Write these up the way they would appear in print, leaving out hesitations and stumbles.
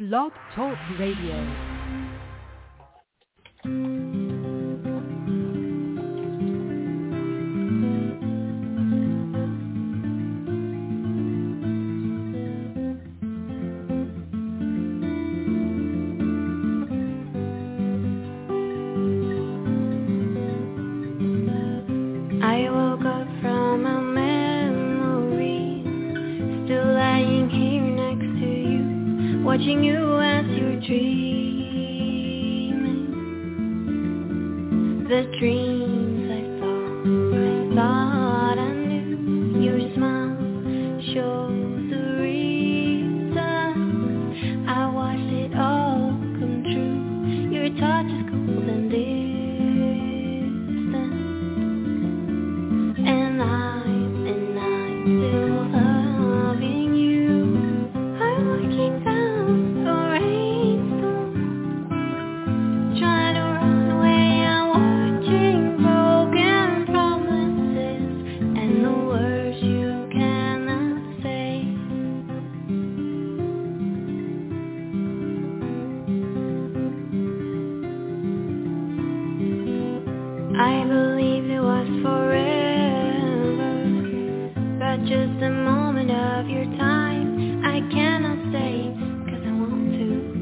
Blog Talk Radio. Watching you as you're dreaming, the dreams I thought I knew. Your smile shows the reason I watched it all come true. Your touch is cold and distant, and I'm still loving you. I'm looking down. I believed it was forever, but just a moment of your time. I cannot stay, 'cause I want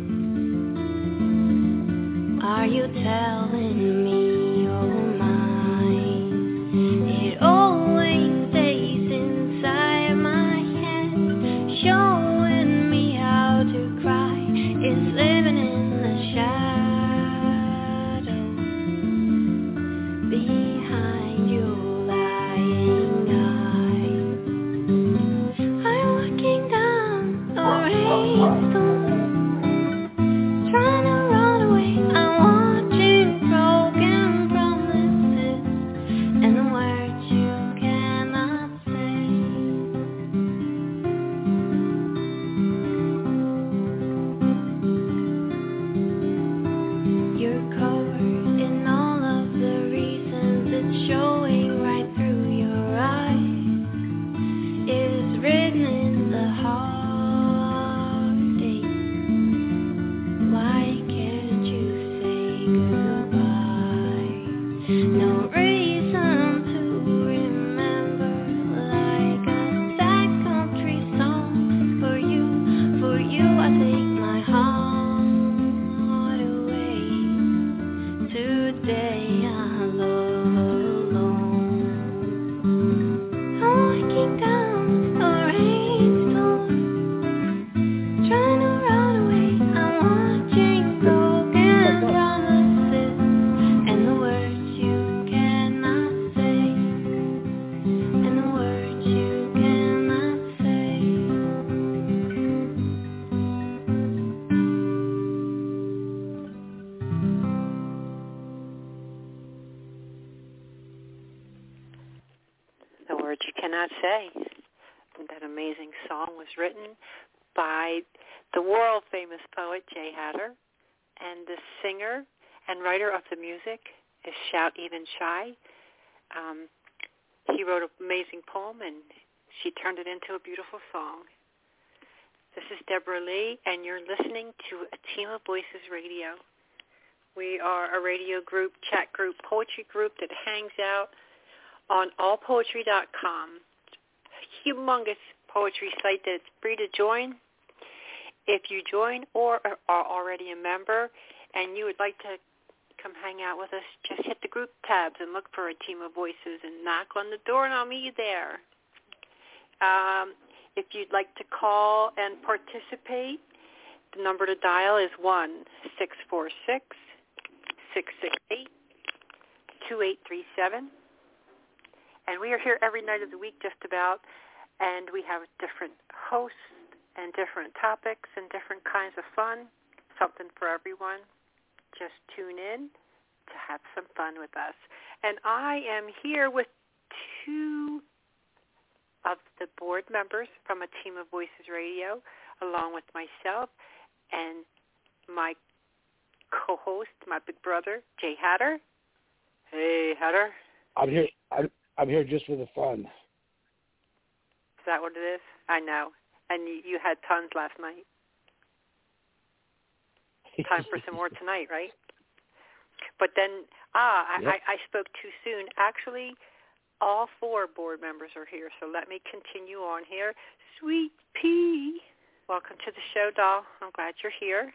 to. Are you telling me you're mine? It always stays inside my head, showing me how to cry. It's living in the shadow. Behind your lying eyes, I'm looking down the rainstorm, trying to run away. I'm watching broken promises and the words you cannot say. You're covered in all of the reasons, it's showing right through your eyes. It's written in the heartache. Why can't you say goodbye? No reason to remember, like a sad country song. For you I take my heart away. Today I'm alone. I'm looking down the rainstorm, trying to run away. I'm watching broken promises and the words you cannot say, and the words you cannot say. The Words You Cannot Say. That amazing song was written by the world-famous poet Jay Hatter, and the singer and writer of the music is Shout Even Shy. He wrote an amazing poem, and she turned it into a beautiful song. This is Deborah Lee, and you're listening to A Team of Voices Radio. We are a radio group, chat group, poetry group that hangs out on allpoetry.com. Humongous poetry site that's free to join. If you join or are already a member and you would like to come hang out with us, just hit the group tabs and look for A Team of Voices and knock on the door and I'll meet you there. If you'd like to call and participate, the number to dial is 1-646-668-2837. And we are here every night of the week just about, and we have different hosts and different topics and different kinds of fun, something for everyone. Just tune in to have some fun with us. And I am here with two of the board members from A Team of Voices Radio, along with myself and my co-host, my big brother, Jay Hatter. Hey, Hatter. I'm here just for the fun. Is that what it is? I know. And you had tons last night. Time for some more tonight, right? But then, I spoke too soon. Actually, all 4 board members are here, so let me continue on here. Sweet Pea, welcome to the show, doll. I'm glad you're here.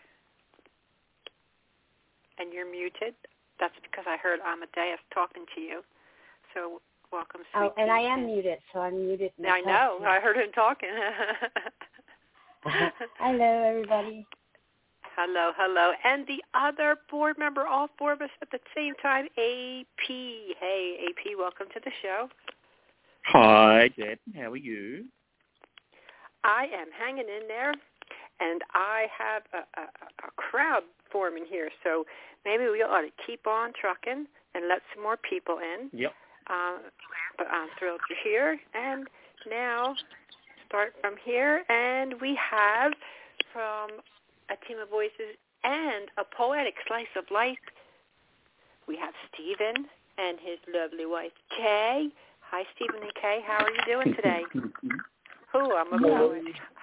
And you're muted. That's because I heard Amadeus talking to you. So welcome, Sweet Pea. And I am muted, so I'm muted. I know. I heard him talking. Hello, everybody. Hello. And the other board member, all 4 of us at the same time, AP. Hey, AP, welcome to the show. Hi, Deb. How are you? I am hanging in there, and I have a crowd forming here, so maybe we ought to keep on trucking and let some more people in. Yep. But I'm thrilled you're here. And now, start from here, and we have from a team of voices and a poetic slice of life, we have Stephen and his lovely wife, Kay. Hi, Stephen and Kay. How are you doing today? I'm a poet.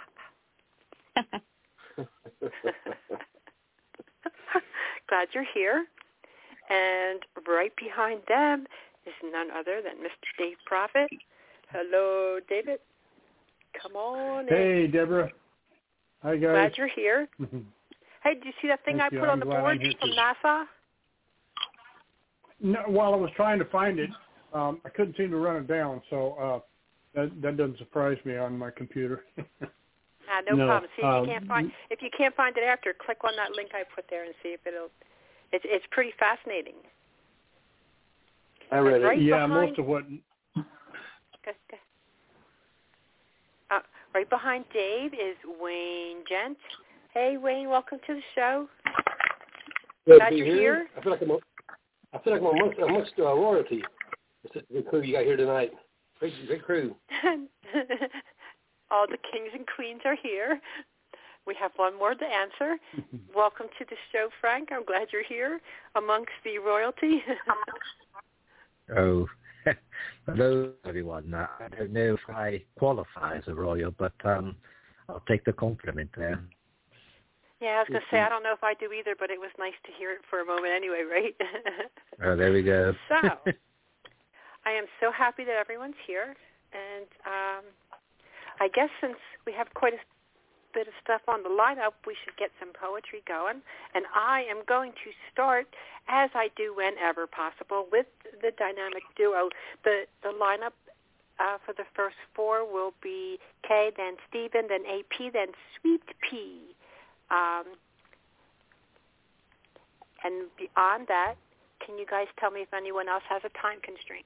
Glad you're here. And right behind them is none other than Mr. Dave Prophet. Hello, David. Come on in. Hey, Deborah. Hi, guys. Glad you're here. Hey, did you see that thing I put on the board from NASA? No, while I was trying to find it, I couldn't seem to run it down, so that doesn't surprise me on my computer. No problem. See, if you can't find it after, click on that link I put there and see if it'll. It's pretty fascinating. I read it. Yeah, most of what. Okay. Right behind Dave is Wayne Gent. Hey, Wayne, welcome to the show. Glad you're here. I feel like I'm amongst royalty. It's a good crew you got here tonight. Great crew. All the kings and queens are here. We have one more to answer. Welcome to the show, Frank. I'm glad you're here amongst the royalty. Oh, hello, everyone. I don't know if I qualify as a royal, but I'll take the compliment there. Yeah, I was going to say, I don't know if I do either, but it was nice to hear it for a moment anyway, right? Oh, there we go. So, I am so happy that everyone's here. And I guess since we have quite a bit of stuff on the lineup, we should get some poetry going. And I am going to start, as I do whenever possible, with the dynamic duo. The lineup for the first 4 will be Kay, then Stephen, then AP, then Sweet Pea. And beyond that, can you guys tell me if anyone else has a time constraint?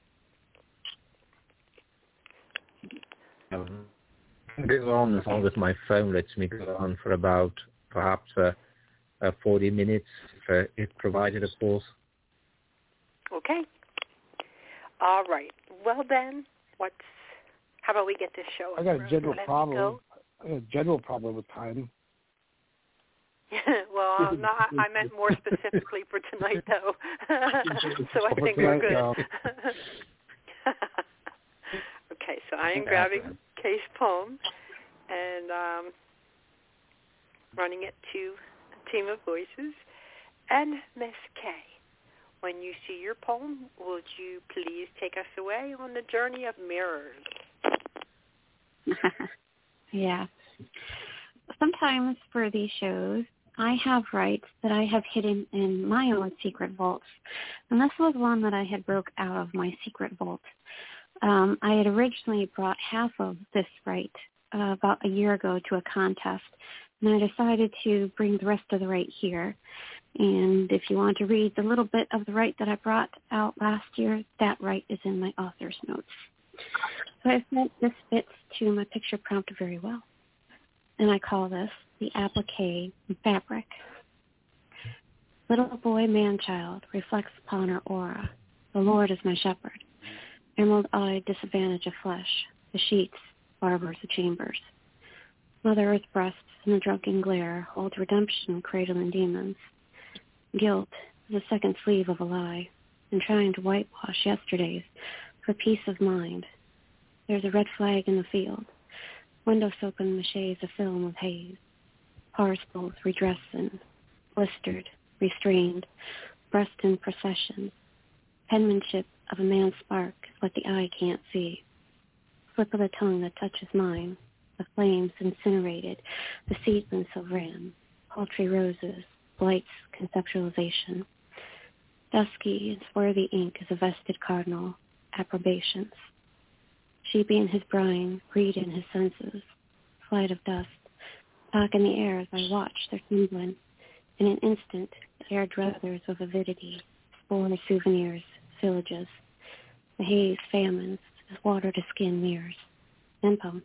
Go on as long as my phone lets me go on for about perhaps 40 minutes, if provided, of course. Okay. All right. Well then, how about we get this show? I got a general problem. I got a general problem with time. Well, I meant more specifically for tonight, though. So I think we're good. Okay, so I am grabbing Kay's poem and running it to a team of voices. And Miss Kay, when you see your poem, would you please take us away on the journey of mirrors? Yeah. Sometimes for these shows, I have rights that I have hidden in my own secret vaults. And this was one that I had broke out of my secret vault. I had originally brought half of this right about a year ago to a contest, and I decided to bring the rest of the right here. And if you want to read the little bit of the right that I brought out last year, that right is in my author's notes. So I thought this fits to my picture prompt very well. And I call this the applique fabric. Little boy, man-child, reflects upon her aura. The Lord is my shepherd. Emerald-eyed disadvantage of flesh. The sheets, barbers of chambers. Mother Earth breasts in the drunken glare holds redemption cradling demons. Guilt is a second sleeve of a lie, and trying to whitewash yesterday's for peace of mind. There's a red flag in the field. Windows open the shades of film of haze. Parcels redressing. blistered, restrained, breast in procession. Penmanship of a man's spark is what the eye can't see. Slip of the tongue that touches mine, the flames incinerated, the seedlings of ran, paltry roses, blight's conceptualization. Dusky and swarthy ink is a vested cardinal, approbations. Sheepy in his brine, greed in his senses, flight of dust, talk in the air as I watch their tumbling. In an instant, the air druthers with avidity, spore souvenirs, villages. The haze famines as water to skin mirrors. Empum.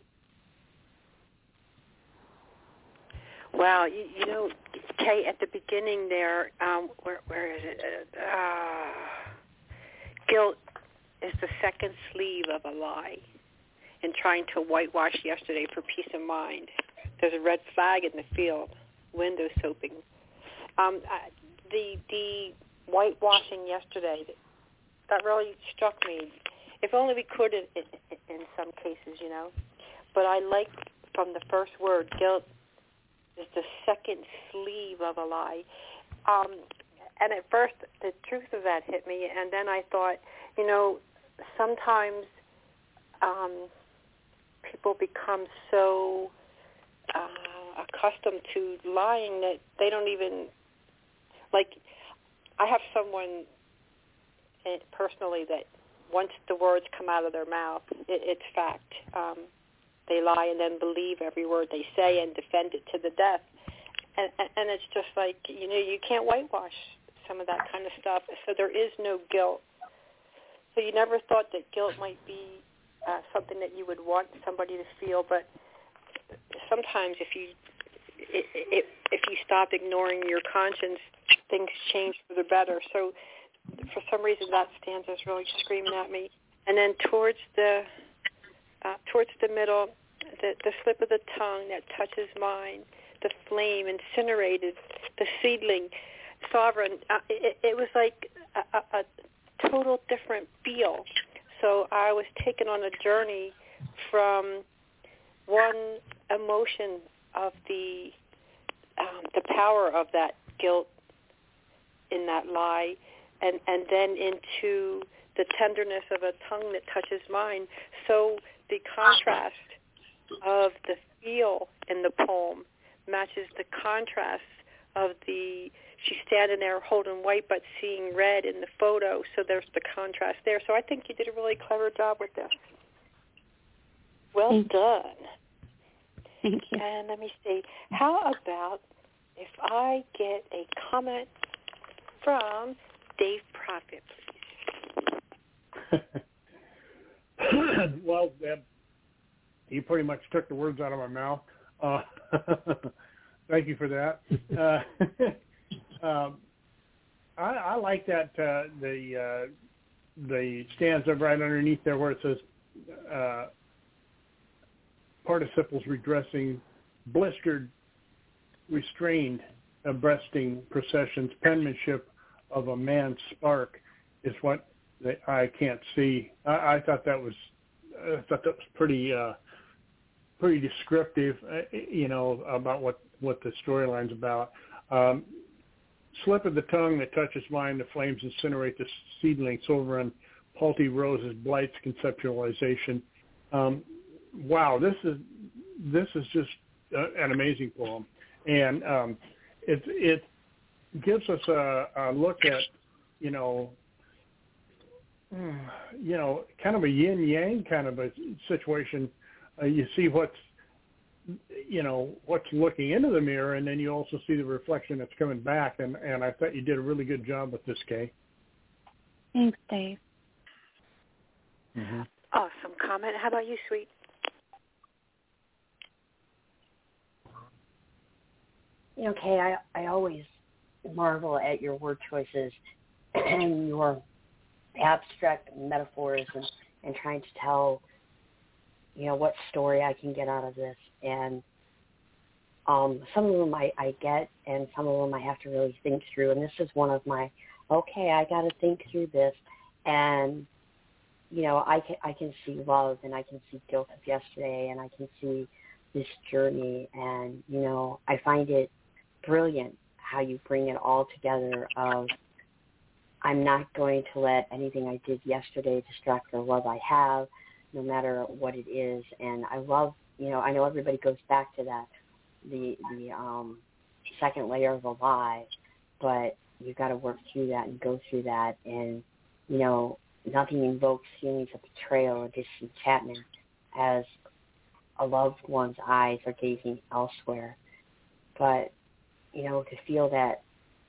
Wow, you know, Kay, at the beginning there, where is it? Guilt is the second sleeve of a lie. In trying to whitewash yesterday for peace of mind. There's a red flag in the field, window soaping. The whitewashing yesterday, that really struck me. If only we could in some cases, you know. But I like from the first word, guilt is the second sleeve of a lie. And at first, the truth of that hit me, and then I thought, you know, sometimes people become so accustomed to lying that they don't even, like, I have someone personally that once the words come out of their mouth, it's fact. They lie and then believe every word they say and defend it to the death. And it's just like, you know, you can't whitewash some of that kind of stuff. So there is no guilt. So you never thought that guilt might be something that you would want somebody to feel, but sometimes if you stop ignoring your conscience, things change for the better. So for some reason that stanza is really screaming at me. And then towards the middle, the slip of the tongue that touches mine, the flame incinerated, the seedling, sovereign. It was like a total different feel. So I was taken on a journey from one emotion of the power of that guilt in that lie, and then into the tenderness of a tongue that touches mine. So the contrast of the feel in the poem matches the contrast of she's standing there holding white but seeing red in the photo, so there's the contrast there. So I think you did a really clever job with this. Well done. Thank you. And let me see, how about if I get a comment from Dave Prophet, please? Well, you pretty much took the words out of my mouth. Thank you for that. I like that the stanza right underneath there where it says participles redressing, blistered, restrained, breasting processions, penmanship of a man's spark is what the eye can't see. I thought that was pretty descriptive, you know, about what the storyline's about. Slip of the tongue that touches mine, the flames incinerate the seedling, silver and paltry roses, blight's conceptualization. Wow, this is just an amazing poem, and it gives us a look at, you know, kind of a yin yang kind of a situation. You see what's looking into the mirror, and then you also see the reflection that's coming back. And I thought you did a really good job with this, Kay. Thanks, Dave. Mm-hmm. Awesome comment. How about you, Sweet? You know, Kay, I always marvel at your word choices and your abstract metaphors and trying to tell, you know, what story I can get out of this. And some of them I get, and some of them I have to really think through. And this is one of my, okay, I got to think through this. And, you know, I can see love, and I can see guilt of yesterday, and I can see this journey. And, you know, I find it brilliant how you bring it all together of, I'm not going to let anything I did yesterday distract the love I have, no matter what it is. And I love, I know everybody goes back to that, the second layer of a lie, but you've got to work through that and go through that. And, nothing invokes feelings of betrayal or disenchantment as a loved one's eyes are gazing elsewhere. But, to feel that,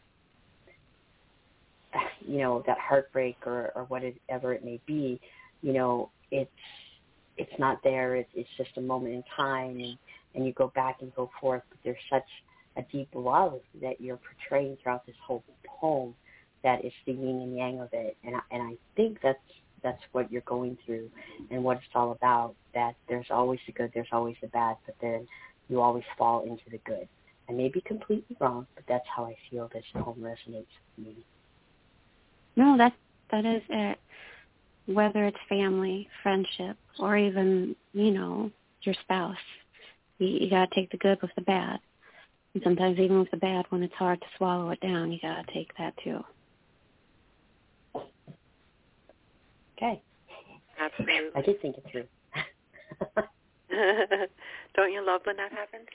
that heartbreak or whatever it may be, it's not there. It's just a moment in time, and you go back and go forth. But there's such a deep love that you're portraying throughout this whole poem that is the yin and yang of it. And I think that's what you're going through and what it's all about, that there's always the good, there's always the bad, but then you always fall into the good. I may be completely wrong, but that's how I feel this poem resonates with me. No, that is it. Whether it's family, friendship, or even, your spouse, you got to take the good with the bad. And sometimes even with the bad, when it's hard to swallow it down, you got to take that too. Okay. Absolutely. I did think it through. Don't you love when that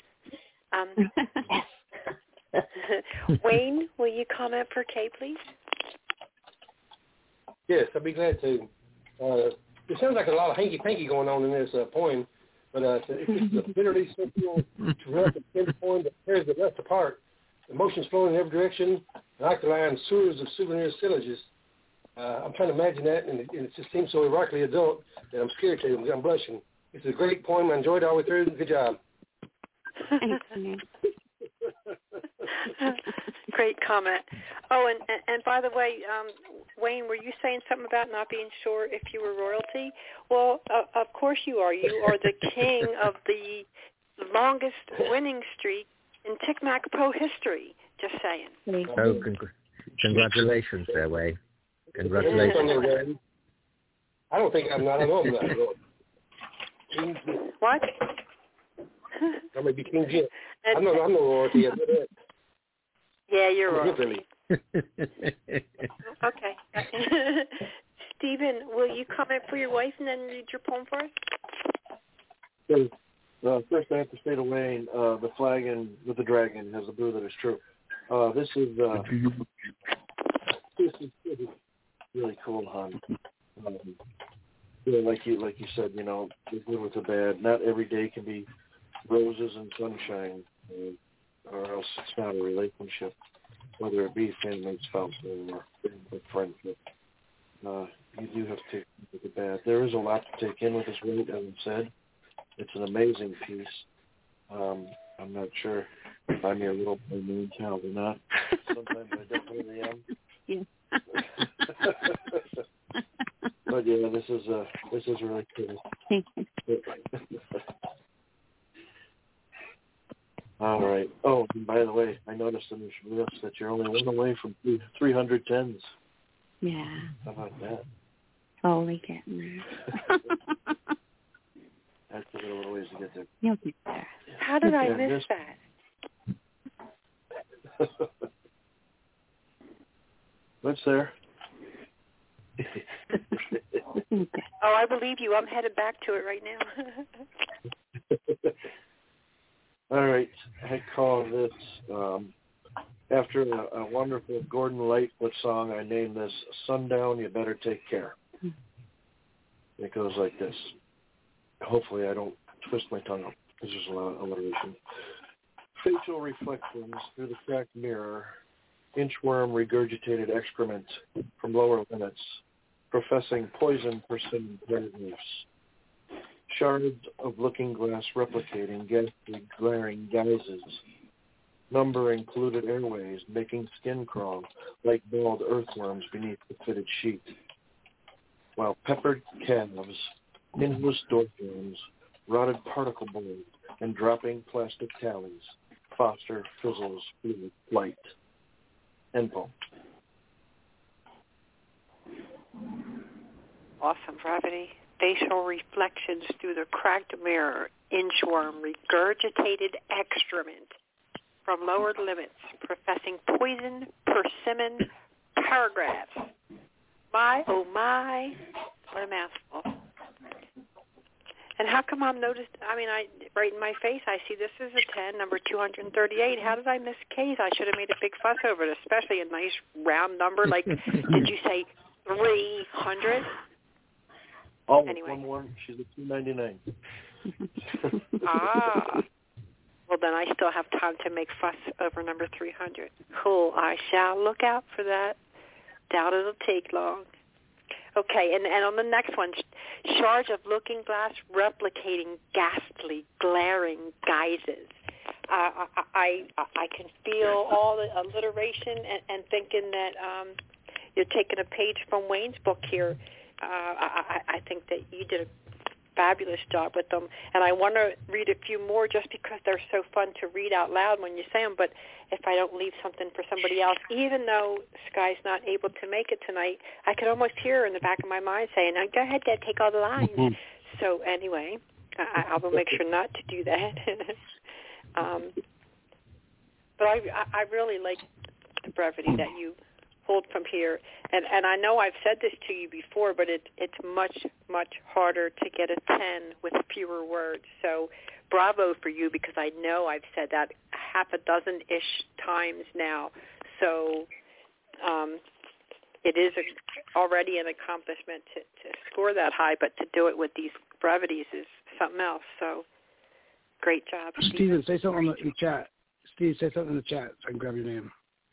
happens? Wayne, will you comment for Kay, please? Yes, I'd be glad to. It sounds like a lot of hanky-panky going on in this poem, but it's just a bitterly simple, terrific poem that tears the rest apart. Emotions flowing in every direction. I like the line, sewers of souvenir syllages. I'm trying to imagine that, and it just seems so erotically adult that I'm scared to because I'm blushing. It's a great poem. I enjoyed it all the way through. Good job. Great comment. Oh, and by the way, Wayne, were you saying something about not being sure if you were royalty? Well, of course you are. You are the king of the longest winning streak in Ticmac-Po history. Just saying. Oh, congratulations there, Wayne. Congratulations. I don't think I'm not. I know I'm not. What? I may be King Jim. I'm no royalty. Yeah, you're royalty. Okay. Stephen, will you comment for your wife and then read your poem for us? First, I have to say to Wayne, the flagon with the dragon has the brew that is true. This is really cool, hon. Like you said, the good with the bad. Not every day can be roses and sunshine, or else it's not a relationship, whether it be family, spouse, or friendship. You do have to take with the bad. There is a lot to take in with this weight, as I said. It's an amazing piece. I'm not sure if I'm your little boy moon child or not. Sometimes I definitely am. Yeah. But yeah, this is really cool. All right. Oh, and by the way, I noticed in this list that you're only one away from 300 tens. Yeah. How about that? Slowly getting there. That's a little ways to get there. You'll get there. How did I miss that? What's there? Oh, I believe you. I'm headed back to it right now. All right. I call this, after a wonderful Gordon Lightfoot song, I named this Sundown, You Better Take Care. It goes like this. Hopefully I don't twist my tongue up. This is a lot of alliteration. Facial reflections through the cracked mirror. Inchworm regurgitated excrement from lower limits, professing poison persimmon paragraphs. Shards of looking glass replicating ghastly glaring guises. Numbering polluted airways, making skin crawl like bald earthworms beneath the fitted sheet. While peppered calves, hingeless door frames, rotted particle board, and dropping plastic tallies foster fizzles fluid flight. End poem. Awesome, Gravity. Facial reflections through the cracked mirror. Inchworm regurgitated excrement from lowered limits, professing poison persimmon paragraphs. My, oh my, what a mouthful. And how come I right in my face, I see this is a 10, number 238. How did I miss K's? I should have made a big fuss over it, especially a nice round number. Like, did you say 300? Oh, anyway. 1-1. She's at 299. Well, then I still have time to make fuss over number 300. Cool. I shall look out for that. Doubt it'll take long. Okay, and on the next one, charge of looking glass replicating ghastly, glaring guises. I can feel all the alliteration and thinking that you're taking a page from Wayne's book here. I think that you did a fabulous job with them, and I want to read a few more just because they're so fun to read out loud when you say them, but if I don't leave something for somebody else, even though Sky's not able to make it tonight, I can almost hear her in the back of my mind saying, "Now go ahead, Dad, take all the lines." Mm-hmm. So anyway, I will make sure not to do that. But I really like the brevity that you hold from here, and I know I've said this to you before, but it's much, much harder to get a 10 with fewer words. So bravo for you, because I know I've said that half a dozen-ish times now. So it is already an accomplishment to score that high, but to do it with these brevities is something else. So great job, Steven, say something in the chat. Steve, say something in the chat so I can grab your name.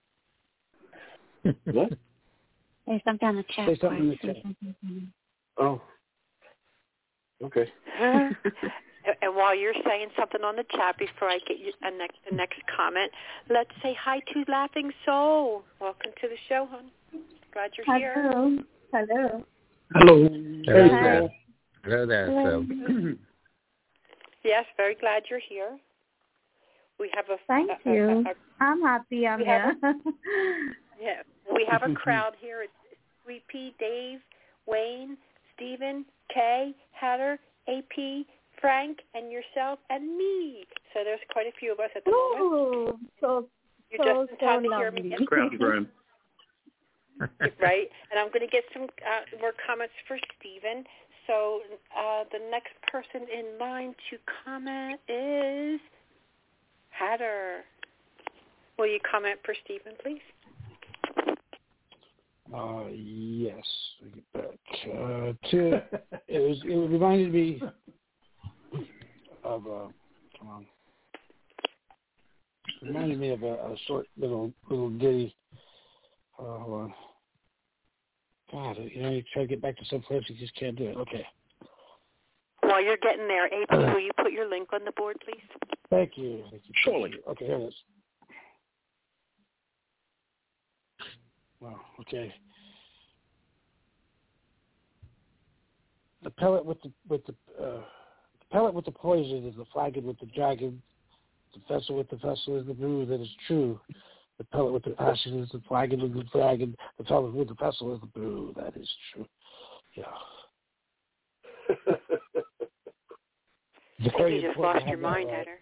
What? Say something in the chat. Say something in the chat. Oh. Okay. And while you're saying something on the chat, before I get you the next comment, let's say hi to Laughing Soul. Welcome to the show, hon. Glad you're here. Hello. Hello. Hello there. So. Yes, very glad you're here. We have a Thank you. I'm happy I'm here. Yeah, we have a crowd here. It's Sweet Pea, Dave, Wayne, Stephen, Kay, Hatter, AP, Frank, and yourself, and me. So there's quite a few of us at the moment. You're just in time to hear me. Crowd's grown. Right, and I'm going to get some more comments for Stephen. So the next person in line to comment is Hatter. Will you comment for Stephen, please? Yes. I get back. It reminded me of a short little ditty. Hold on. God, you try to get back to some place, you just can't do it. Okay. While you're getting there, AP, will you put your link on the board, please? Thank you. Surely. Okay, here it is. Wow. Okay. The pellet with the poison is the flagon with the dragon. The vessel with the vessel is the brew that is true. The pellet with the passion is the flagon with the dragon. The pellet with the vessel is the brew that is true. Yeah. You just lost your mind, Hatter.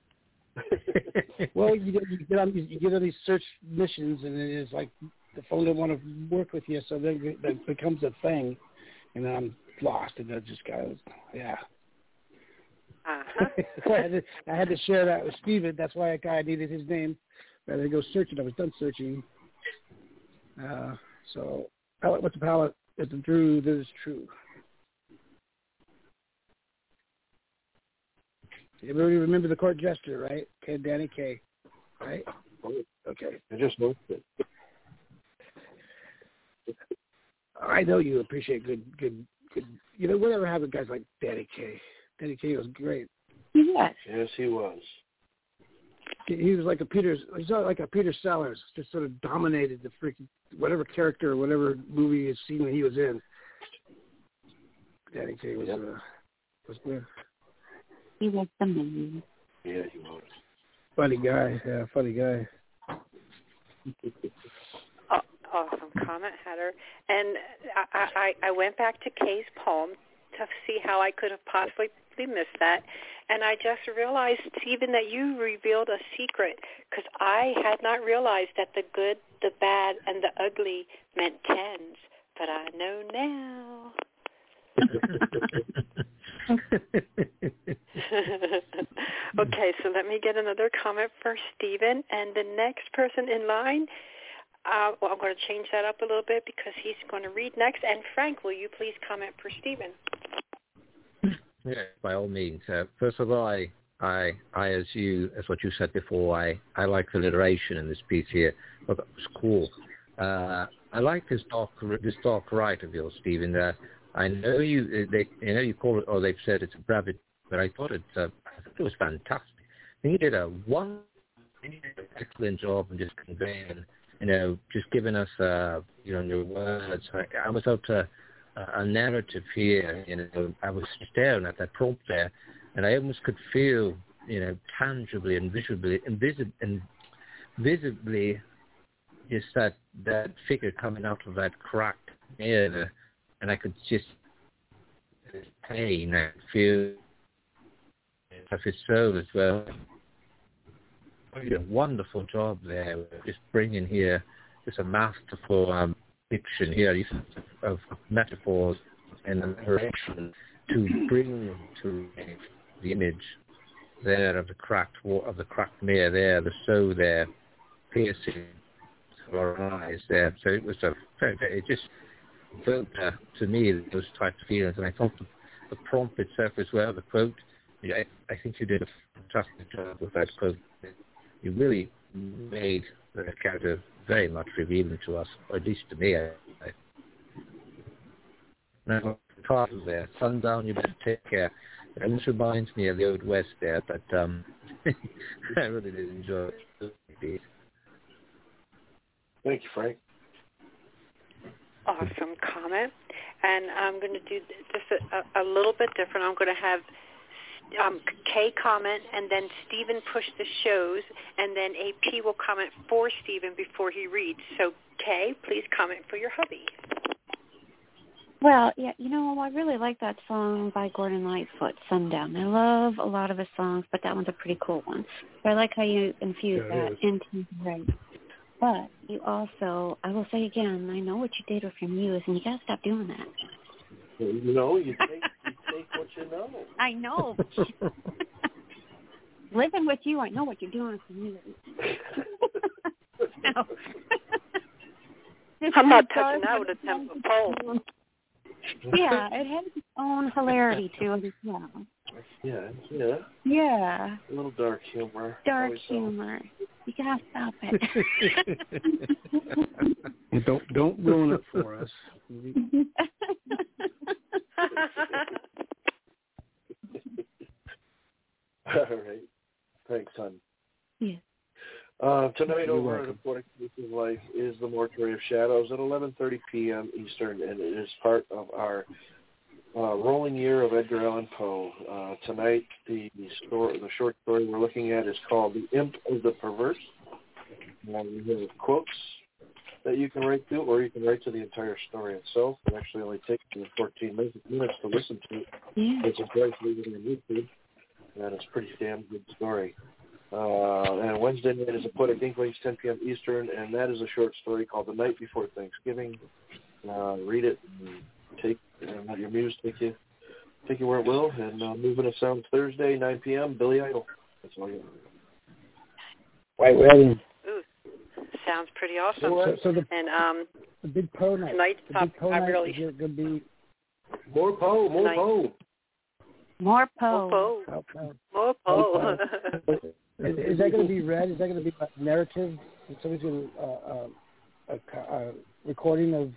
Well, you get on these search missions, and it's like the phone doesn't want to work with you, so then that becomes a thing, and then I'm lost, and that just goes, yeah. Uh-huh. So I had to share that with Steven. That's why I needed his name. Rather than go searching, I was done searching. So, palette with the palette is the Drew that is true. Everybody remember the court jester, right? Danny Kaye, right? Okay. I just noticed it. I know you appreciate good. Whatever happened to guys like Danny Kaye. Danny Kaye was great. Yes, he was. He was like a Peter Sellers, just sort of dominated the freaking whatever character or whatever movie you seen that he was in. Danny Kaye was good. He was the man. Yeah, he was. Funny guy. Yeah, funny guy. Awesome comment, Hatter. And I went back to Kay's poem to see how I could have possibly missed that. And I just realized, Stephen, that you revealed a secret, because I had not realized that the good, the bad, and the ugly meant tens, but I know now. Okay, so let me get another comment for Stephen, and the next person in line, I'm going to change that up a little bit because he's going to read next. And Frank, will you please comment for Stephen? Yeah, by all means. First of all, I as what you said before, I like the alliteration in this piece here. Well, that was cool. I like this dark right of yours, Stephen. I know you call it, or they've said it's a brevity, but I thought it was fantastic. And you did an excellent job of just conveying, just giving us, your words. I was out to a narrative here. I was staring at that prompt there, and I almost could feel, tangibly and visibly, just that figure coming out of that cracked mirror, and I could just pain and feel of his soul as well. You did a wonderful job there, just bringing here just a masterful diction here of metaphors and narration to bring to the image there of the cracked mirror there, the soul there, piercing our eyes there. So it was it just felt to me those types of feelings, and I thought the prompt itself as well, the quote. I think you did a fantastic job with that quote. You really made the character very much revealing to us, or at least to me. Now, title there, Sundown, You Better Take Care. And this reminds me of the Old West there, but I really did enjoy it. Thank you, Frank. Awesome comment. And I'm going to do just a little bit different. I'm going to have Kay comment, and then Stephen push the shows, and then AP will comment for Stephen before he reads. So, Kay, please comment for your hubby. Well, yeah, I really like that song by Gordon Lightfoot, Sundown. I love a lot of his songs, but that one's a pretty cool one. So I like how you infuse that into the right. But you also, I will say again, I know what you did with your muse, and you got to stop doing that. You take what you know. I know. Living with you, I know what you're doing for me. No. I'm not touching that with a 10-foot pole. Yeah, it has its own hilarity to it as well. Yeah. Yeah. A little dark humor. Dark humor. You gotta stop it. Don't ruin it for us. All right. Thanks, son. Yeah. Tonight over at Aquatic Places Life is the Mortuary of Shadows at 11:30 p.m. Eastern, and it is part of our rolling year of Edgar Allan Poe. Tonight, the short story we're looking at is called "The Imp of the Perverse." We have quotes that you can write to, or you can write to the entire story itself. It actually only takes 14 minutes to listen to it. Yeah. It's a great reading on YouTube, and it's a pretty damn good story. And Wednesday night is Aquatic Inklings, 10 p.m. Eastern, and that is a short story called The Night Before Thanksgiving. Read it and let your muse take you where it will. And Movement of Sound Thursday, 9 p.m. Billy Idol. That's all you got. White Wedding. Ooh, sounds pretty awesome. So the big Poe night. Tonight's the big Poe night really is going to be more Poe. More Poe. More Poe. Is that going to be read? Is that going to be a narrative? Is somebody's going to a recording of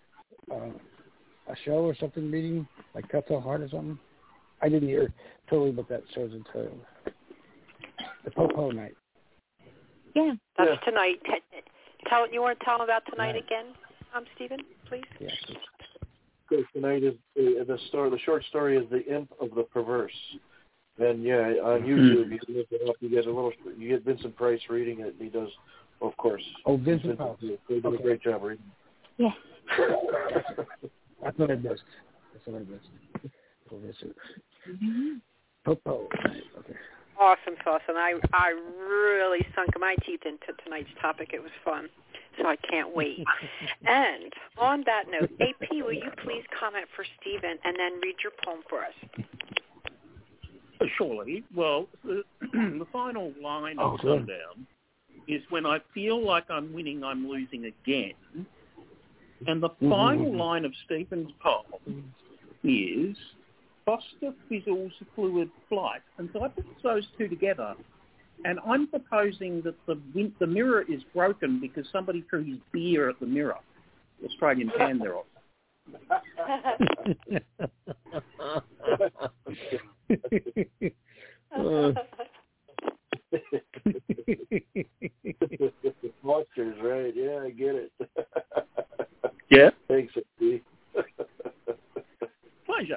a show or something, reading like Cut So Hard or something? I didn't hear totally what that show's entailed. The Poe night. Yeah. That's tonight. You want to tell them about tonight again, Stephen, please? Yeah. So tonight is the short story is The Imp of the Perverse. And on YouTube you can look it up. You get Vincent Price reading it. He does, of course. Oh, Vincent Price. He did a great job reading. Yeah. That's what I missed. For Vincent. Mm-hmm. Popo. Okay. Awesome sauce, and I really sunk my teeth into tonight's topic. It was fun, so I can't wait. And on that note, AP, will you please comment for Stephen and then read your poem for us? Surely. Well, the final line of Sundown is when I feel like I'm winning, I'm losing again. And the final line of Stephen's poem is Foster fizzles fluid flight. And so I put those two together, and I'm proposing that the mirror is broken because somebody threw his beer at the mirror. Australian can there. Monsters, right? Yeah, I get it. Yeah. Thanks, Steve. Pleasure.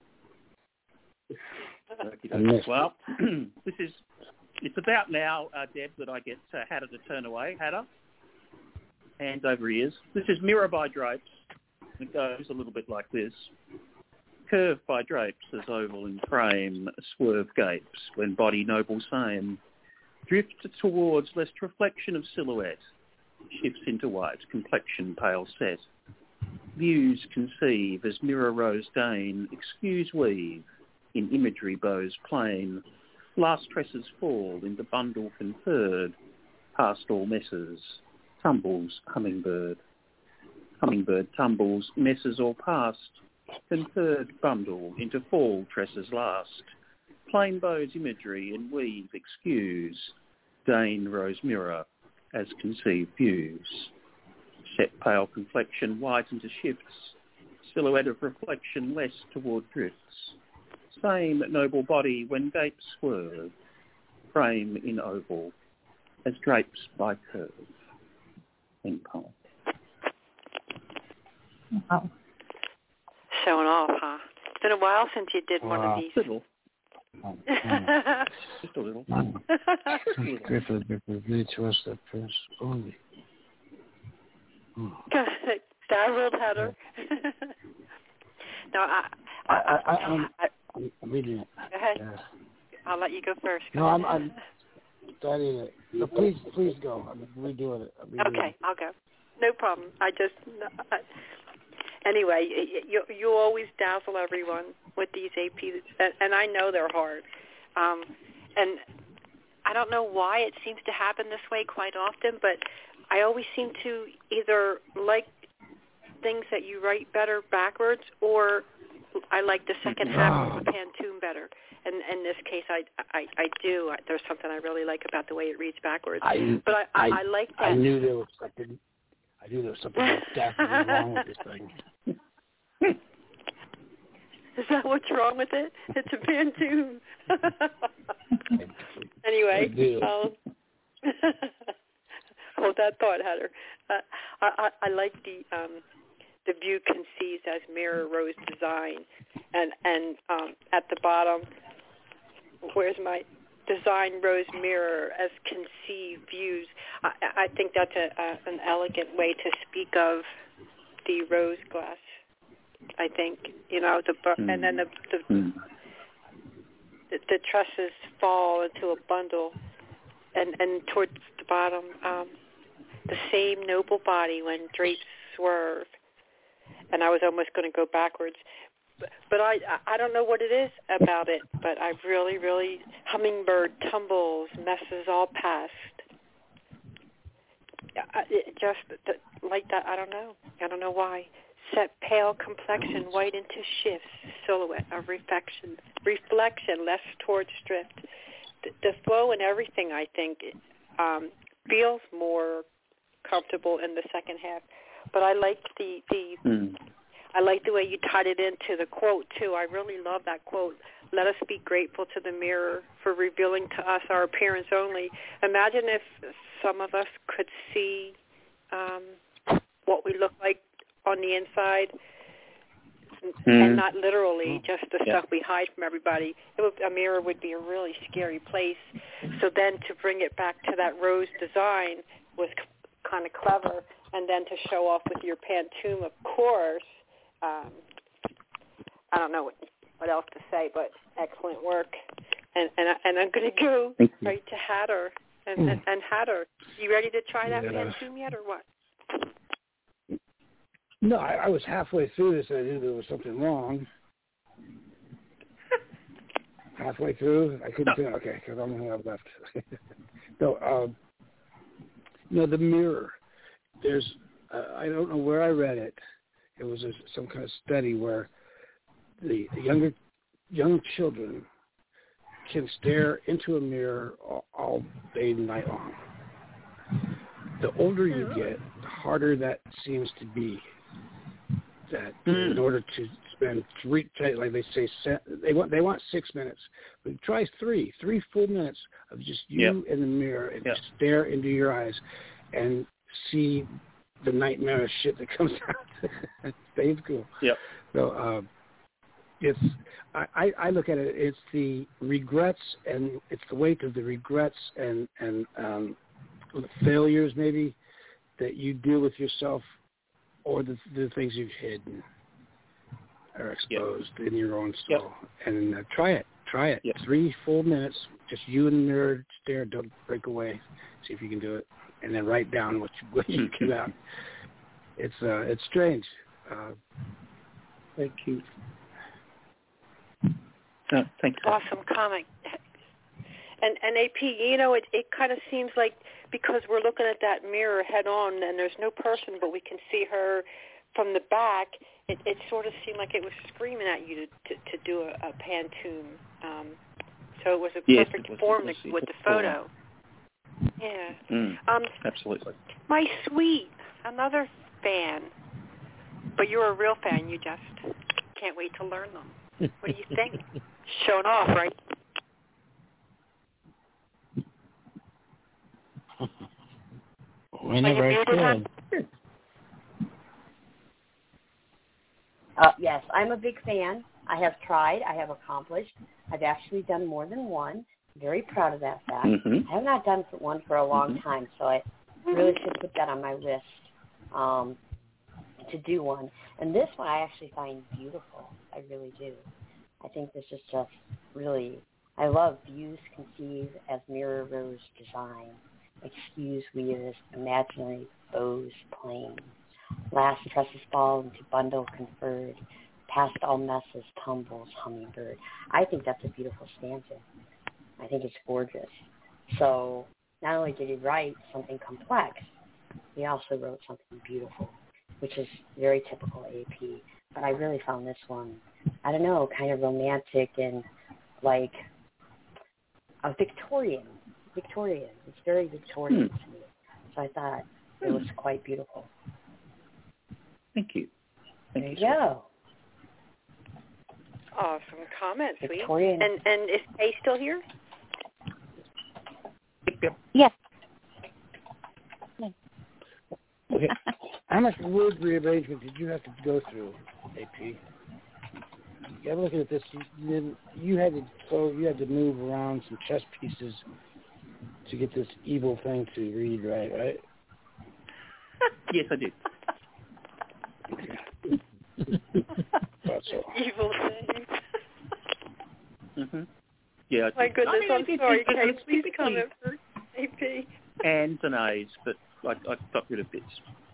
Well, it's about now, Deb, that I get Hatter to turn away. Hatter, hands over ears. This is Mirror by Drapes. It goes a little bit like this. Curved by drapes as oval in frame, swerve gapes when body noble same. Drift towards lest reflection of silhouette, shifts into white, complexion pale set. Views conceive as mirror rose deign, excuse weave, in imagery bows plain. Last tresses fall into bundle conferred, past all messes, tumbles hummingbird. Hummingbird tumbles, messes all past, conferred bundle into fall tresses last. Plain bows imagery and weave excuse, deign rose mirror as conceived views. Set pale complexion white into shifts, silhouette of reflection less toward drifts. Same noble body when gapes swerve, frame in oval, as drapes by curve. End poem. Wow. Showing off, huh? It's been a while since you did one of these. Little. Just a little. Grateful really to us that first only. Startled Hatter. No, I'm reading it. Go ahead. I'll let you go first. No, I'm studying it. No, please go. I'm redoing it. Okay, I'll go. No problem. Anyway, you always dazzle everyone with these APs, and I know they're hard. And I don't know why it seems to happen this way quite often, but I always seem to either like things that you write better backwards, or I like the second half of the Pantoum better. And in this case, I do. There's something I really like about the way it reads backwards. But I like that. I knew there was something. Definitely wrong with this thing. Is that what's wrong with it? It's a Pantoum. Anyway, hold that thought, Hatter. I like the view conceived as mirror rose design, and at the bottom, where's my design rose mirror as conceived views. I think that's an elegant way to speak of the rose glass. I think, and then the trusses fall into a bundle, and towards the bottom, the same noble body when drapes swerve. And I was almost going to go backwards, but I don't know what it is about it, but I really hummingbird tumbles, messes all past. Just like that, I don't know why. Set pale complexion white into shifts, silhouette of reflection less towards drift. The flow and everything, I think, feels more comfortable in the second half. But I like I like the way you tied it into the quote too. I really love that quote. Let us be grateful to the mirror for revealing to us our appearance only. Imagine if some of us could see what we look like on the inside, and not literally just the stuff we hide from everybody. A mirror would be a really scary place. So then to bring it back to that rose design was kind of clever, and then to show off with your Pantoum, of course. I don't know what else to say, but excellent work. And I'm going to go right to Hatter. And Hatter, you ready to try that Pantoum yet, or what? No, I was halfway through this and I knew there was something wrong. Halfway through, I couldn't figure. Okay, because I'm going to have left. So, the mirror. There's, I don't know where I read it. It was some kind of study where the young children can stare into a mirror all day and night long. The older you get, the harder that seems to be. That in order to spend like they say, they want 6 minutes, but try three full minutes of just you in the mirror and just stare into your eyes and see the nightmare shit that comes out. Stays cool. Yep. So it's I look at it. It's the regrets and it's the weight of the regrets and the failures maybe that you deal with yourself. Or the things you've hidden are exposed in your own soul. And try it. 3 full minutes, just you in the mirror, stare, don't break away. See if you can do it. And then write down what you get out. It's strange. Thank you. Thank you. Awesome comment. And AP, it kind of seems like because we're looking at that mirror head on and there's no person, but we can see her from the back, it sort of seemed like it was screaming at you to do a Pantoum. So it was a perfect form with the photo. Yeah. Absolutely. My sweet, another fan, but you're a real fan. You just can't wait to learn them. What do you think? Showing off, right? Whenever I can. Yes, I'm a big fan. I have tried. I have accomplished. I've actually done more than one. I'm very proud of that fact. I have not done one for a long time, so I really should put that on my list to do one. And this one I actually find beautiful. I really do. I think this is just really, I love views conceived as mirror rose design. Excuse weirdest imaginary bows plain. Last tresses fall into bundle conferred. Past all messes tumbles hummingbird. I think that's a beautiful stanza. I think it's gorgeous. So not only did he write something complex, he also wrote something beautiful, which is very typical AP. But I really found this one, I don't know, kind of romantic and like a Victorian. It's very Victorian to me. So I thought it was quite beautiful. Thank you. There you go. Awesome comment, sweet. Victorian. And is Kay still here? Yes. Okay. How much word rearrangement did you have to go through, AP? I'm looking at this. You had to move around some chess pieces to get this evil thing to read right? Yes, I did. So. Evil thing. Yeah. My goodness, I'm sorry, Kay. Please comment for AP. Ands and A's, but I got rid of bits.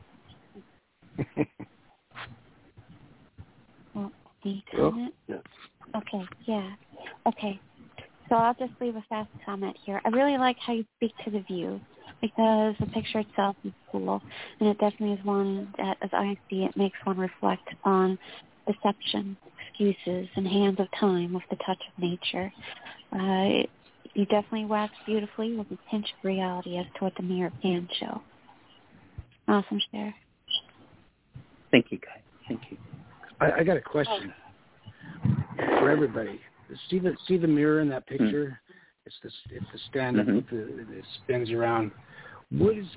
Comment? Okay, yeah. Okay. So I'll just leave a fast comment here. I really like how you speak to the view because the picture itself is cool, and it definitely is one that, as I see it, makes one reflect on deception, excuses, and hands of time with the touch of nature. You definitely wax beautifully with a pinch of reality as to what the mirror can show. Awesome share. Thank you, Kay. Thank you. I got a question for everybody. See the mirror in that picture? It's the stand up with it spins around. What is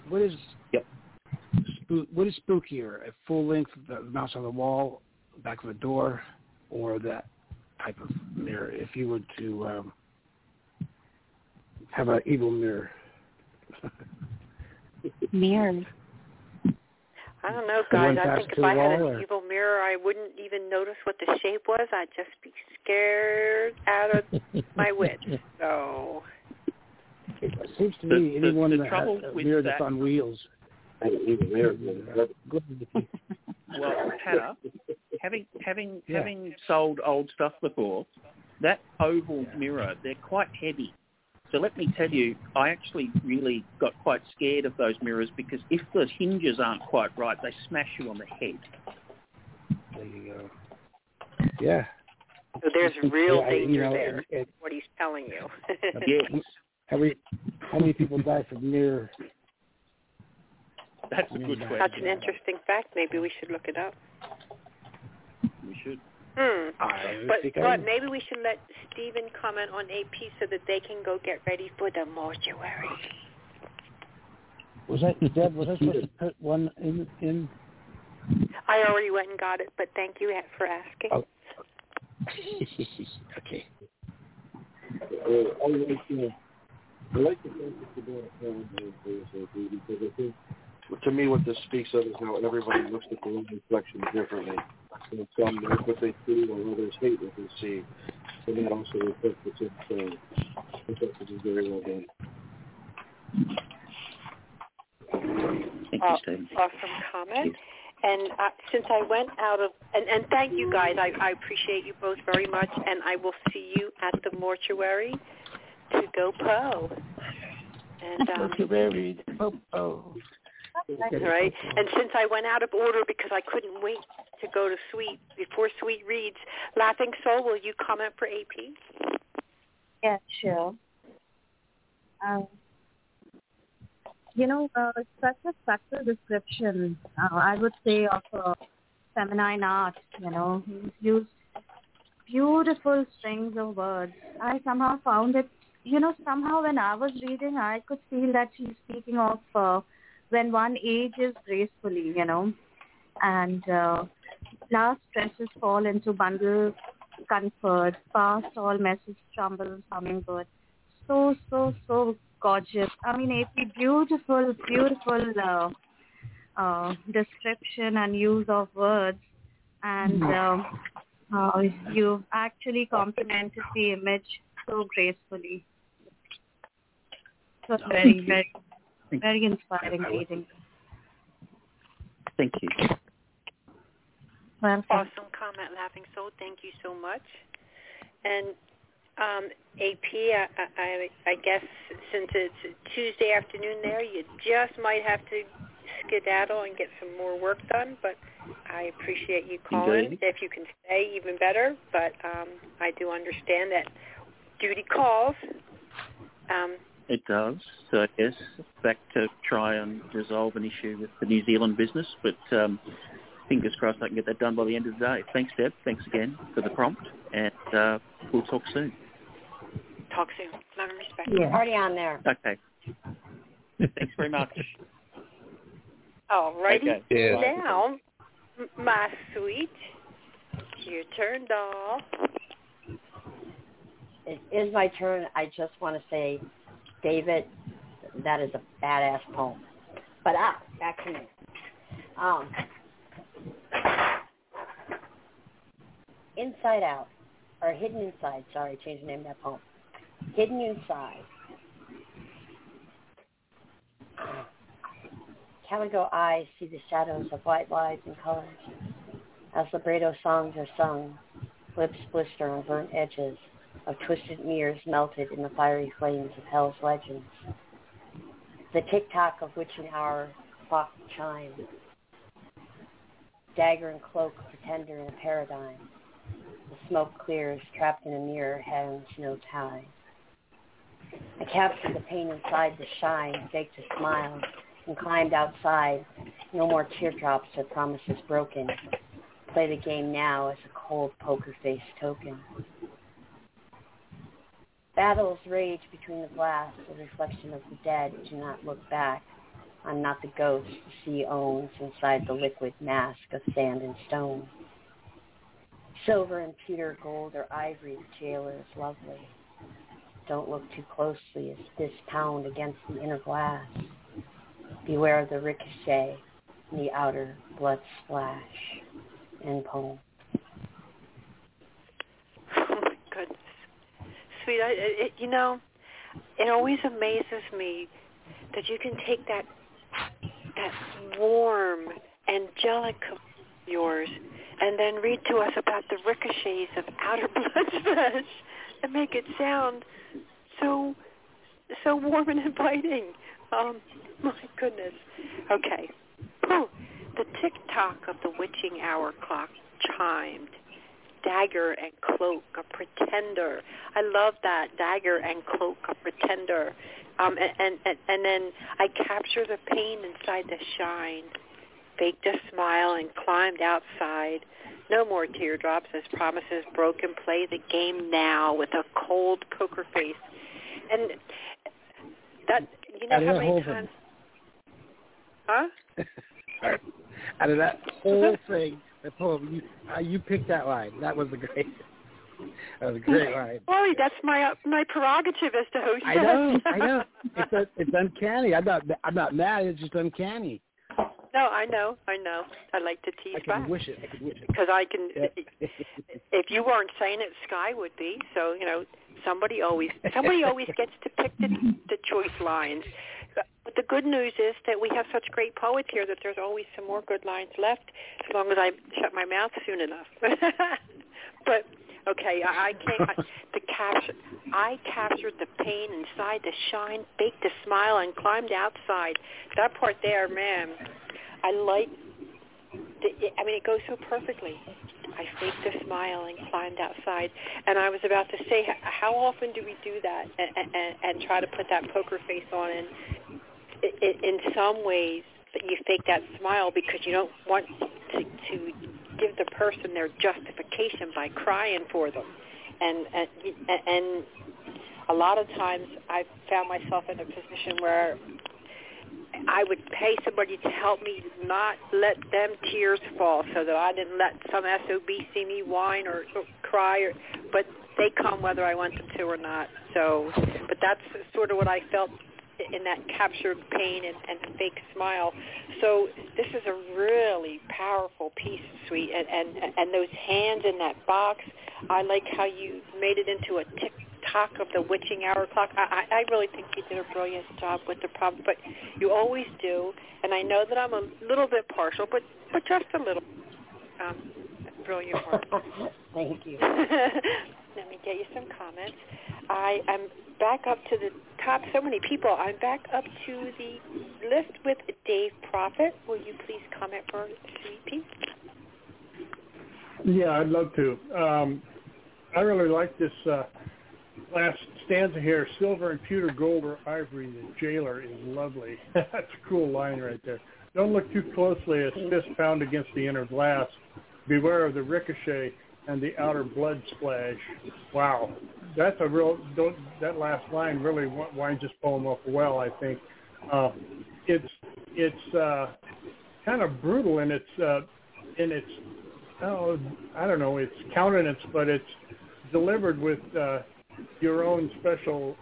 spookier? A full length mouse on the wall, back of a door, or that type of mirror? If you were to have an evil mirror. Mirror. I don't know, guys. I think if I had an evil mirror, I wouldn't even notice what the shape was. I'd just be scared out of my wits. So it seems to me anyone that has a mirror that's on wheels. Well, Hannah, having sold old stuff before, that oval mirror, they're quite heavy. So let me tell you, I actually really got quite scared of those mirrors because if the hinges aren't quite right, they smash you on the head. There you go. Yeah. So there's real danger there. What he's telling you. Yes. How many people die from mirror? That's a good question. That's an interesting fact. Maybe we should look it up. We should. But maybe we should let Stephen comment on AP so that they can go get ready for the mortuary. Deb, was I supposed to put one in? I already went and got it, but thank you for asking. Oh. Okay. I like the fact that you're doing a calendar because I think, to me, what this speaks of is how everybody looks at their own reflection differently. And some like what they see, while others hate what they see. And that also reflects what's inside. I think that's very well done. Thank you, Steve. Awesome comment. And since I went out of, and thank you guys, I appreciate you both very much, and I will see you at the mortuary to go Poe. And mortuary, Poe. Right, and since I went out of order because I couldn't wait to go to Sweet before Sweet reads, Laughing Soul, will you comment for AP? Yeah, sure. It's such a subtle description, I would say, of feminine art. He's used beautiful strings of words. I somehow found it, somehow when I was reading, I could feel that she's speaking of when one ages gracefully, and last stresses fall into bundle comfort, past all message trumbles hummingbird. So gorgeous. I mean, AP, beautiful description and use of words, and you've actually complemented the image so gracefully. So very inspiring reading. Thank you. Welcome. Awesome comment, Laughing Soul. Thank you so much. And AP, I guess since it's Tuesday afternoon there, you just might have to skedaddle and get some more work done, but I appreciate you calling. Indeed. If you can stay, even better, but I do understand that duty calls. It does. So I guess back to try and resolve an issue with the New Zealand business, but fingers crossed I can get that done by the end of the day. Thanks, Deb. Thanks again for the prompt, and we'll talk soon. Talk soon. Love and respect. Yeah. Already on there. Okay. Thanks very much. All righty. Okay. Yeah. Now, my sweet, your turn, doll. It is my turn. I just want to say, David, that is a badass poem. But back to me. Inside Out, or Hidden Inside, sorry, changed the name of that poem. Hidden Inside. Calico eyes see the shadows of white lies and colors. As libretto songs are sung, lips blister on burnt edges of twisted mirrors melted in the fiery flames of hell's legends. The tick-tock of witching hour clock chime. Dagger and cloak, pretender in a paradigm. The smoke clears, trapped in a mirror, heaven knows high. I captured the pain inside the shine, faked a smile, and climbed outside. No more teardrops or promises broken. Play the game now as a cold poker face token. Battles rage between the glass, a reflection of the dead. Do not look back. I'm not the ghost the sea owns inside the liquid mask of sand and stone. Silver and pewter, gold or ivory, the jailer is lovely. Don't look too closely as fists pound against the inner glass. Beware of the ricochet, the outer blood splash in poem. Oh my goodness, sweet. It always amazes me that you can take that warm, angelic of yours and then read to us about the ricochets of outer blood splash and make it sound so warm and inviting. My goodness. Okay. Whew. The tick-tock of the witching hour clock chimed. Dagger and cloak, a pretender. I love that. Dagger and cloak, a pretender. And then I captured the pain inside the shine, faked a smile and climbed outside. No more teardrops as promises broken. Play the game now with a cold poker face. And that, how many times? Huh? Out of that whole thing, the poem, you picked that line. That was a great line. Boy, that's my prerogative as to host. I know. It's uncanny. I'm not mad. It's just uncanny. No, I know. I like to tease back. I could wish it. Because I can. If you weren't saying it, Sky would be. So somebody always gets to pick the choice lines. But the good news is that we have such great poets here that there's always some more good lines left, as long as I shut my mouth soon enough. But okay, I captured the pain inside the shine, baked a smile, and climbed outside. That part there, man, I like. It goes so perfectly. I faked a smile and climbed outside. And I was about to say, how often do we do that and try to put that poker face on? And in some ways, that you fake that smile because you don't want to give the person their justification by crying for them. And a lot of times I've found myself in a position where I would pay somebody to help me not let them tears fall so that I didn't let some SOB see me whine or cry, but they come whether I want them to or not. So, but that's sort of what I felt in that captured pain and fake smile. So this is a really powerful piece, Sweet, and those hands in that box, I like how you made it into a tick-tock of the witching hour clock. I really think you did a brilliant job with the problem, but you always do, and I know that I'm a little bit partial, but just a little. Brilliant work. Thank you. Let me get you some comments. I am back up to the top. So many people. I'm back up to the list with Dave Prophet. Will you please comment for CP? Yeah, I'd love to. I really like this last stanza here. Silver and pewter, gold or ivory, the jailer is lovely. That's a cool line right there. Don't look too closely as fist pound against the inner glass. Beware of the ricochet and the outer blood splash. Wow. That's that last line really winds this poem up well, I think. It's kind of brutal in its its countenance, but it's delivered with your own special,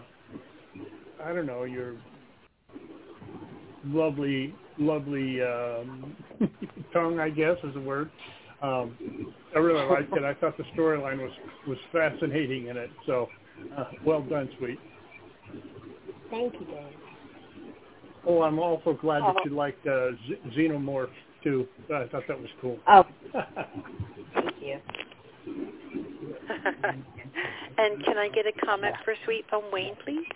your lovely tongue, I guess is the word. I really liked it. I thought the storyline was fascinating in it. So, well done, Sweet. Thank you, Dave. Oh, I'm also glad that you liked Xenomorph too. I thought that was cool. Oh, thank you. And can I get a comment for Sweet from Wayne, please?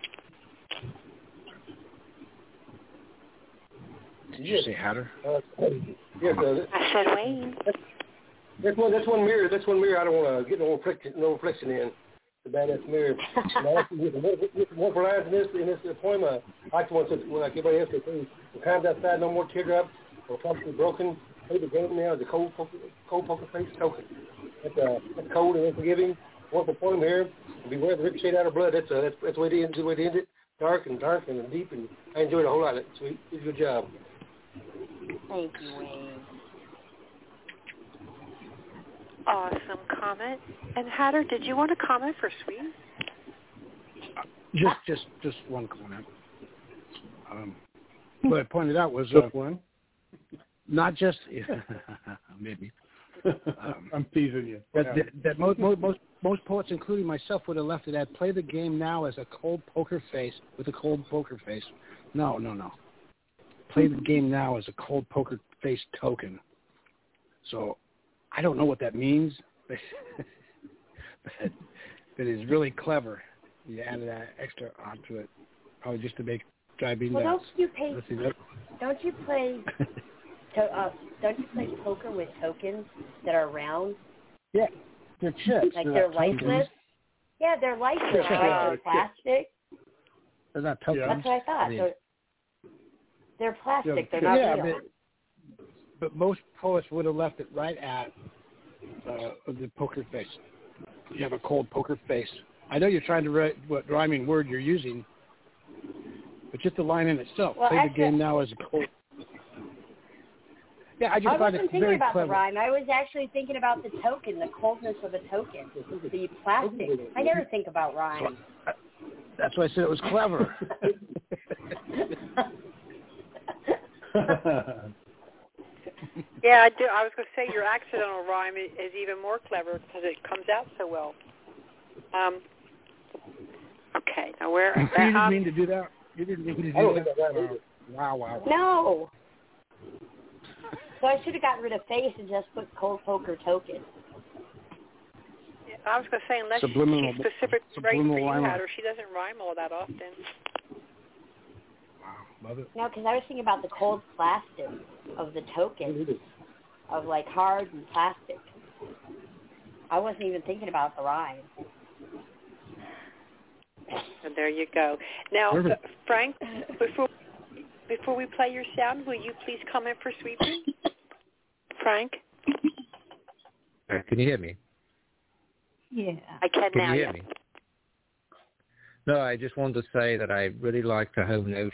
Did you say Hatter? Yes, I said Wayne. That's one mirror. I don't want to get no reflection in. The badass mirror. One for lines in this poem. I like the one like everybody else. The times outside, no more teardrops. Or probably broken. Play the game now. The cold poker face token. That's cold and unforgiving. One for poem here. Beware the ricochet out of blood. That's the way to end it. Dark and deep, and I enjoyed a whole lot of it. Sweet. You did a good job. Thank you, Wayne. Awesome comment. And Hatter, did you want to comment for Sweet? Just one comment. What I pointed out was one. not just maybe. I'm teasing you. That most poets, including myself, would have left it at play the game now as a cold poker face with a cold poker face. No. Play the game now as a cold poker face token. So I don't know what that means, but it is really clever. You added that extra onto it, probably just to make driving nuts. Don't you play don't you play poker with tokens that are round? Yeah, they're chips. Like they're lifeless? Yeah, they're lifeless, right? They're plastic. They're not tokens. That's what I thought. They're plastic. They're not real. But most poets would have left it right at the poker face. You have a cold poker face. I know you're trying to write what rhyming word you're using, but just the line in itself. Well, play the game now as a cold. Yeah, I just find it very clever. I wasn't thinking about the rhyme. I was actually thinking about the token, the coldness of the token, the plastic. I never think about rhyme. That's why I said it was clever. Yeah, I do. I was going to say your accidental rhyme is even more clever because it comes out so well. Okay, now where? You didn't mean to do that. You didn't mean to do that. I don't think that. Wow. No. So I should have gotten rid of face and just put cold poker token. Yeah, I was going to say unless she's specific right for you had her, she doesn't rhyme all that often. Wow, love it. No, because I was thinking about the cold plastic of the token, of like hard and plastic. I wasn't even thinking about the rhyme. And there you go. Now, Frank, before we play your sound, will you please come in for sweeping? Frank? Can you hear me? Yeah. I can now, you hear me? No, I just wanted to say that I really like the whole notion.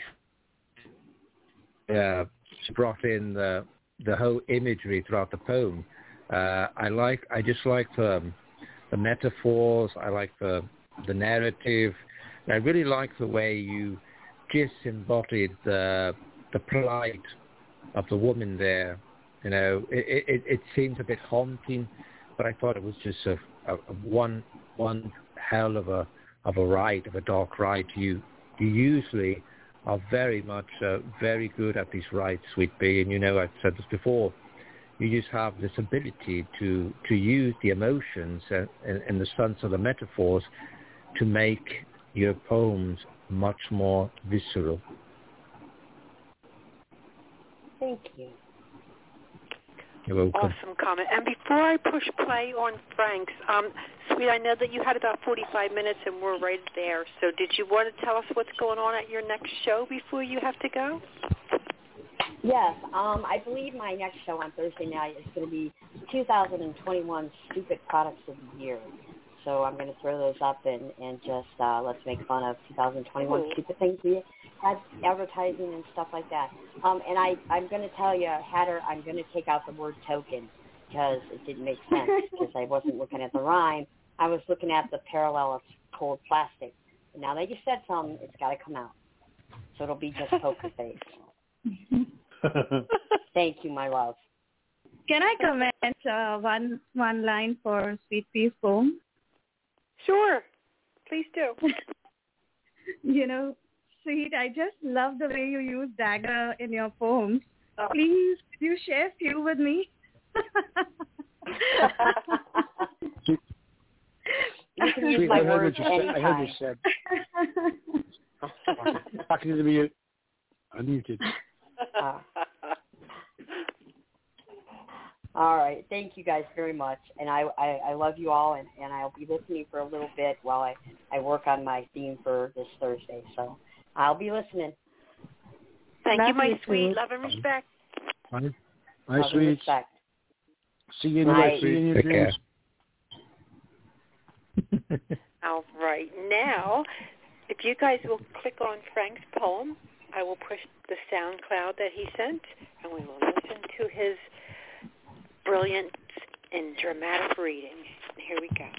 She brought in the whole imagery throughout the poem. I just like the metaphors. I like the narrative. And I really like the way you just embodied the plight of the woman there. You know, it seems a bit haunting, but I thought it was just a one hell of a ride, of a dark ride. You usually are very much very good at these rides, Sweet Bee, and you know I've said this before. You just have this ability to use the emotions and the sense of the metaphors to make your poems much more visceral. Thank you. You're welcome. Awesome comment. And before I push play on Frank's, Sweet, I know that you had about 45 minutes and we're right there. So did you want to tell us what's going on at your next show before you have to go? Yes. I believe my next show on Thursday night is going to be 2021 Stupid Products of the Year. So I'm going to throw those up and just let's make fun of 2021 stupid things we had, advertising and stuff like that. And I'm going to tell you, Hatter, I'm going to take out the word token because it didn't make sense because I wasn't looking at the rhyme. I was looking at the parallel of cold plastic. And now that you said something, it's got to come out. So it'll be just poker face. Thank you, my love. Can I comment one line for Sweet Pea's poem? Sure. Please do. You know, Sweet, I just love the way you use dagger in your poems. Please, could you share a few with me? You can use my words anytime. I heard you said. Talking to me, unmuted. All right. Thank you guys very much. And I love you all, and I'll be listening for a little bit while I work on my theme for this Thursday. So I'll be listening. Thank you, my sweet. Love and respect. My love sweet. And respect. See you in your dreams. All right. Now, if you guys will click on Frank's poem, I will push the SoundCloud that he sent, and we will listen to his brilliance in dramatic reading. Here we go.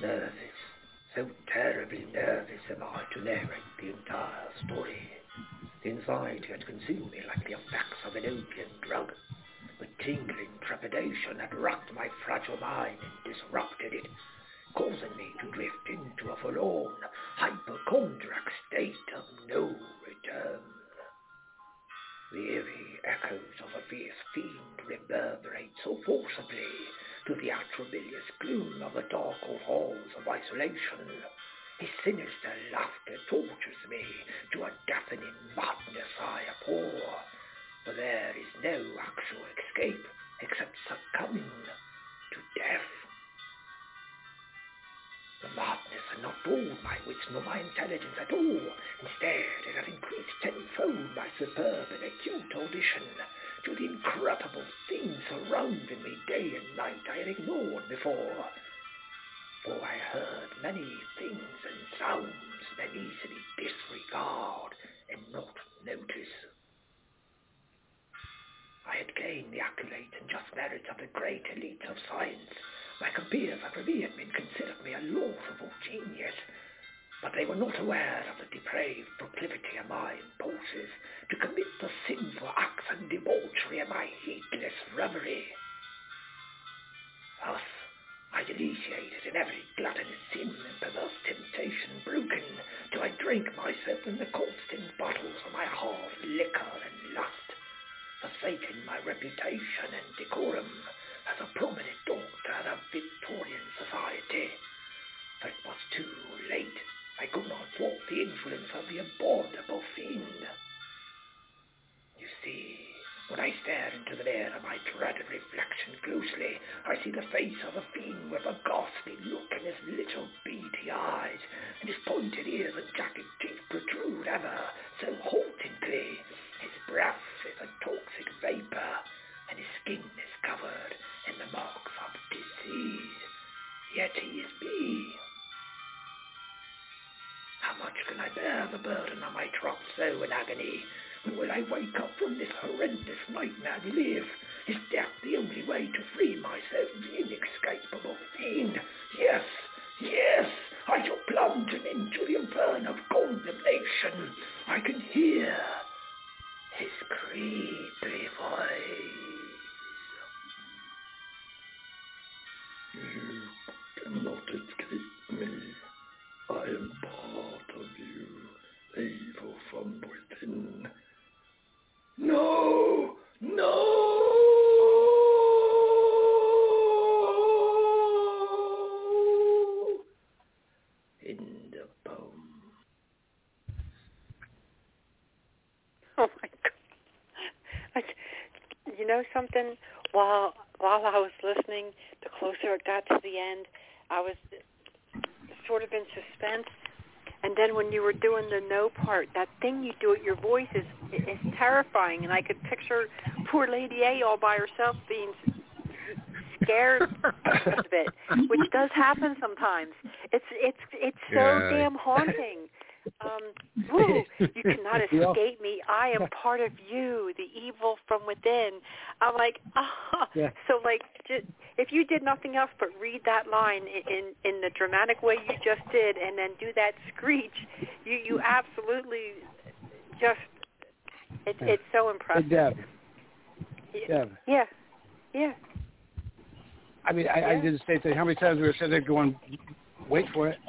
nervous, so terribly nervous am I to narrate the entire story. The anxiety had consumed me like the effects of an opium drug. The tingling trepidation had rocked my fragile mind and disrupted it, causing me to drift into a forlorn, hypochondriac state of no return. The eerie echoes of a fierce fiend reverberate so forcibly through the atrabilious gloom of the darker halls of isolation. His sinister laughter tortures me to a deafening madness I abhor, for there is no actual escape except succumbing to death. The madness had not dulled my wits nor my intelligence at all. Instead, it had increased tenfold my superb and acute audition to the incredible things surrounding me day and night I had ignored before. For I heard many things and sounds men easily disregard and not notice. I had gained the accolades and just merits of the great elite of science. My compeers had revered me and considered me a laudable genius, but they were not aware of the depraved proclivity of my impulses to commit the sinful acts and debauchery of my heedless reverie. Thus, I deliciated in every gluttonous sin and perverse temptation broken, till I drank myself in the constant bottles of my hard liquor and lust, forsaking my reputation and decorum as a prominent doctor of Victorian society. But it was too late. I could not thwart the influence of the abominable fiend. You see, when I stare into the mirror of my dreaded reflection closely, I see the face of a fiend with a ghastly look in his little beady eyes, and his pointed ears and jagged teeth protrude ever so hauntingly. His breath is a toxic vapor, and his skin is covered in the marks of disease. Yet he is me. How much can I bear the burden of my trouble so in agony? When will I wake up from this horrendous nightmare I live? Is death the only way to free myself from the inescapable fiend? Yes, yes, I shall plunge him into the inferno of condemnation. I can hear his creepy voice. You cannot escape me. I am part of you, evil from within. No! No! In the poem. Oh my God. You know something? While I was listening, the closer it got to the end, I was sort of in suspense. And then when you were doing the no part, that thing you do with your voice is terrifying. And I could picture poor Lady A all by herself being scared of it, which does happen sometimes. It's so damn haunting. Woo, you cannot escape me. I am part of you, the evil from within. I'm like, So like, just, if you did nothing else but read that line in the dramatic way you just did, and then do that screech, you absolutely just, it's so impressive. Deb. Yeah. I mean, I did the same thing. How many times we were sitting there going, wait for it.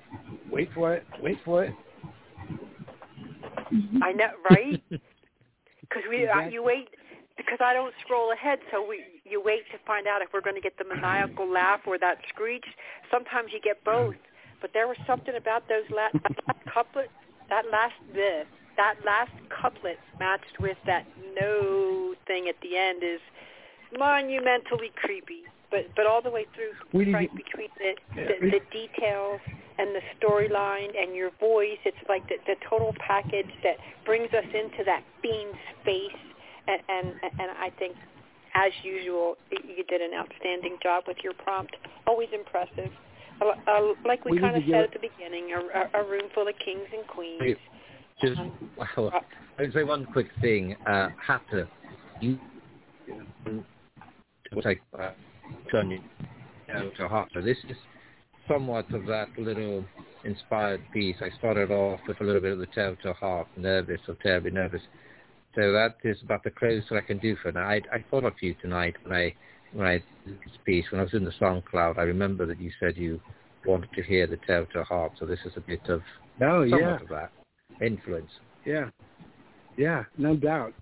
I know, right? Because you wait, because I don't scroll ahead, so you wait to find out if we're going to get the maniacal laugh or that screech. Sometimes you get both, but there was something about those last couplet, that last couplet matched with that no thing at the end is monumentally creepy. But all the way through, right between the details and the storyline and your voice, it's like the total package that brings us into that fiend's face. And I think, as usual, you did an outstanding job with your prompt. Always impressive. Like we kind of said at the beginning, a room full of kings and queens. I'd say one quick thing. Hatter, you will take turn you to heart. So this is somewhat of that little inspired piece. I started off with a little bit of the Telltale Heart, nervous or terribly nervous. So that is about the closest I can do for now. I thought of you tonight when I did this piece. When I was in the SoundCloud, I remember that you said you wanted to hear the Telltale Heart. So this is a bit of somewhat of that influence. Yeah, no doubt.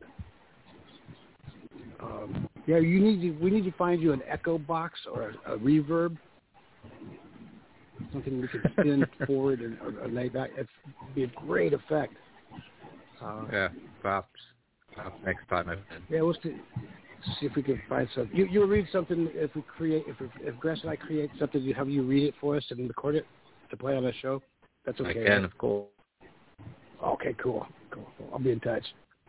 We need to find you an echo box or a reverb, something we could spin forward or lay back. It'd be a great effect. Perhaps next time. We'll see if we can find something. You'll read something if Grass and I create something. You have you read it for us and record it to play on the show. That's okay. I can, of course. Okay, cool. I'll be in touch.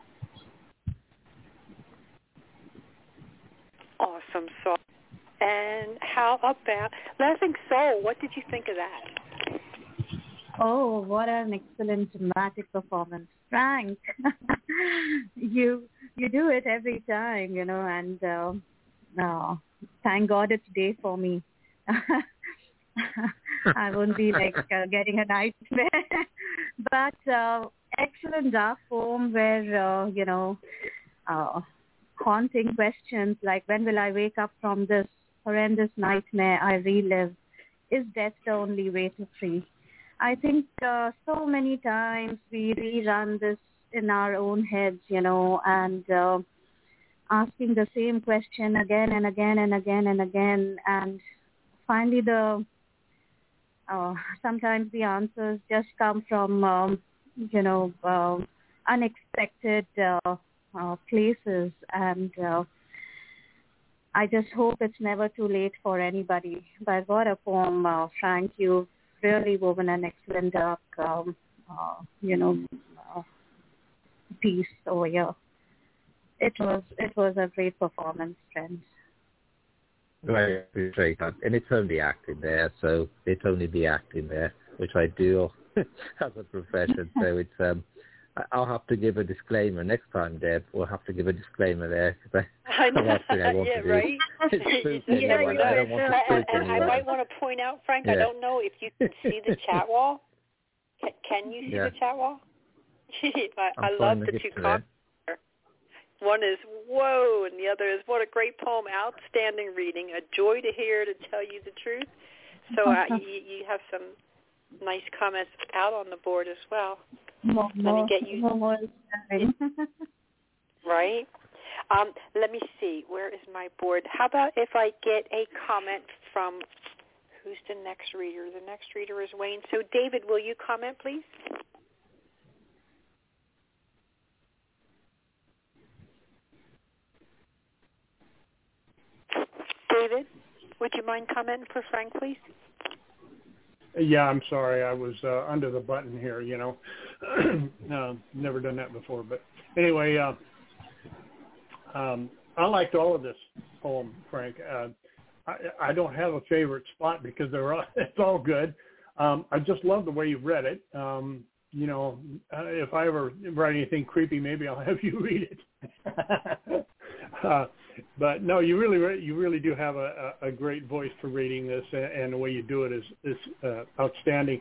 Awesome song. And how about Laughing Soul? What did you think of that? Oh, what an excellent dramatic performance, Frank. You do it every time, and thank God it's day for me. I won't be getting a nightmare. But excellent dark form where, haunting questions like when will I wake up from this horrendous nightmare I relive? Is death the only way to free? I think so many times we rerun this in our own heads, and asking the same question again and again and again and again. And finally sometimes the answers just come from, unexpected places. And I just hope it's never too late for anybody. But what a poem, Frank. You've really woven an excellent dark, piece over here. It was a great performance, friends. I appreciate that. And it's only acting there, so it's only the acting there, which I do as a profession. So it's I'll have to give a disclaimer next time, Deb. We'll have to give a disclaimer there because I know. Right? I don't want to I might want to point out, Frank. I don't know if you can see the chat wall. Can you see the chat wall? I love the two comments. One is, whoa, and the other is, what a great poem, outstanding reading, a joy to hear, to tell you the truth. So you have some nice comments out on the board as well. Let me get you. Right? Let me see. Where is my board? How about if I get a comment from, who's the next reader? The next reader is Wayne. So, David, will you comment, please? David, would you mind commenting for Frank, please? Yeah, I'm sorry. I was under the button here, never done that before. But anyway, I liked all of this poem, Frank. I don't have a favorite spot because it's all good. I just love the way you read it. If I ever write anything creepy, maybe I'll have you read it. But no, you really do have a great voice for reading this, and the way you do it is outstanding.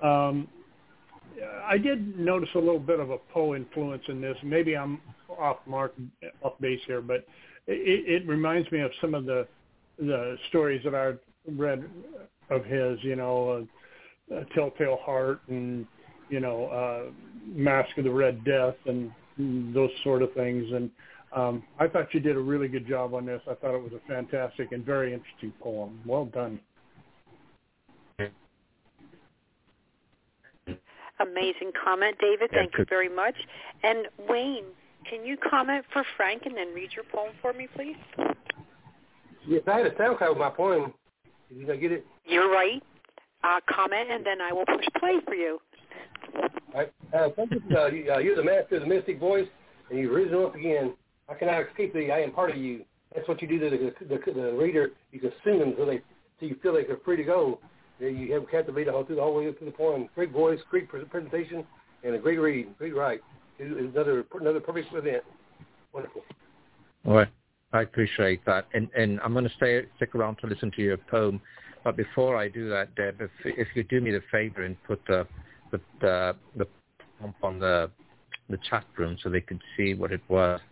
I did notice a little bit of a Poe influence in this. Maybe I'm off base here, but it reminds me of some of the stories that I've read of his. Telltale Heart and Mask of the Red Death and those sort of things. And I thought you did a really good job on this. I thought it was a fantastic and very interesting poem. Well done. Amazing comment, David. Thank you very much. And Wayne, can you comment for Frank and then read your poem for me, please? Yes, I had a sound cloud with my poem. Did you get it? You're right. Comment, and then I will push play for you. All right. You're the master of the mystic voice, and you've risen up again. I cannot escape thee. I am part of you. That's what you do to the reader. You consume them so you feel like they're free to go. You have captivated all the way up to the poem. Great voice, great presentation, and a great read. Great write. It's another perfect event. Wonderful. All right. I appreciate that, and I'm going to stick around to listen to your poem. But before I do that, Deb, if you do me the favor and put the poem on the chat room so they could see what it was.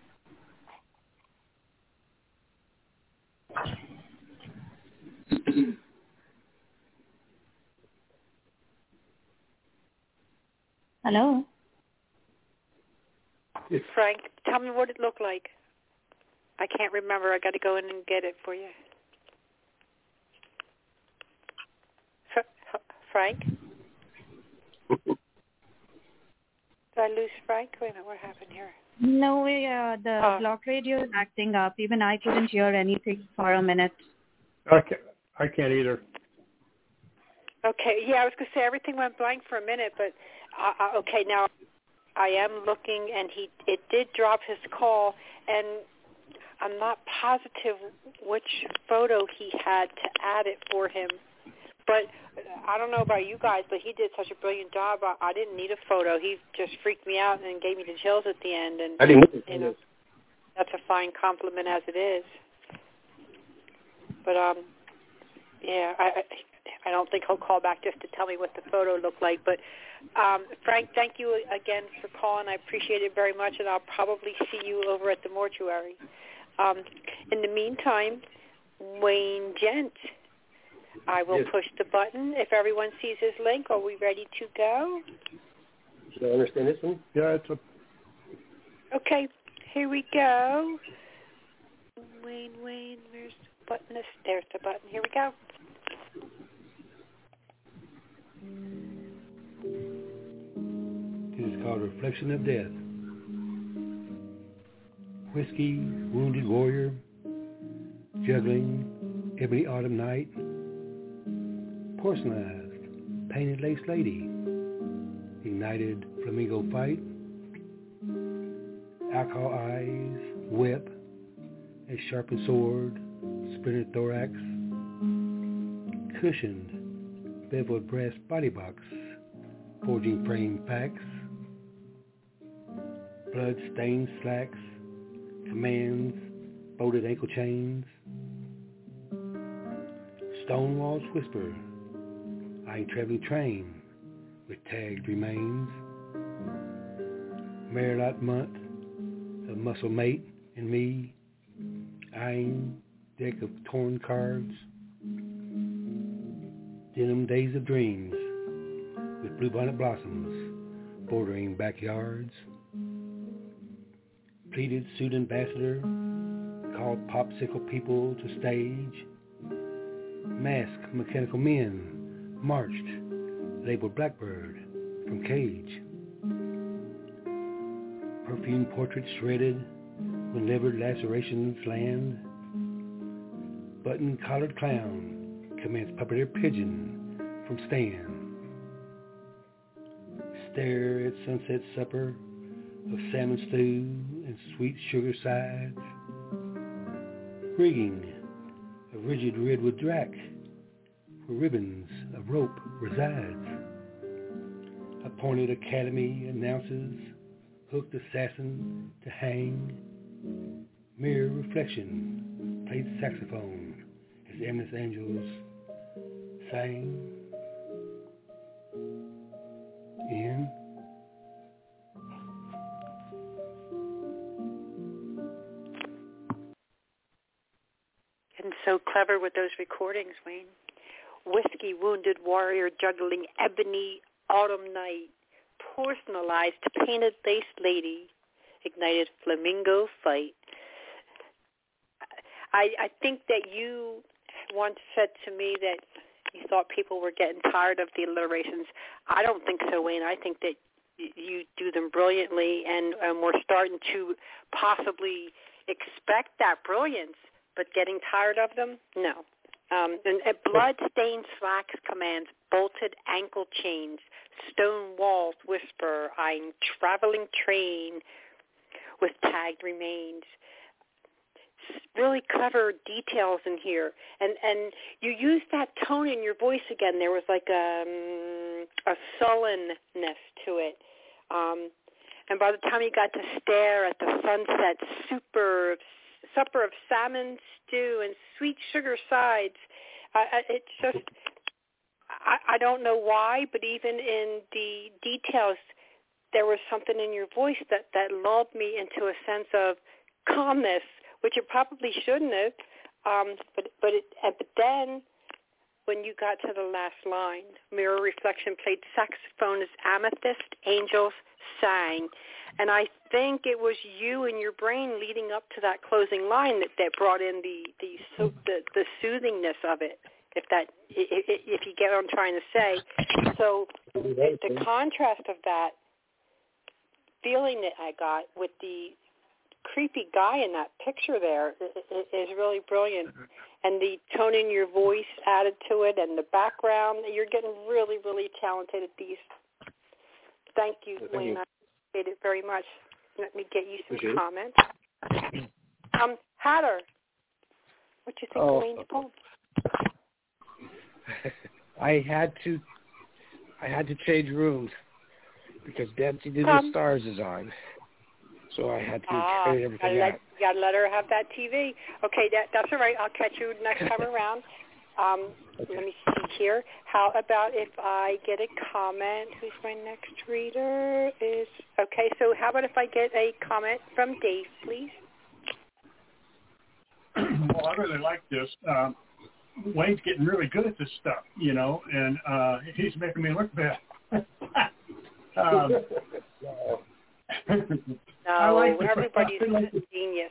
Hello? Frank, tell me what it looked like. I can't remember. I got to go in and get it for you. Frank? Did I lose Frank? Wait a minute, what happened here? No, the block radio is acting up. Even I couldn't hear anything for a minute. I can't either. Okay, yeah, I was going to say everything went blank for a minute, but okay, now I am looking, and it did drop his call, and I'm not positive which photo he had to add it for him. But I don't know about you guys, but he did such a brilliant job. I didn't need a photo. He just freaked me out and gave me the chills at the end. And I didn't. You know, that's a fine compliment as it is. But yeah, I don't think he'll call back just to tell me what the photo looked like. But Frank, thank you again for calling. I appreciate it very much, and I'll probably see you over at the mortuary. In the meantime, Wayne Gent, I will push the button. If everyone sees his link, are we ready to go? Should I understand this one? Yeah, it's a... Okay, here we go. Wayne, where's the button? There's the button. Here we go. It is called Reflection of Death. Whiskey, wounded warrior, juggling, ebony autumn night, porcelainized, painted lace lady, ignited flamingo fight, alcohol eyes, whip, a sharpened sword, splintered thorax, cushioned, beveled brass body box, forging frame packs, blood-stained slacks, commands, bolted ankle chains, stone walls whisper, eyeing traveling train with tagged remains, Marilot month of muscle mate and me, eyeing deck of torn cards, denim days of dreams with bluebonnet blossoms bordering backyards, pleated suit ambassador called popsicle people to stage, masked mechanical men marched, labeled blackbird from cage, perfume portraits shredded when livered lacerations land, button-collared clown commenced puppeteer pigeon from stand, stare at sunset supper of salmon stew and sweet sugar sides, rigging of rigid redwood drac where ribbons of rope resides, appointed academy announces hooked assassin to hang, mirror reflection played saxophone as eminence angels sang. In and so clever with those recordings, Wayne. Whiskey, wounded warrior, juggling ebony autumn night, porcelainized painted lace lady, ignited flamingo fight. I think that you once said to me that you thought people were getting tired of the alliterations. I don't think so, Wayne. I think that you do them brilliantly, and we're starting to possibly expect that brilliance, but getting tired of them? No. And blood-stained slacks commands, bolted ankle chains, stone walls whisper, eyeing traveling train with tagged remains. Really clever details in here, and you used that tone in your voice again. There was like a sullenness to it, and by the time you got to stare at the sunset, super supper of salmon stew and sweet sugar sides. It's just, I don't know why, but even in the details, there was something in your voice that lulled me into a sense of calmness, which it probably shouldn't have. But then when you got to the last line, Mirror Reflection played saxophone as amethyst, angels sang. And I think it was you and your brain leading up to that closing line that brought in the soothingness of it, if you get what I'm trying to say. So the contrast of that feeling that I got with the creepy guy in that picture there is really brilliant. And the tone in your voice added to it and the background, you're getting really, really talented at these. Thank you, Wayne. I appreciate it very much. Let me get you some comments. Hatter, what do you think of Wayne's poem? I had to change rooms because Dancing to the Stars is on. So I had to trade everything out. You got to let her have that TV. Okay, that's all right. I'll catch you next time around. Let me see here. How about if I get a comment? Who's my next reader? Okay, so how about if I get a comment from Dave, please? Well, I really like this. Wayne's getting really good at this stuff, and he's making me look bad. No, everybody's a genius.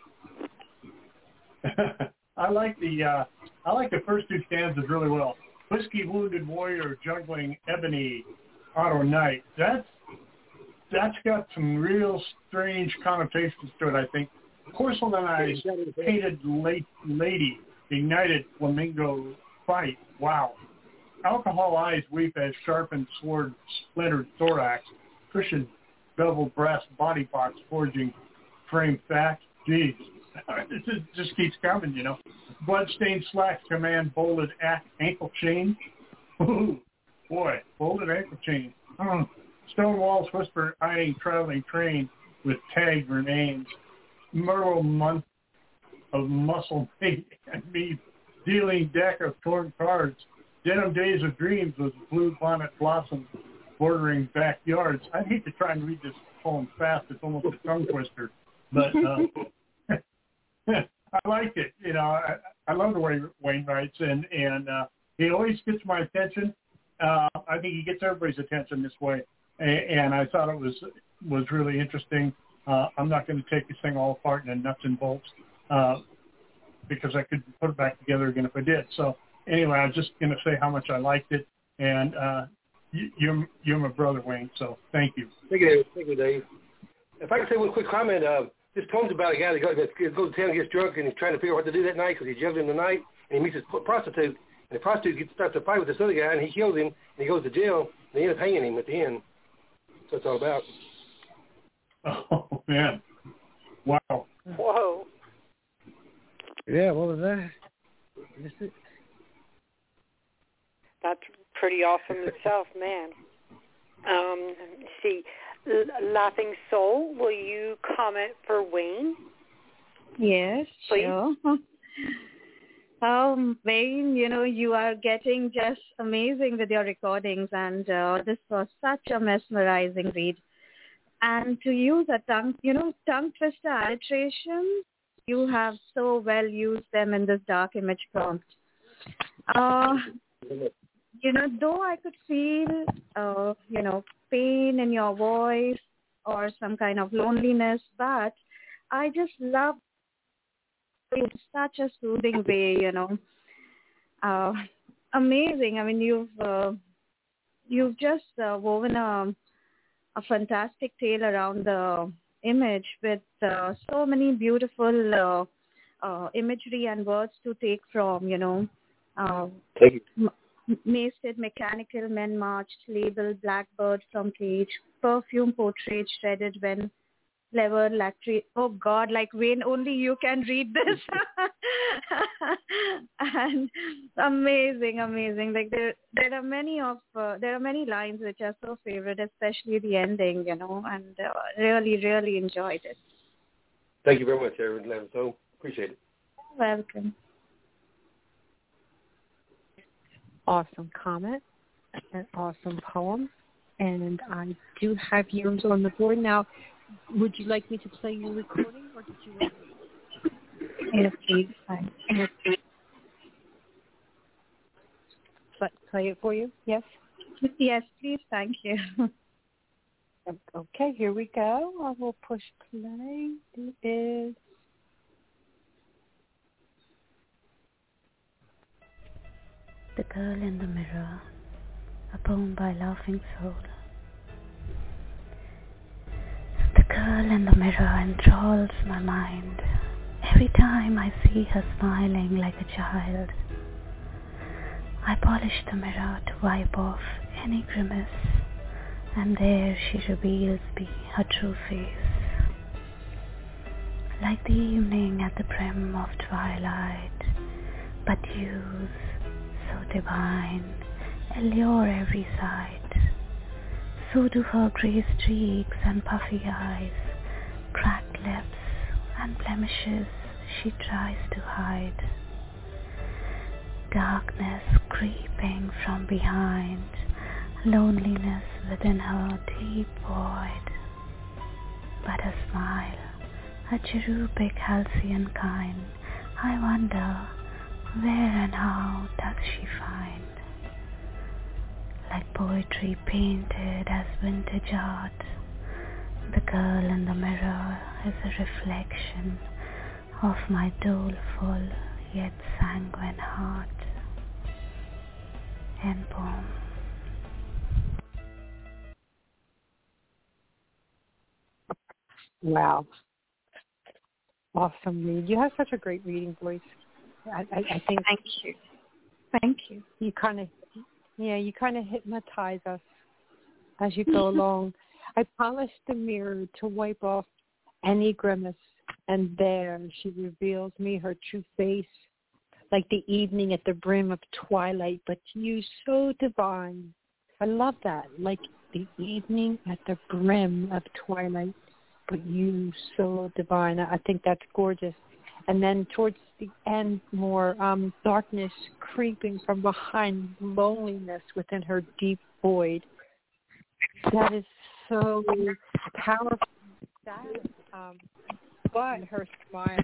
I like the first two stanzas really well. Whiskey Wounded Warrior juggling Ebony Auto Night. That's got some real strange connotations to it, I think. Porcelainized painted lady ignited flamingo fight. Wow. Alcohol eyes weep as sharpened sword splintered thorax. Cushioned beveled brass body box forging frame fact. Geez, this just keeps coming, Bloodstained slacks command bolded ankle chain. Ooh, boy, bolded ankle chain. Stone walls whisper eyeing traveling train with tag remains. Myrtle month of muscle mate and me dealing deck of torn cards. Denim days of dreams with blue bonnet blossoms bordering backyards. I hate to try and read this poem fast. It's almost a tongue twister. But I liked it. I love the way Wayne writes, and he always gets my attention. I think he gets everybody's attention this way, and I thought it was really interesting. I'm not going to take this thing all apart in nuts and bolts because I could put it back together again if I did. So anyway, I was just going to say how much I liked it, and you're my brother, Wayne. So thank you. Thank you, Dave. If I could say one quick comment, this poem's about a guy that goes to town and gets drunk, and he's trying to figure out what to do that night because he's juggling the night, and he meets this prostitute, and the prostitute starts to fight with this other guy, and he kills him, and he goes to jail, and they end up hanging him at the end. That's what it's all about. Oh, man. Wow. Whoa. Yeah, what was that? Missed it? That's pretty awesome itself, man. Let me see. Laughing Soul, will you comment for Wayne? Yes, please? Sure. Wayne, you are getting just amazing with your recordings, and this was such a mesmerizing read. And to use a tongue twister alliteration, you have so well used them in this dark image prompt. Though I could feel, pain in your voice or some kind of loneliness, but I just love it in such a soothing way, amazing. I mean, you've just woven a fantastic tale around the image with so many beautiful imagery and words to take from, Thank you. Masted mechanical men marched, labeled blackbird from cage, perfume portrait shredded when lever lactate. Oh God, like Wayne, only you can read this. And amazing. Like there are many lines which are so favorite, especially the ending, and really, really enjoyed it. Thank you very much, Aaron. So Appreciate it. Welcome. Awesome comment, an awesome poem, and I do have yours on the board now. Would you like me to play your recording, or did you want me? Yes, please. Thanks. Play it for you? Yes. Yes, please. Thank you. Okay, here we go. I will push play. It is. The Girl in the Mirror, a poem by Laughing Soul. The girl in the mirror enthralls my mind. Every time I see her smiling like a child, I polish the mirror to wipe off any grimace, and there she reveals me her true face. Like the evening at the brim of twilight, but hues so divine allure every sight. So do her grey streaks and puffy eyes, cracked lips and blemishes she tries to hide. Darkness creeping from behind, loneliness within her deep void. But a smile, a cherubic halcyon kind, I wonder where and how does she find? Like poetry painted as vintage art, the girl in the mirror is a reflection of my doleful yet sanguine heart. End poem. Wow. Awesome read. You have such a great reading voice. I think. Thank you. Thank you. You kind of hypnotize us as you go along. I polish the mirror to wipe off any grimace, and there she reveals me her true face, like the evening at the brim of twilight, but to you so divine. I love that, like the evening at the brim of twilight, but you so divine. I think that's gorgeous. And then towards the end, more darkness creeping from behind, loneliness within her deep void. That is so powerful. But her smile,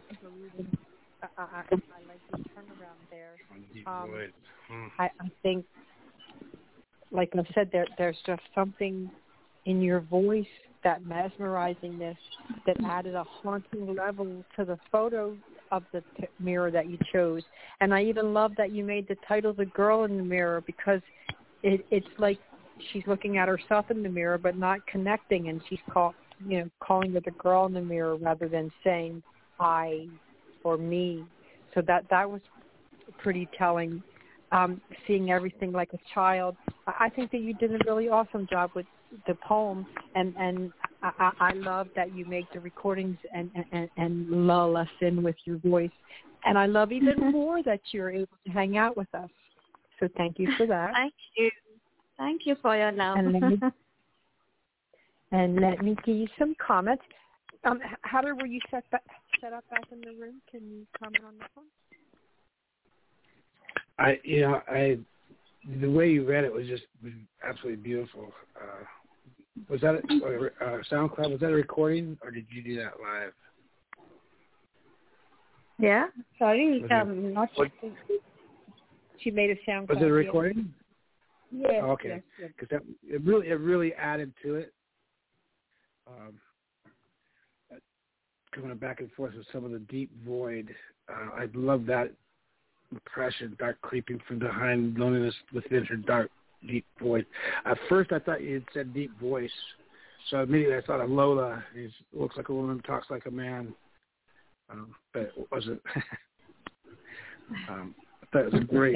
I like the turnaround there. I think, like I said, there's just something in your voice, that mesmerizing-ness, that added a haunting level to the photo of the mirror that you chose. And I even love that you made the title The Girl in the Mirror, because it's like she's looking at herself in the mirror but not connecting, and she's calling her the girl in the mirror rather than saying I or me. So that was pretty telling, seeing everything like a child. I think that you did a really awesome job with the poem, and I love that you make the recordings and lull us in with your voice. And I love even more that you're able to hang out with us. So thank you for that. Thank you. Thank you for your love. And let me give you some comments. Heather, were you set up back in the room? Can you comment on this one? The way you read it was just absolutely beautiful. Was that SoundCloud? Was that a recording, or did you do that live? Yeah. Sorry, not. She made a SoundCloud. Was it a recording? Yes. Oh, okay. Yes. Because it really added to it. Going back and forth with some of the deep void. I love that impression, dark creeping from behind, loneliness within her dark, deep void. At first, I thought you had said deep voice, so immediately I thought of Lola. He looks like a woman, talks like a man, but it wasn't. That was great.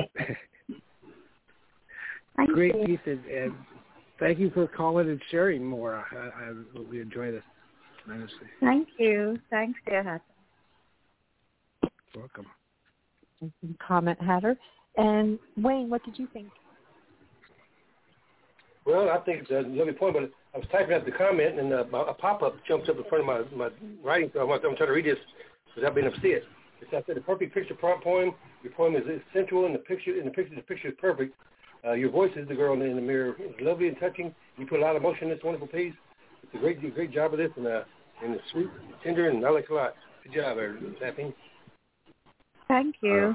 Great piece, and thank you for calling and sharing more. I really enjoy this tremendously. Thank you. Thanks, dear Hatter. Welcome. Comment, Hatter. And Wayne, what did you think? Well, I think it's a lovely point, but I was typing out the comment, and a pop-up jumps up in front of my writing, so I'm trying to read this. without being upset. It's like the perfect picture poem. Your poem is central in the picture. The picture is perfect. Your voice is the girl in the mirror. It's lovely and touching. You put a lot of emotion in this wonderful piece. It's a great job of this, and it's sweet, tender, and I like it a lot. Good job, Daphne. Thank you.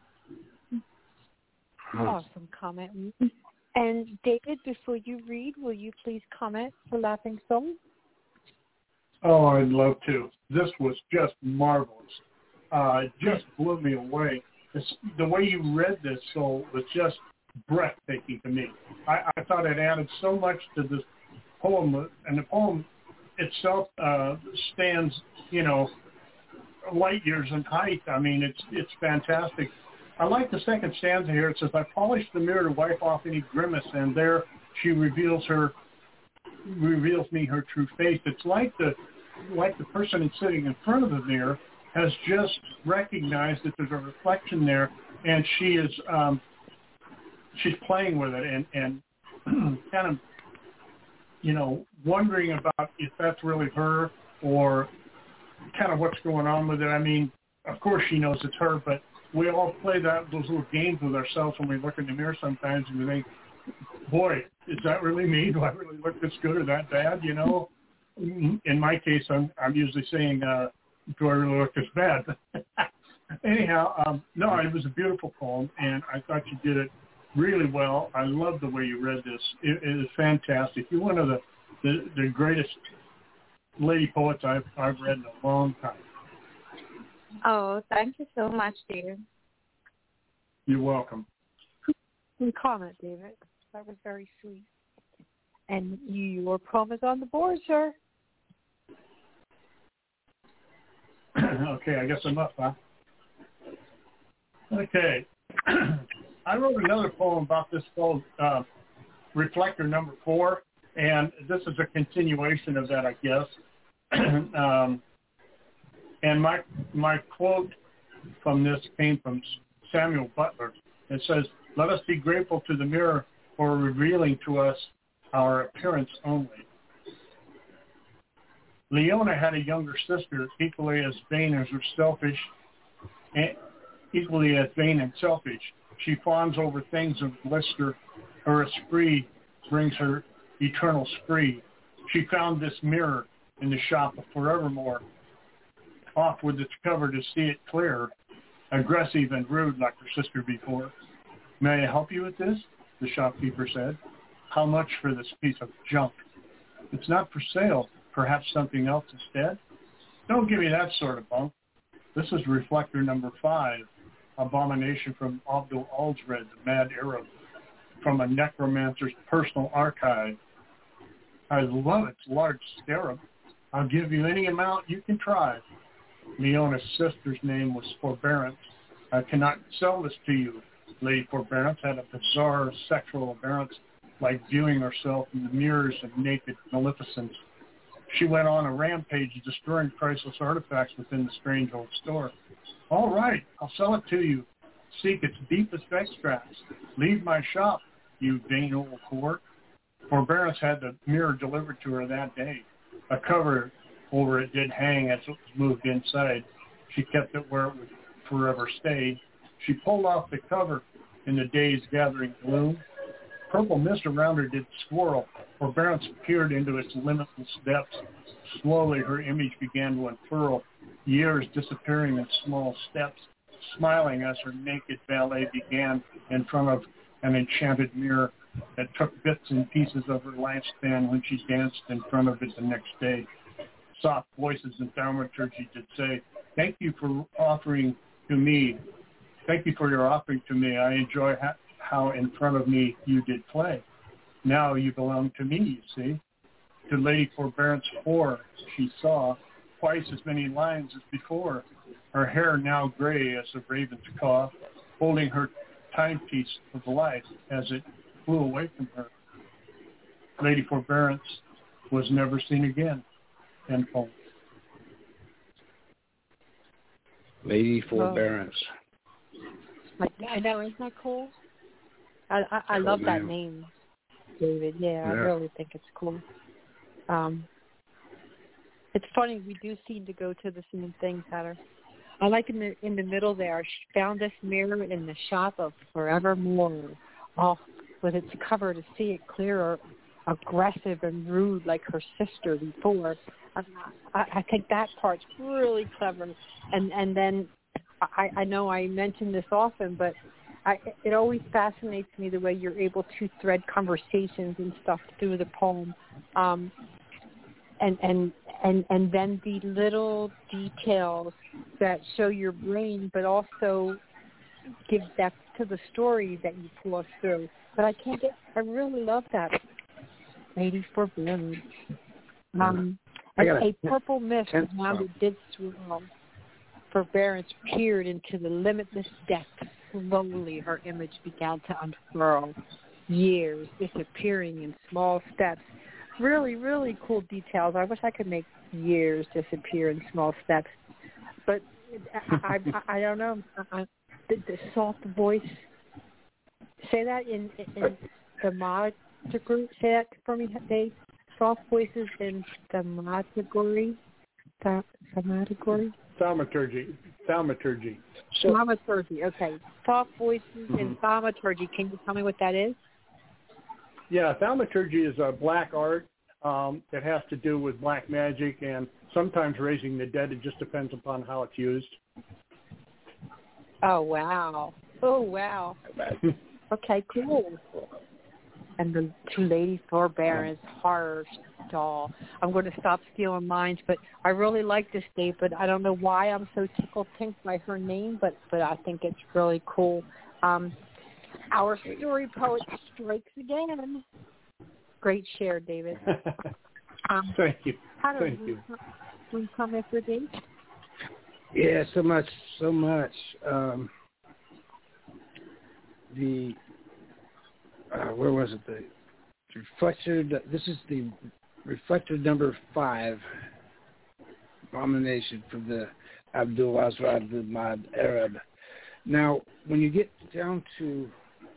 Awesome comment. And David, before you read, will you please comment for Laughing Soul? Oh, I'd love to. This was just marvelous. It just blew me away. The way you read this soul was just breathtaking to me. I thought it added so much to this poem, and the poem itself stands, light years in height. I mean, it's fantastic. I like the second stanza here. It says, "I polished the mirror to wipe off any grimace, and there she reveals me her true face." It's like the person sitting in front of the mirror has just recognized that there's a reflection there, and she is she's playing with it and kind of wondering about if that's really her or kind of what's going on with it. I mean, of course she knows it's her, but we all play those little games with ourselves when we look in the mirror sometimes, and we think, boy, is that really me? Do I really look this good or that bad? In my case, I'm usually saying, do I really look this bad? Anyhow, no, it was a beautiful poem, and I thought you did it really well. I love the way you read this. It is fantastic. You're one of the greatest lady poets I've read in a long time. Oh, thank you so much, dear. You're welcome. Good comment, David. That was very sweet. And your poem is on the board, sir. Okay, I guess I'm up, huh? Okay. I wrote another poem about this called Reflector number 4, and this is a continuation of that, I guess. And my quote from this came from Samuel Butler. It says, "Let us be grateful to the mirror for revealing to us our appearance only." Leona had a younger sister equally as vain and selfish. She fawns over things of blister. Her esprit brings her eternal spree. She found this mirror in the shop of Forevermore, off with its cover to see it clear, aggressive and rude like her sister before. "May I help you with this?" the shopkeeper said. "How much for this piece of junk?" "It's not for sale. Perhaps something else instead?" "Don't give me that sort of bunk. This is Reflector number 5, abomination from Abdul Algered, the mad Arab, from a necromancer's personal archive. I love its large scarab. I'll give you any amount you can try." Leona's sister's name was Forbearance. "I cannot sell this to you." Lady Forbearance had a bizarre sexual aberrance, like viewing herself in the mirrors of naked maleficence. She went on a rampage, destroying priceless artifacts within the strange old store. "All right, I'll sell it to you. Seek its deepest extracts. Leave my shop, you vain old whore." Forbearance had the mirror delivered to her that day. A cover over it did hang as it was moved inside. She kept it where it would forever stay. She pulled off the cover in the day's gathering gloom. Purple mist around her did swirl. Forbearance peered into its limitless depths. Slowly her image began to unfurl, years disappearing in small steps, smiling as her naked ballet began in front of an enchanted mirror that took bits and pieces of her lifespan when she danced in front of it the next day. Soft voices in thaumaturgy did say, "Thank you for offering to me. Thank you for your offering to me. I enjoy how in front of me you did play. Now you belong to me, you see." To Lady Forbearance 4, she saw twice as many lines as before, her hair now gray as a raven's caw, holding her timepiece of life as it flew away from her. Lady Forbearance was never seen again. End poem. Lady Forbearance. I know, isn't that cool? I love that name, David. Yeah, I really think it's cool. It's funny, we do seem to go to the same things, Heather. I like in the middle there. She found this mirror in the shop of Forevermore. Oh, with its cover to see it clearer, aggressive and rude like her sister before. I think that part's really clever. And then I know I mention this often, but it always fascinates me the way you're able to thread conversations and stuff through the poem. And then the little details that show your brain, but also give depth to the story that you pull us through. But I really love that. Lady Forbearance. A purple mist rounded did swirl. Forbearance peered into the limitless depths. Slowly her image began to unfurl. Years disappearing in small steps. Really, really cool details. I wish I could make years disappear in small steps. But I don't know. The soft voice. Say that in thaumaturgy. Say that for me, Dave. Soft voices in thaumaturgy. Thaumaturgy. Thaumaturgy. Thaumaturgy. Okay. Soft voices in thaumaturgy. Can you tell me what that is? Yeah, thaumaturgy is a black art that has to do with black magic and sometimes raising the dead. It just depends upon how it's used. Oh, wow. Okay, cool. And the two Lady Forbearance horror doll. I'm going to stop stealing lines, but I really like this, Dave, but I don't know why I'm so tickled pink by her name, but I think it's really cool. Our story poet strikes again. Great share, David. Thank you. Thank you. One comment for Dave? Yeah, so much. Where was it? The reflector. This is the reflector number 5 abomination from the Abdul Azrad Mad Arab. Now, when you get down to,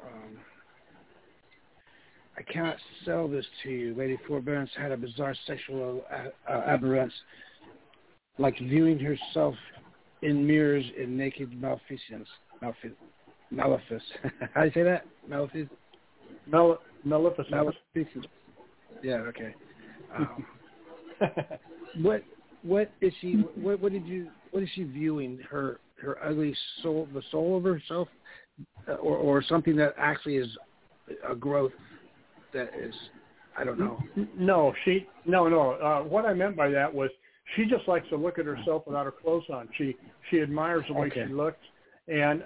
I cannot sell this to you. Lady Forbearance had a bizarre sexual aberrance, like viewing herself in mirrors in naked maleficence. Malefice. How do you say that? Malefice? Maleficence. Yeah. Okay. What is she? What is she viewing? Her ugly soul, the soul of herself, or something that actually is a growth that is, I don't know. No. What I meant by that was she just likes to look at herself without her clothes on. She admires the way she looks, and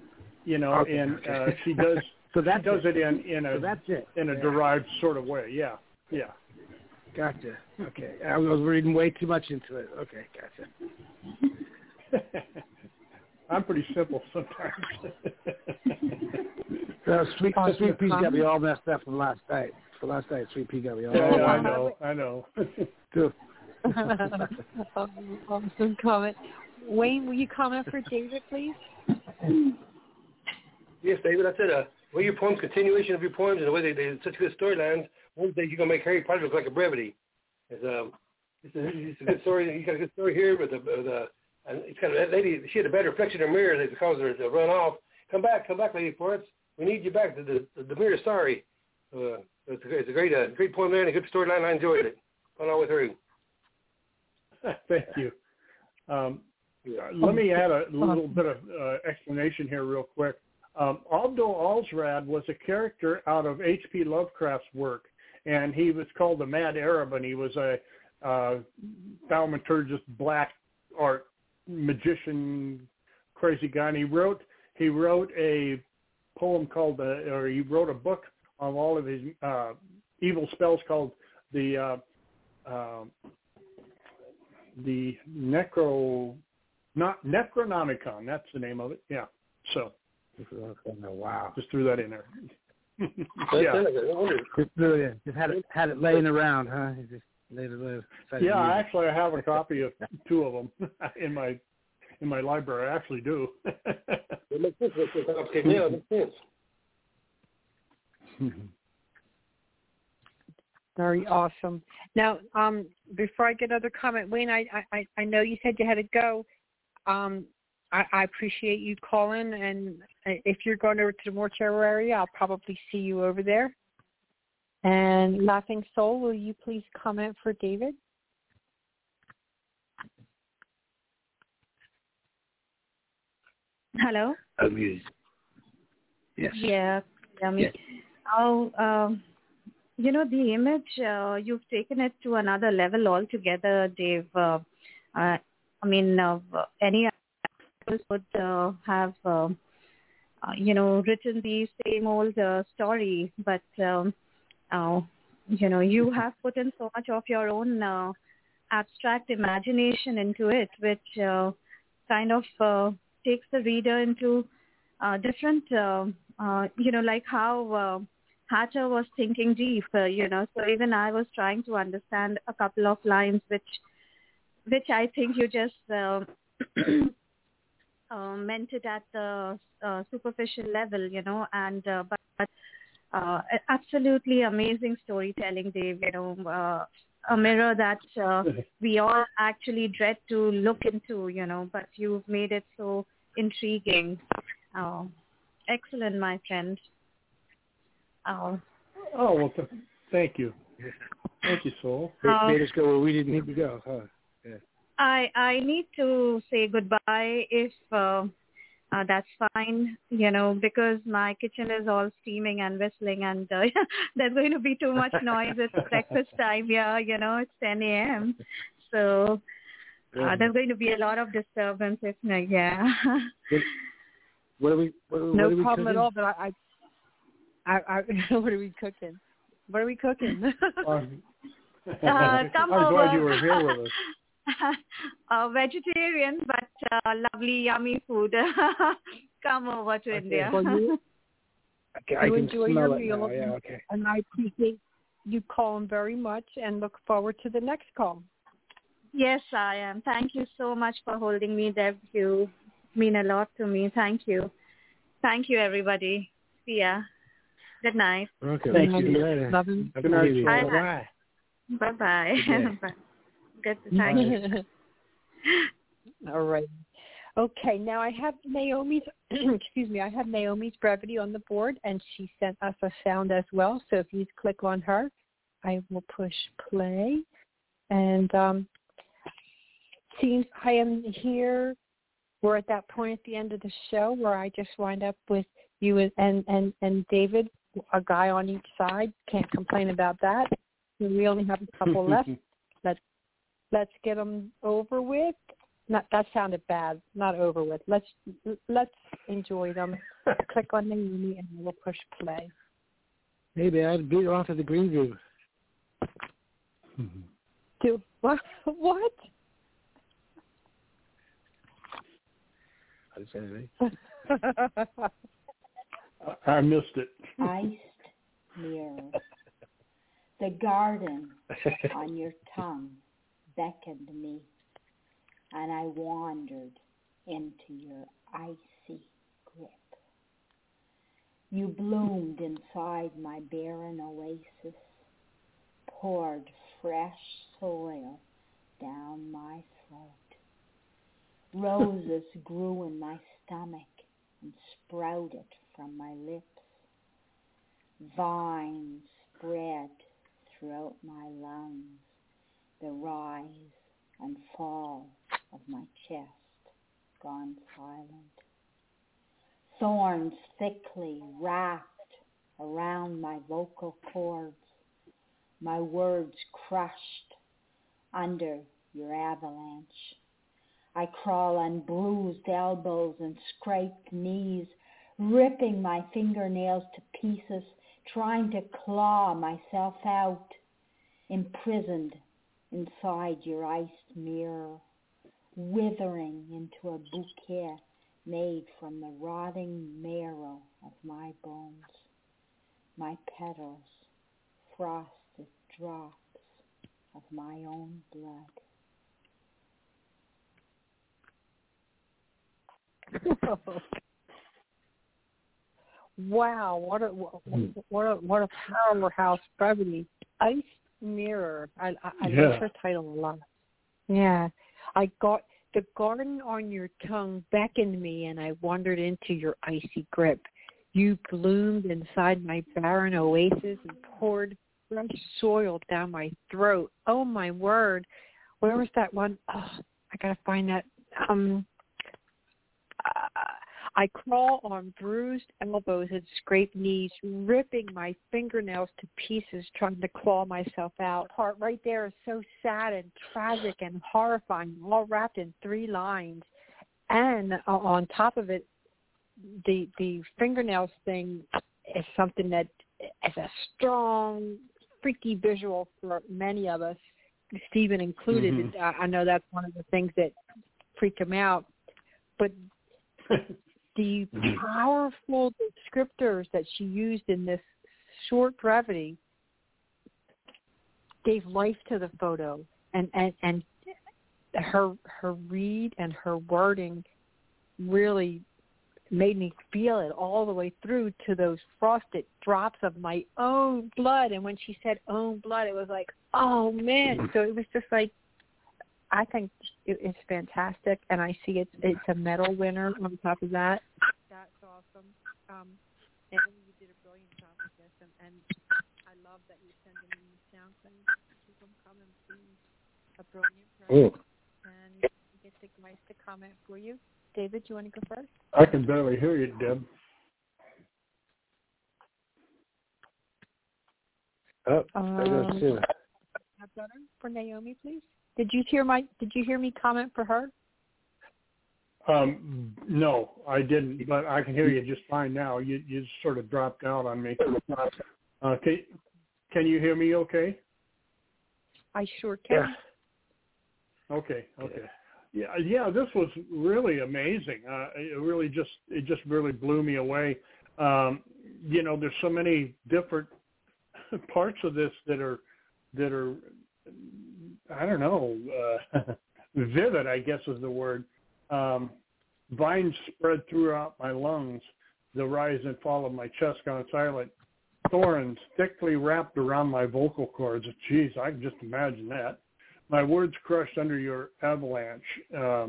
she does. So that does it in a derived sort of way. Yeah. Gotcha. Okay, I was reading way too much into it. Okay, gotcha. I'm pretty simple sometimes. Sweet Pea's got me all messed up from last night. For last night, Sweet Pea got me all. Yeah, I know. Awesome comment. Wayne, will you comment for David, please? Yes, David. I said, your poems, continuation of your poems, and the way they such good storylines. One day you're gonna make Harry Potter look like a brevity. It's a good story. You got a good story here, but and it's kind of that lady. She had a bad reflection in her mirror that caused her to run off. Come back, Lady Forbearance. We need you back. The mirror's sorry. It's a great poem there and a good storyline. I enjoyed it. Went all the way through. Thank you. Let me add a little bit of explanation here real quick. Abdul Azrad was a character out of H.P. Lovecraft's work, and he was called the Mad Arab, and he was a thaumaturgist, black art magician, crazy guy. And he wrote a poem called, he wrote a book of all of his evil spells called the Necronomicon. That's the name of it. Yeah. So. Wow! Just threw that in there. Yeah. Just had it laying around, huh? Just laid it. Yeah, actually, I have a copy of 2 of them in my library. I actually do. It makes sense. Yeah, it makes sense. Very awesome. Now, before I get another comment, Wayne, I know you said you had to go. I appreciate you calling, and if you're going over to the mortuary area, I'll probably see you over there. And Laughing Soul, will you please comment for David? Hello? Yes. Yeah, yummy. Yes. Oh, the image, you've taken it to another level altogether, Dave. Any artist would have, written the same old story, but, you have put in so much of your own abstract imagination into it, which kind of takes the reader into different, like how Hatter was thinking deep, so even I was trying to understand a couple of lines which I think you just meant it at the superficial level, and but absolutely amazing storytelling, Dave, a mirror that we all actually dread to look into, but you've made it so intriguing. Excellent, my friend. Well, thank you. Thank you, Soul. Made us go where we didn't need to go, huh? Yeah. I need to say goodbye if that's fine, because my kitchen is all steaming and whistling, and there's going to be too much noise. It's breakfast time here, it's 10 a.m. So there's going to be a lot of disturbance. If not, yeah. No problem at all. But I what are we cooking? What are we cooking? Come I'm over. glad you were here with us. Vegetarian, but lovely, yummy food. Come over to India. Well, you enjoy your meal, now. Yeah, okay. And I appreciate you calling very much, and look forward to the next call. Yes, I am. Thank you so much for holding me, Deb. You mean a lot to me. Thank you. Thank you, everybody. See ya. Good night. Okay. Thank you. you. Good night. Bye. Bye-bye. Good to thank you. All right. Okay, now I have Naomi's, I have Naomi's brevity on the board, and she sent us a sound as well. So if you click on her, I will push play. And seems I am here. We're at that point at the end of the show where I just wind up with you and David, a guy on each side. Can't complain about that. We only have a couple left. Let's get them over with. That sounded bad. Not over with. Let's enjoy them. Click on Naomi and we'll push play. Maybe I'd beat her off at the Greenview. Do what? What? I didn't say anything. I missed it. Iced mirror. The garden on your tongue beckoned me, and I wandered into your icy grip. You bloomed inside my barren oasis, poured fresh soil down my throat. Roses grew in my stomach and sprouted from my lips. Vines spread throughout my lungs, the rise and fall of my chest gone silent. Thorns thickly wrapped around my vocal cords, my words crushed under your avalanche. I crawl on bruised elbows and scraped knees, ripping my fingernails to pieces, trying to claw myself out, imprisoned inside your iced mirror, withering into a bouquet made from the rotting marrow of my bones, my petals, frosted drops of my own blood. Wow, what a powerhouse brevity. Iced Mirror. I like her title a lot. Yeah. I got The garden on your tongue beckoned me, and I wandered into your icy grip. You bloomed inside my barren oasis and poured fresh soil down my throat. Oh, my word. Where was that one? Oh, I got to find that. I crawl on bruised elbows and scraped knees, ripping my fingernails to pieces, trying to claw myself out. Part right there is so sad and tragic and horrifying, all wrapped in 3 lines. And on top of it, the fingernails thing is something that is a strong, freaky visual for many of us, Stephen included. Mm-hmm. I know that's one of the things that freak him out. But the powerful descriptors that she used in this short brevity gave life to the photo, and her read and her wording really made me feel it all the way through to those frosted drops of my own blood. And when she said own blood, it was like, oh man. So it was just like, I think it's fantastic, and I see it's a medal winner on top of that. That's awesome. And you did a brilliant job with this, and I love that you're sending me the sound claims. Keep them coming, please. A brilliant project. And get the guys to comment for you. David, do you want to go first? I can barely hear you, Deb. I don't see it. Better for Naomi, please. Did you hear me comment for her? No, I didn't, but I can hear you just fine now. You sort of dropped out on me. Can you hear me okay? I sure can. Yeah. Okay. Yeah, this was really amazing. It just really blew me away. There's so many different parts of this that are I don't know, vivid, I guess is the word. Vines spread throughout my lungs. The rise and fall of my chest gone silent. Thorns thickly wrapped around my vocal cords. Jeez, I can just imagine that. My words crushed under your avalanche. I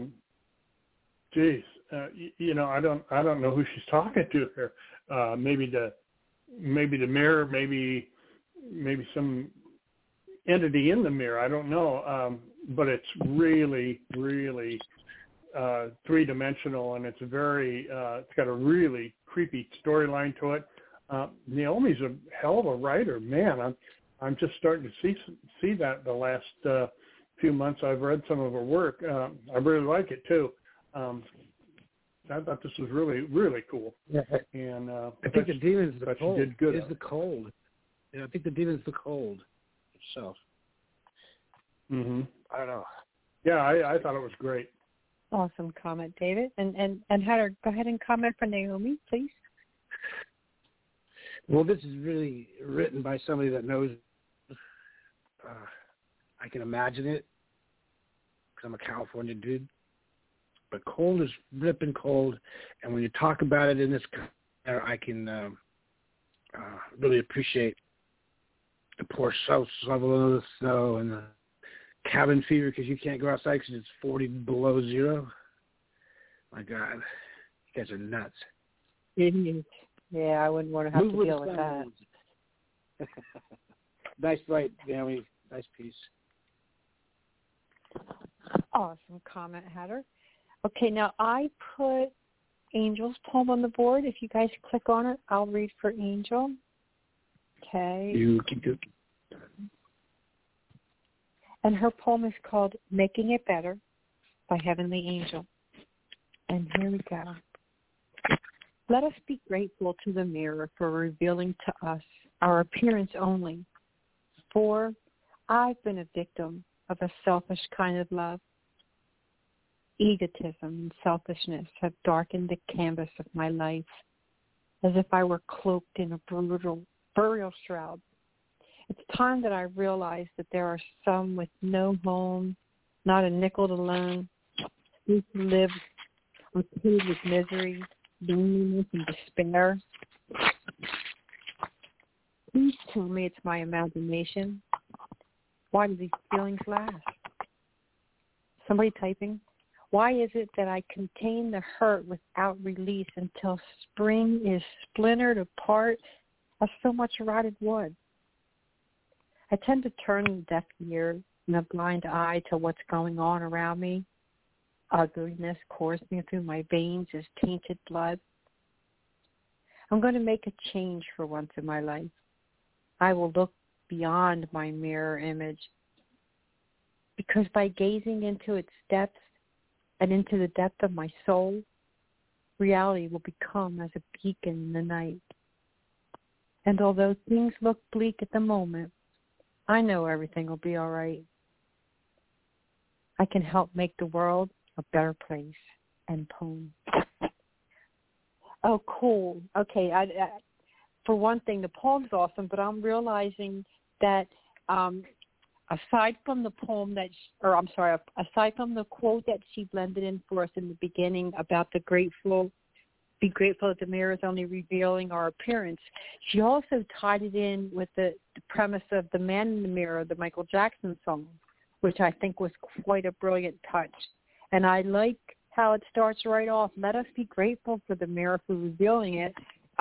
don't know who she's talking to here. Maybe the mirror, maybe some entity in the mirror. I don't know. But it's really, really three-dimensional, and it's it's got a really creepy storyline to it. Naomi's a hell of a writer, man. I'm just starting to see that the last few months. I've read some of her work. I really like it too. I thought this was really, really cool. Yeah, and I think the demon's the cold. Did good. Is the cold? Yeah, I think the demon's the cold itself. Mm-hmm. I don't know. Yeah, I thought it was great. Awesome comment, David. And Heather, go ahead and comment for Naomi, please. Well, this is really written by somebody that knows. I can imagine it because I'm a California dude. But cold is ripping cold, and when you talk about it in this manner, I can really appreciate the poor shovel of the snow and the cabin fever because you can't go outside because it's 40 below zero. My God, you guys are nuts. Yeah, I wouldn't want to have to deal with that. Nice write, Naomi. Nice piece. Awesome comment, Heather. Okay, now I put Angel's poem on the board. If you guys click on it, I'll read for Angel. Okay. You keep it. And her poem is called Making It Better by Heavenly Angel. And here we go. Let us be grateful to the mirror for revealing to us our appearance only. For I've been a victim of a selfish kind of love. Egotism and selfishness have darkened the canvas of my life as if I were cloaked in a brutal burial shroud. It's time that I realize that there are some with no home, not a nickel to loan, who live replete with misery, loneliness, and despair. Please tell me it's my imagination. Why do these feelings last? Somebody typing. Why is it that I contain the hurt without release until spring is splintered apart as so much rotted wood? I tend to turn a deaf ear and a blind eye to what's going on around me. Ugliness coursing through my veins is tainted blood. I'm going to make a change for once in my life. I will look beyond my mirror image, because by gazing into its depths and into the depth of my soul, reality will become as a beacon in the night. And although things look bleak at the moment, I know everything will be all right. I can help make the world a better place. End poem. Oh, cool. Okay. For one thing, the poem's awesome, but I'm realizing that aside from the poem aside from the quote that she blended in for us in the beginning about be grateful that the mirror is only revealing our appearance, she also tied it in with the premise of The Man in the Mirror, the Michael Jackson song, which I think was quite a brilliant touch. And I like how it starts right off. Let us be grateful for the mirror for revealing it,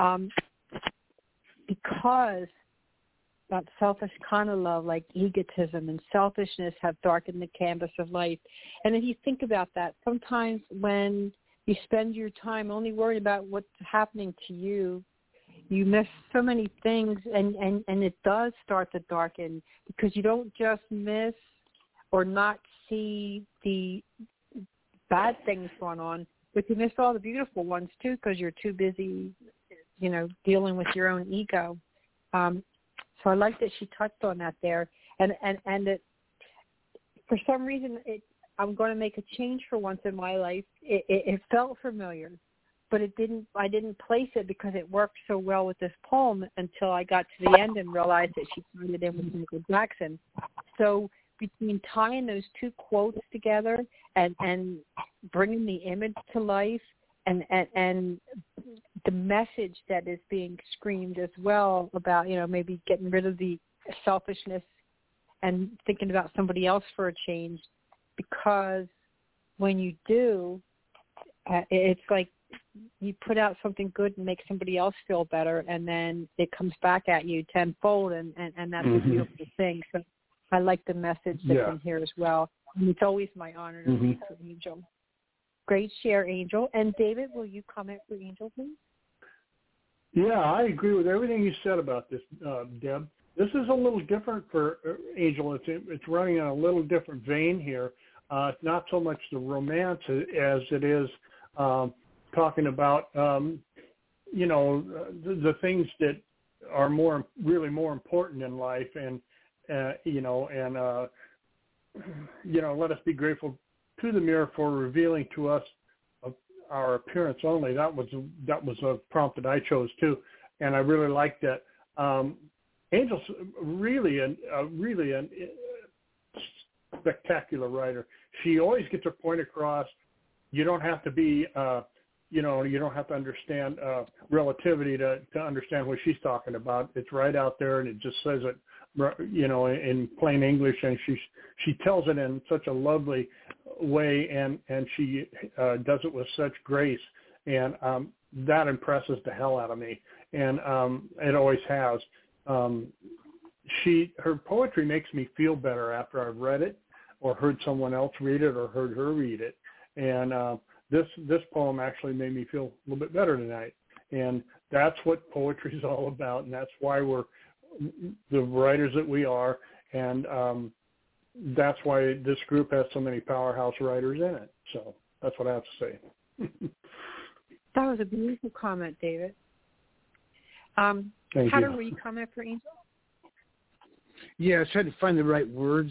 because that selfish kind of love, like egotism and selfishness, have darkened the canvas of life. And if you think about that, sometimes when you spend your time only worried about what's happening to you, you miss so many things, and it does start to darken, because you don't just miss or not see the bad things going on, but you miss all the beautiful ones too, because you're too busy, dealing with your own ego. So I like that she touched on that there, and it, for some reason, I'm going to make a change for once in my life. It felt familiar, but I didn't place it because it worked so well with this poem until I got to the end and realized that she put it in with Michael Jackson. So between tying those two quotes together and bringing the image to life and the message that is being screamed as well about, maybe getting rid of the selfishness and thinking about somebody else for a change, because when you do, it's like you put out something good and make somebody else feel better, and then it comes back at you tenfold, and that's a beautiful thing. So I like the message that's in here as well. And it's always my honor to read for Angel. Great share, Angel. And David, will you comment for Angel, please? Yeah, I agree with everything you said about this, Deb. This is a little different for Angel. It's running in a little different vein here. It's not so much the romance as it is talking about, the things that are really more important in life, and let us be grateful to the mirror for revealing to us our appearance only. That was a prompt that I chose too, and I really liked that. Angel's really a spectacular writer. She always gets her point across. You don't have to be, you don't have to understand relativity to understand what she's talking about. It's right out there, and it just says it, in plain English, and she tells it in such a lovely way, and she does it with such grace, and that impresses the hell out of me, and it always has. Her poetry makes me feel better after I've read it, or heard someone else read it, or heard her read it, and this poem actually made me feel a little bit better tonight, and that's what poetry is all about, and that's why we're the writers that we are, and that's why this group has so many powerhouse writers in it. So that's what I have to say. That was a beautiful comment, David. Thank Hatter, you. will you comment for Angel? Yeah, I was trying to find the right words.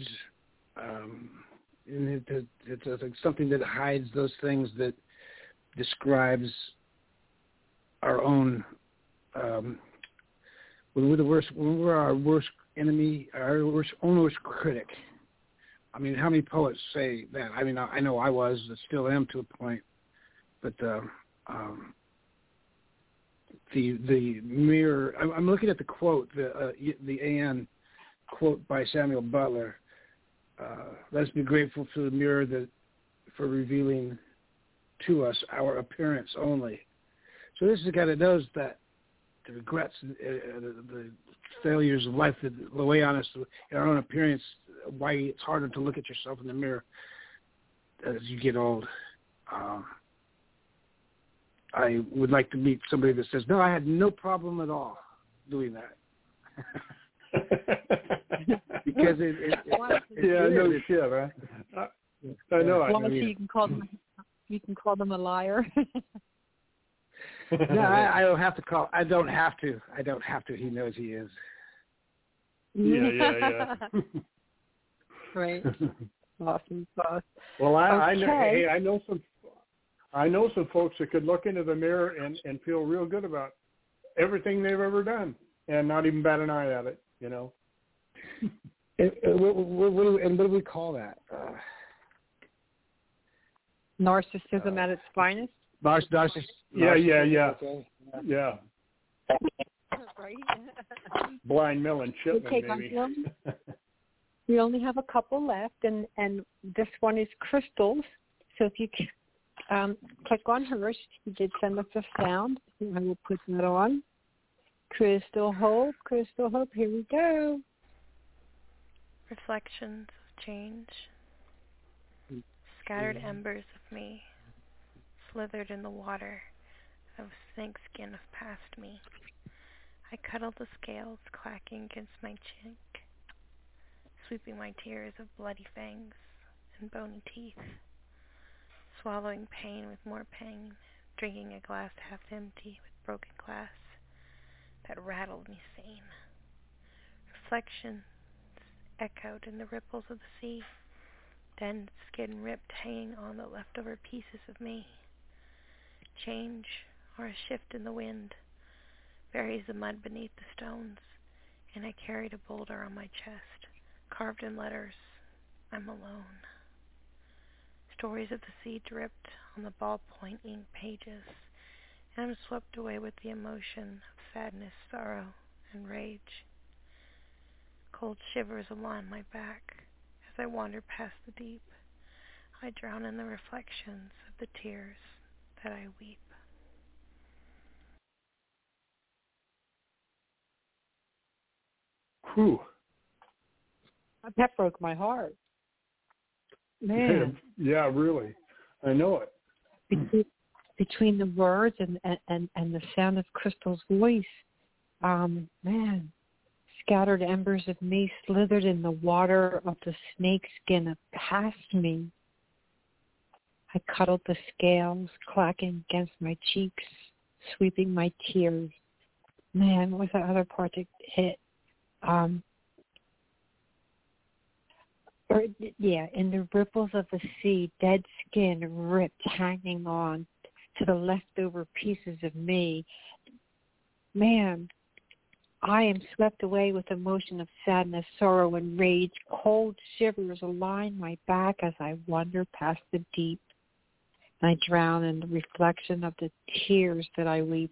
And it's something that hides those things, that describes our own. When we're our worst enemy, our own worst critic. I mean, how many poets say that? I mean, I know I was, I still am to a point, but the mirror. I'm looking at the quote, the AN quote by Samuel Butler. Let us be grateful for the mirror for revealing to us our appearance only. So this is the guy that knows that the regrets, the failures of life, the way on us, in our own appearance, why it's harder to look at yourself in the mirror as you get old. I would like to meet somebody that says, no, I had no problem at all doing that. Because no shit, right? I know. Well, you can call them a liar. No, I don't have to call. I don't have to. He knows he is. Yeah. Right. Awesome sauce. Well, okay. I know some folks that could look into the mirror and feel real good about everything they've ever done and not even bat an eye at it, you know. What do we call that? Narcissism at its finest. Narcissism. Yeah. Right. Blind Melon Shipman, okay, maybe. We only have a couple left, and this one is Crystal's. So if you click on hers, she did send us a sound. I will put that on. Crystal Hope, here we go. Reflections of change. Scattered embers of me, slithered in the water of snakeskin of past me. I cuddled the scales clacking against my cheek, sweeping my tears of bloody fangs and bony teeth, swallowing pain with more pain, drinking a glass half empty with broken glass that rattled me sane. Reflections echoed in the ripples of the sea, then skin ripped hanging on the leftover pieces of me. Change, or a shift in the wind, buries the mud beneath the stones, and I carried a boulder on my chest, carved in letters, I'm alone. Stories of the sea dripped on the ballpoint ink pages, and I'm swept away with the emotion of sadness, sorrow, and rage. Cold shivers along my back as I wander past the deep. I drown in the reflections of the tears that I weep. Whew. That broke my heart. Man. Yeah, really. I know it. Between the words and the sound of Crystal's voice, man, scattered embers of me slithered in the water of the snakeskin past me. I cuddled the scales, clacking against my cheeks, sweeping my tears. Man, what was that other part that hit? In the ripples of the sea, dead skin ripped, hanging on to the leftover pieces of me. Man, I am swept away with emotion of sadness, sorrow, and rage. Cold shivers align my back as I wander past the deep. I drown in the reflection of the tears that I weep.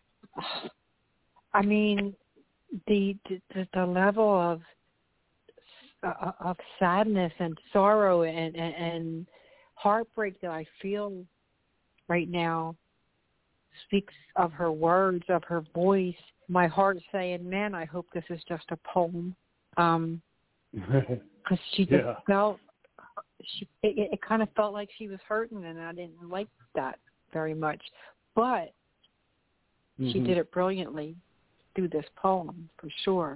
I mean, the level of sadness and sorrow and heartbreak that I feel right now speaks of her words, of her voice. My heart saying, man, I hope this is just a poem. Because she just felt, it kind of felt like she was hurting, and I didn't like that very much. But she did it brilliantly through this poem, for sure.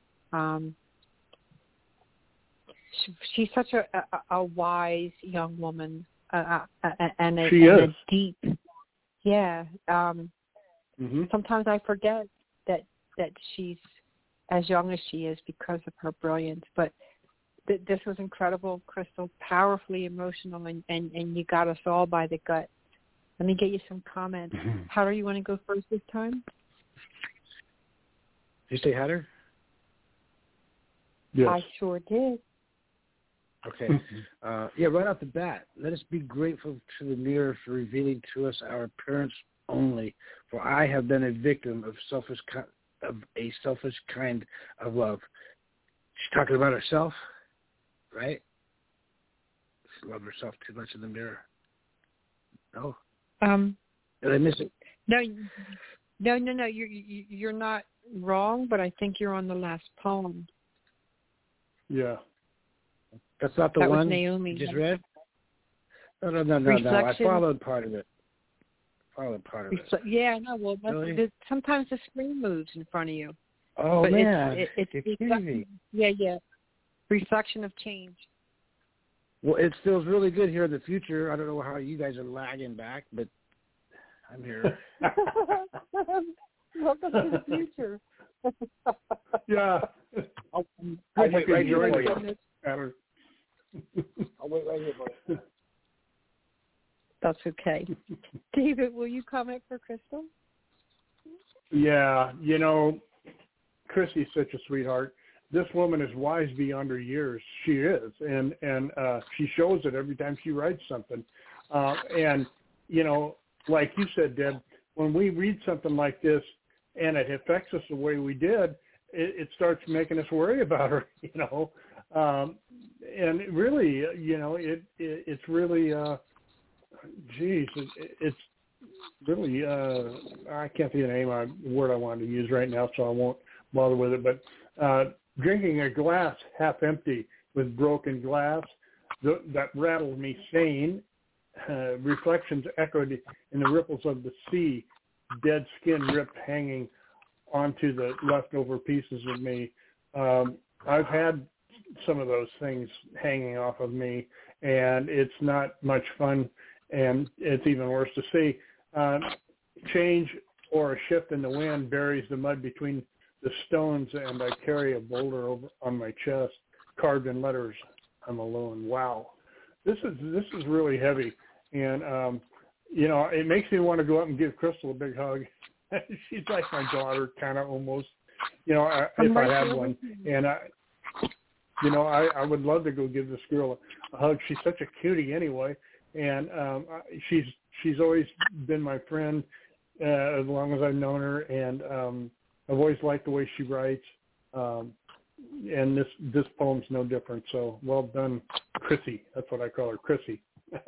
She's such a wise young woman, and a deep. Yeah. Sometimes I forget that she's as young as she is because of her brilliance. But this was incredible, Crystal, powerfully emotional, and you got us all by the gut. Let me get you some comments. How do you want to go first this time? Did you say Hatter? Yes. I sure did. Okay. Right off the bat, let us be grateful to the mirror for revealing to us our appearance only, for I have been a victim of a selfish kind of love. She's talking about herself, right? love herself too much in the mirror. No. Did I miss it? No. You're not wrong, but I think you're on the last poem. Yeah. That's not the that one was Naomi. you just read? No. I followed part of it. Yeah, no. Well, really? Sometimes the screen moves in front of you. Oh, but man. It's yeah. Reflection of change. Well, it feels really good here in the future. I don't know how you guys are lagging back, but I'm here. Welcome to the future. Yeah. I'll wait right here for you. I'll wait right here for you. That's okay. David, will you comment for Crystal? Yeah, Chrissy's such a sweetheart. This woman is wise beyond her years. She is, and she shows it every time she writes something. And like you said, Deb, when we read something like this and it affects us the way we did, it starts making us worry about her. And really, it's really, it's really, I can't think of the word I wanted to use right now, so I won't bother with it. But drinking a glass half empty with broken glass, that rattled me sane. Reflections echoed in the ripples of the sea, dead skin ripped hanging onto the leftover pieces of me. I've had some of those things hanging off of me, and it's not much fun, and it's even worse to see. Change or a shift in the wind buries the mud between the stones, and I carry a boulder over on my chest, carved in letters, I'm alone. Wow. This is really heavy, and it makes me want to go up and give Crystal a big hug. She's like my daughter, kind of almost. If I had one, and I would love to go give this girl a hug. She's such a cutie anyway, and she's always been my friend as long as I've known her, and I've always liked the way she writes. And this poem's no different. So well done, Chrissy. That's what I call her, Chrissy.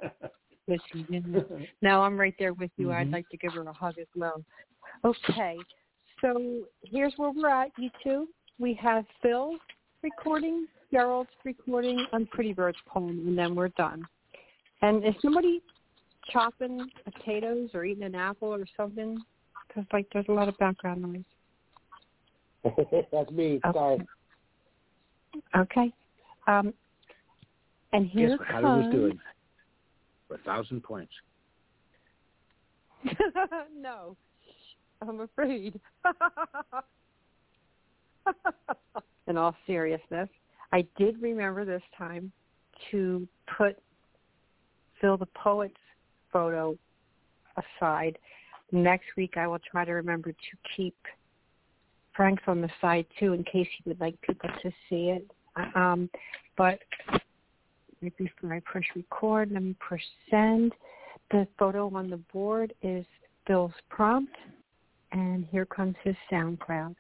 Now I'm right there with you. Mm-hmm. I'd like to give her a hug as well. Okay, so here's where we're at, you two. We have Phil's recording, Gerald's recording, and Pretty Bird's poem, and then we're done. And is somebody chopping potatoes or eating an apple or something? Because there's a lot of background noise. That's me. Okay. Sorry. Okay. And here Guess what Heather was doing? For 1,000 points. No, I'm afraid. In all seriousness, I did remember this time to put Phil the Poet's photo aside. Next week I will try to remember to keep Frank's on the side too, in case you would like people to see it. But right before I push record, let me push send. The photo on the board is Phil's prompt, and here comes his SoundCloud.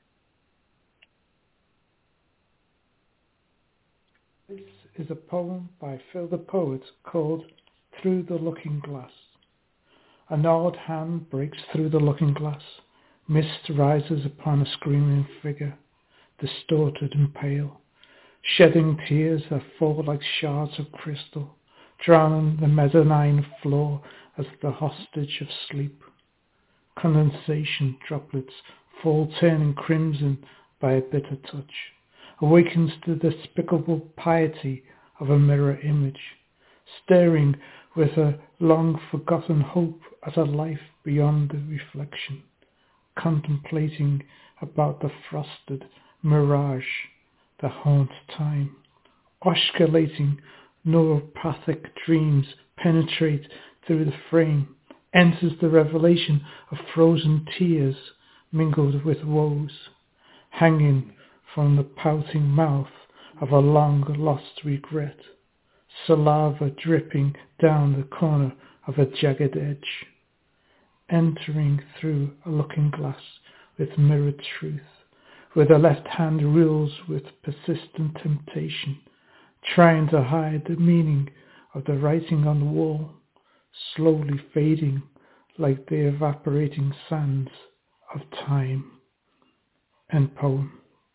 This is a poem by Phil the Poet called Through the Looking Glass. A gnarled hand breaks through the looking glass. Mist rises upon a screaming figure, distorted and pale, shedding tears that fall like shards of crystal, drowning the mezzanine floor as the hostage of sleep. Condensation droplets fall turning crimson by a bitter touch, awakens the despicable piety of a mirror image, staring with a long-forgotten hope at a life beyond the reflection, contemplating about the frosted mirage that haunts time. Osculating neuropathic dreams penetrate through the frame, enters the revelation of frozen tears mingled with woes, hanging from the pouting mouth of a long-lost regret, saliva dripping down the corner of a jagged edge, entering through a looking glass with mirrored truth, where the left hand reels with persistent temptation, trying to hide the meaning of the writing on the wall, slowly fading like the evaporating sands of time. End poem.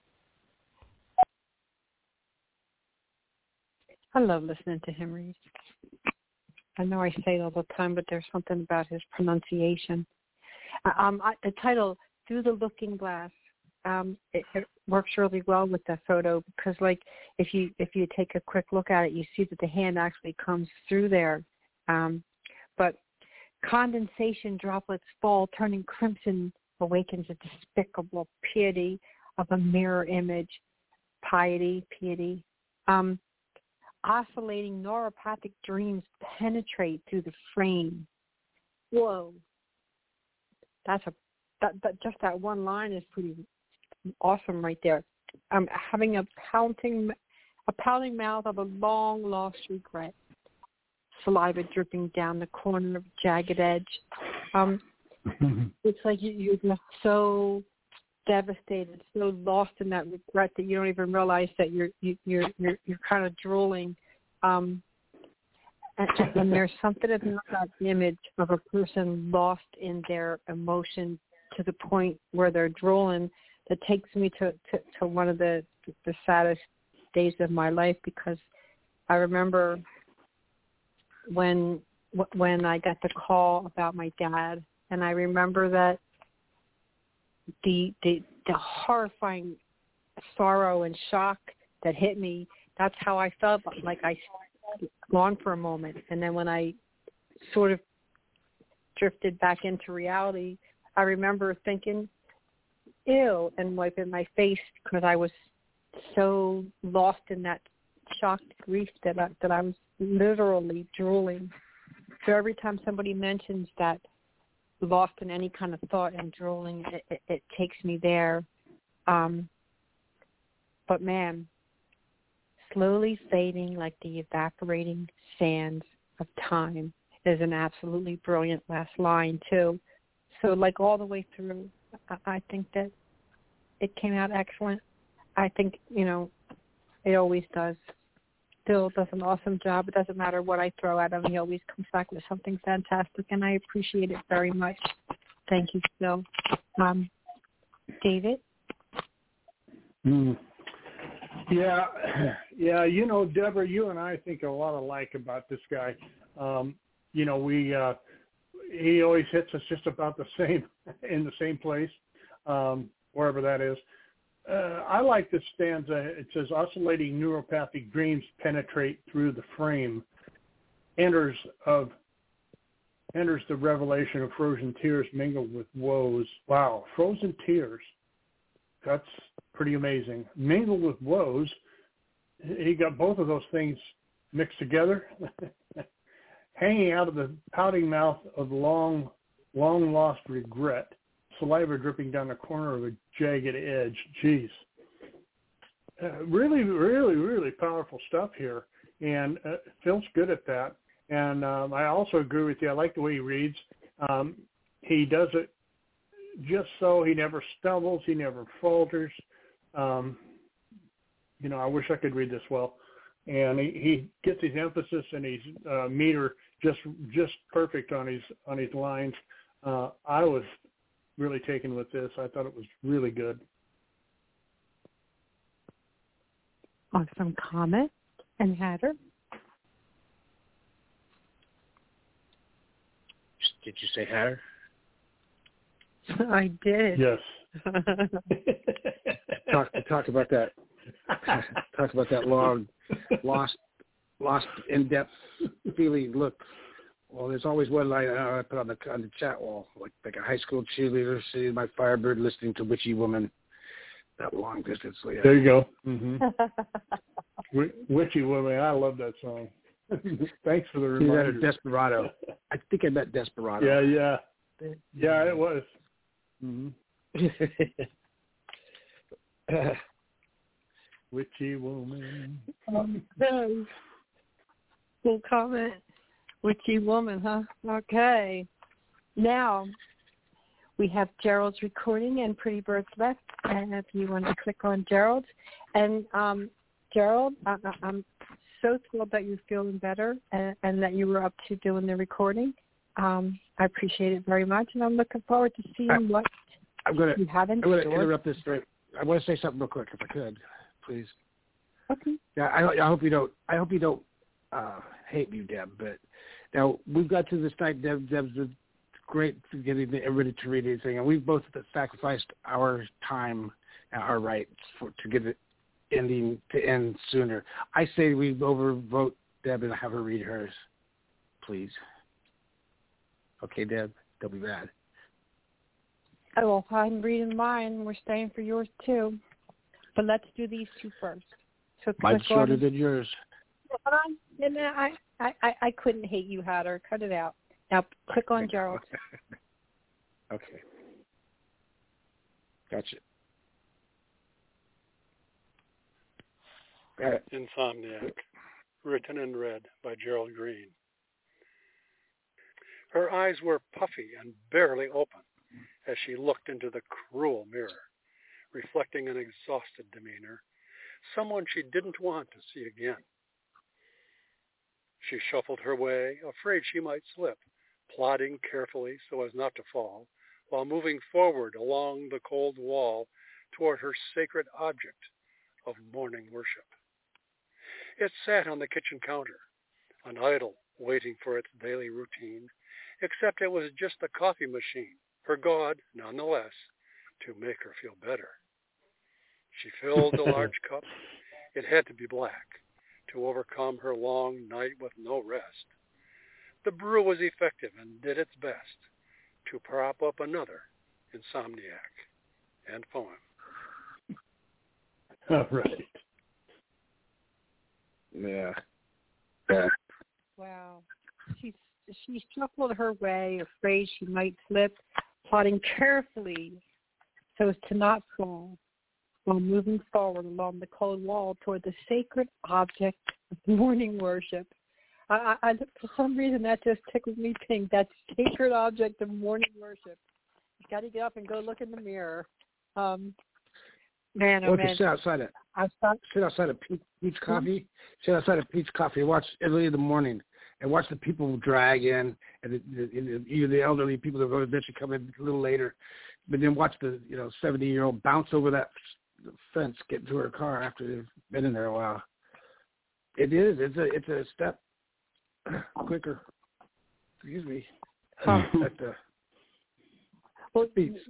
I love listening to him read. I know I say it all the time, but there's something about his pronunciation. The title, Through the Looking Glass, it works really well with that photo because, like, if you take a quick look at it, you see that the hand actually comes through there. But condensation droplets fall, turning crimson, awakens a despicable piety of a mirror image, piety. Oscillating neuropathic dreams penetrate through the frame. Whoa. Just that one line is pretty awesome right there. Having a pouting mouth of a long lost regret. Saliva dripping down the corner of a jagged edge. It's like you're just so devastated, so lost in that regret that you don't even realize that you're kind of drooling. And there's something about that image of a person lost in their emotion to the point where they're drooling that takes me to one of the saddest days of my life, because I remember when I got the call about my dad, and I remember that the horrifying sorrow and shock that hit me, that's how I felt, like I gone for a moment. And then when I sort of drifted back into reality, I remember thinking, ew, and wiping my face because I was so lost in that shocked grief that I was literally drooling. So every time somebody mentions that, lost in any kind of thought and drooling, it takes me there. But man, slowly fading like the evaporating sands of time is an absolutely brilliant last line too. So like all the way through, I think that it came out excellent. I think, it always does. Phil does an awesome job. It doesn't matter what I throw at him. He always comes back with something fantastic, and I appreciate it very much. Thank you, Phil. David? Yeah, Deborah, you and I think a lot alike about this guy. He always hits us just about the same, in the same place, wherever that is. I like this stanza. It says, oscillating neuropathic dreams penetrate through the frame. Enters the revelation of frozen tears mingled with woes. Wow, frozen tears. That's pretty amazing. Mingled with woes. He got both of those things mixed together. Hanging out of the pouting mouth of long lost regret. Saliva dripping down the corner of a jagged edge. Jeez. Really, really, really powerful stuff here. And Phil's good at that. And I also agree with you. I like the way he reads. He does it just so. He never stumbles. He never falters. I wish I could read this well. And he gets his emphasis and his meter just perfect on his lines. I was really taken with this. I thought it was really good. Awesome comment. And Hatter? Did you say Hatter? I did. Yes. Talk about that. Talk about that long, lost, in-depth feeling look. Well, there's always one line I put on the chat wall, like a high school cheerleader sitting by Firebird listening to Witchy Woman. That long distance. Yeah. There you go. Mm-hmm. Witchy Woman. I love that song. Thanks for the reminder. Desperado. I think I met Desperado. Yeah. Yeah, it was. Mm-hmm. Witchy Woman. Cool comment. Witchy Woman, huh? Okay. Now, we have Gerald's recording and Pretty Birds left. And if you want to click on Gerald's. And Gerald, I'm so thrilled that you're feeling better and that you were up to doing the recording. I appreciate it very much, and I'm looking forward to seeing what you have in store. I'm going to interrupt this straight. I want to say something real quick, if I could, please. Okay. Yeah, I hope you don't. I hope you don't hate me, Deb. But now we've got to this night. Deb's great for getting everybody to read anything, and we've both sacrificed our time and our rights to get it ending to end sooner. I say we overvote Deb and have her read hers, please. Okay, Deb, don't be bad. Oh, well, I'm reading mine. We're staying for yours too, but let's do these two first. So mine's shorter than yours. Hold on. And I couldn't hate you, Hatter. Cut it out. Now click on Gerald. Okay. Gotcha. Insomniac, written in red by Gerald Green. Her eyes were puffy and barely open as she looked into the cruel mirror, reflecting an exhausted demeanor, someone she didn't want to see again. She shuffled her way, afraid she might slip, plodding carefully so as not to fall, while moving forward along the cold wall toward her sacred object of morning worship. It sat on the kitchen counter, an idol waiting for its daily routine, except it was just a coffee machine, her God, nonetheless, to make her feel better. She filled the large cup. It had to be black to overcome her long night with no rest. The brew was effective and did its best to prop up another insomniac. End poem. All right. Yeah. Wow. She shuffled her way, afraid she might slip, plodding carefully so as to not fall, while moving forward along the cold wall toward the sacred object of morning worship. I for some reason, that just tickled me pink. That sacred object of morning worship. You got to get up and go look in the mirror. Man, oh man. Sit outside of Peach Coffee. Sit outside of Peach Coffee. Watch early in the morning and watch the people drag in, and even the elderly people that go to eventually come in a little later. But then watch the 70-year-old bounce over that fence, get into her car after they've been in there a while. It is. It's a step quicker. Excuse me. Well,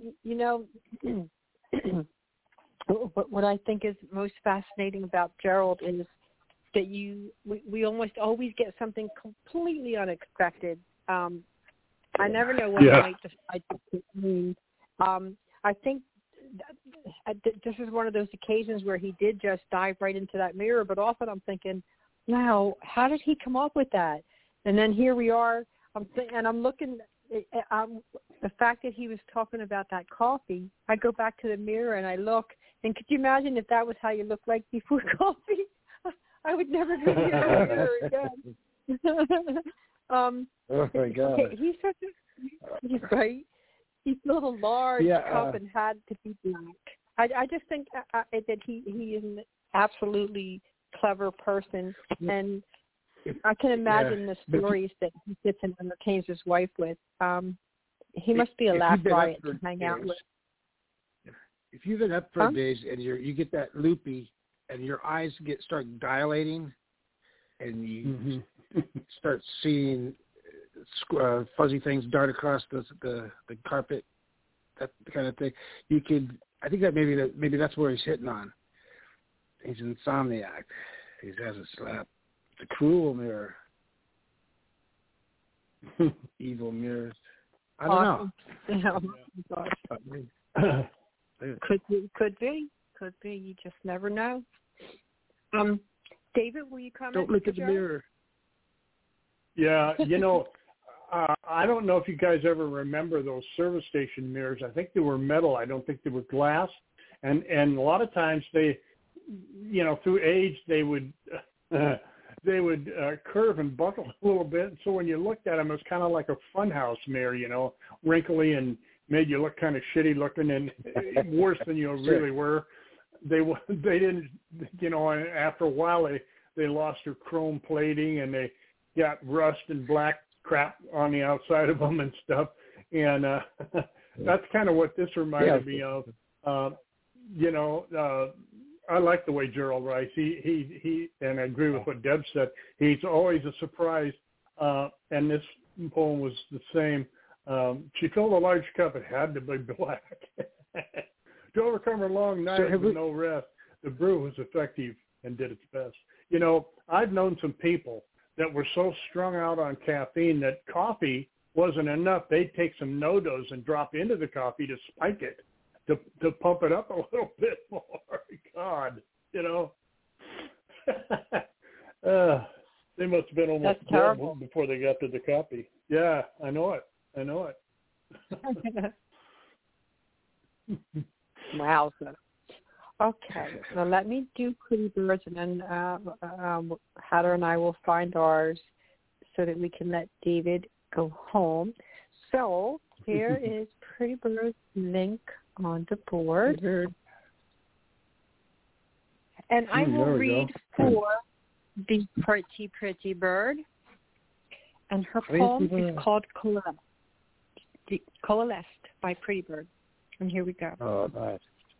what I think is most fascinating about Gerald is that we almost always get something completely unexpected. I never know what I might decide to mean. I think this is one of those occasions where he did just dive right into that mirror, but often I'm thinking, wow, how did he come up with that? And then here we are, I'm looking the fact that he was talking about that coffee, I go back to the mirror and I look, and could you imagine if that was how you look like before coffee? I would never go near the mirror again. Oh my God! He's such he's right. He's a little large cup and had to be black. I just think that he is an absolutely clever person, and I can imagine the stories that he sits and entertains his wife with. He must be a laugh riot to hang out with. If you've been up for days and you get that loopy and your eyes start dilating and you start seeing fuzzy things dart across the carpet, that kind of thing, I think that maybe that's where he's hitting on. He's an insomniac. He has a slap. It's a cruel mirror. Evil mirrors. I don't know. Could be. You just never know. David, will you comment? Don't look at the mirror. Yeah, I don't know if you guys ever remember those service station mirrors. I think they were metal. I don't think they were glass. And a lot of times they, through age, they would curve and buckle a little bit. So when you looked at them, it was kind of like a funhouse mirror, wrinkly and made you look kind of shitty looking and worse than you really were. They didn't, and after a while they lost their chrome plating and they got rust and black crap on the outside of them and stuff. And that's kind of what this reminded me of. I like the way Gerald writes. He and I agree with what Deb said. He's always a surprise. And this poem was the same. She filled a large cup. It had to be black. To overcome her long night with no rest, the brew was effective and did its best. I've known some people that were so strung out on caffeine that coffee wasn't enough. They'd take some no-dos and drop into the coffee to spike it, to pump it up a little bit more. God, they must have been almost dead before they got to the coffee. Yeah, I know it. Wow. Okay, now let me do Pretty Birds, and then Hatter and I will find ours so that we can let David go home. So here is Pretty Birds link on the board. And I will read for the Pretty Bird. And her poem is called Coalesced by Pretty Bird. And here we go. Oh, nice.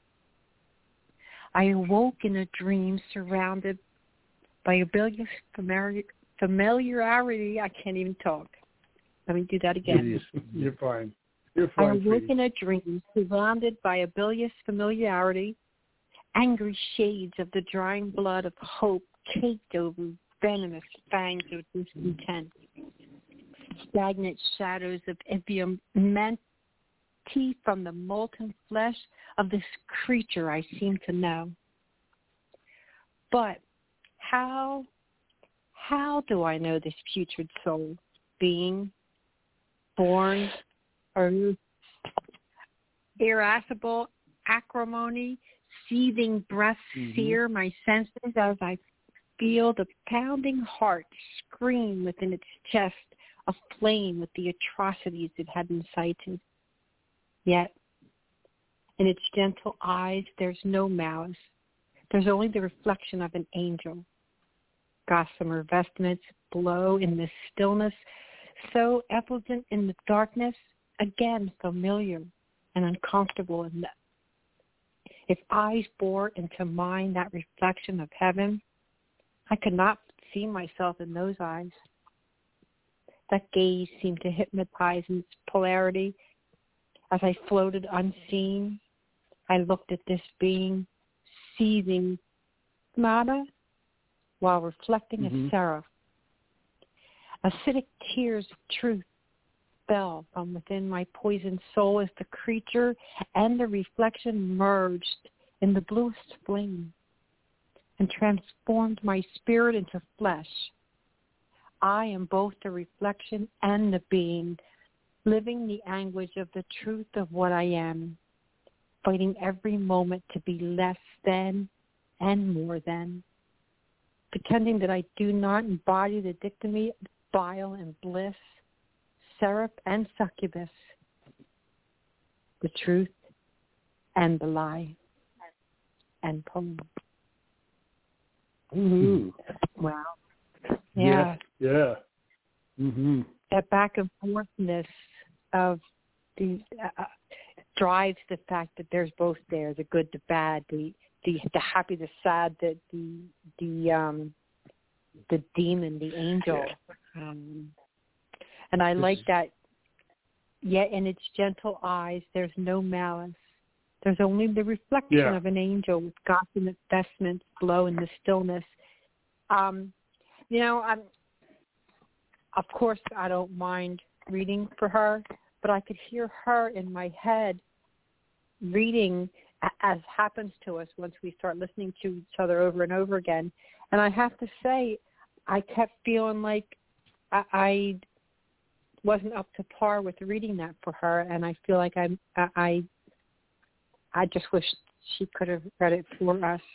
I awoke in a dream surrounded by a billion familiarity. I can't even talk. Let me do that again. You're fine. I awoke in a dream surrounded by a bilious familiarity. Angry shades of the drying blood of hope caked over venomous fangs of discontent. Stagnant shadows of impurity from the molten flesh of this creature I seem to know. But how do I know this putrid soul, being born or irascible acrimony, seething breath sear my senses as I feel the pounding heart scream within its chest, aflame with the atrocities it had incited. Yet, in its gentle eyes, there's no malice. There's only the reflection of an angel. Gossamer vestments blow in the stillness, so effulgent in the darkness, again familiar and uncomfortable in that. If eyes bore into mine that reflection of heaven, I could not see myself in those eyes. That gaze seemed to hypnotize in its polarity. As I floated unseen, I looked at this being, seething stigmata, while reflecting a seraph. Acidic tears of truth fell from within my poisoned soul as the creature and the reflection merged in the bluest flame and transformed my spirit into flesh. I am both the reflection and the being, living the anguish of the truth of what I am, fighting every moment to be less than and more than, pretending that I do not embody the dichotomy of bile and bliss, seraph and succubus, the truth and the lie, and poem. Wow. Yeah. Yeah. That back and forthness of the drives the fact that there's both there, the good, the bad, the happy, the sad, the demon, the angel. And I like that. Yet in its gentle eyes, there's no malice. There's only the reflection of an angel with gossamer vestments blow in the stillness. Of course, I don't mind reading for her, but I could hear her in my head reading, as happens to us once we start listening to each other over and over again. And I have to say, I kept feeling like I wasn't up to par with reading that for her, and I feel like I just wish she could have read it for us.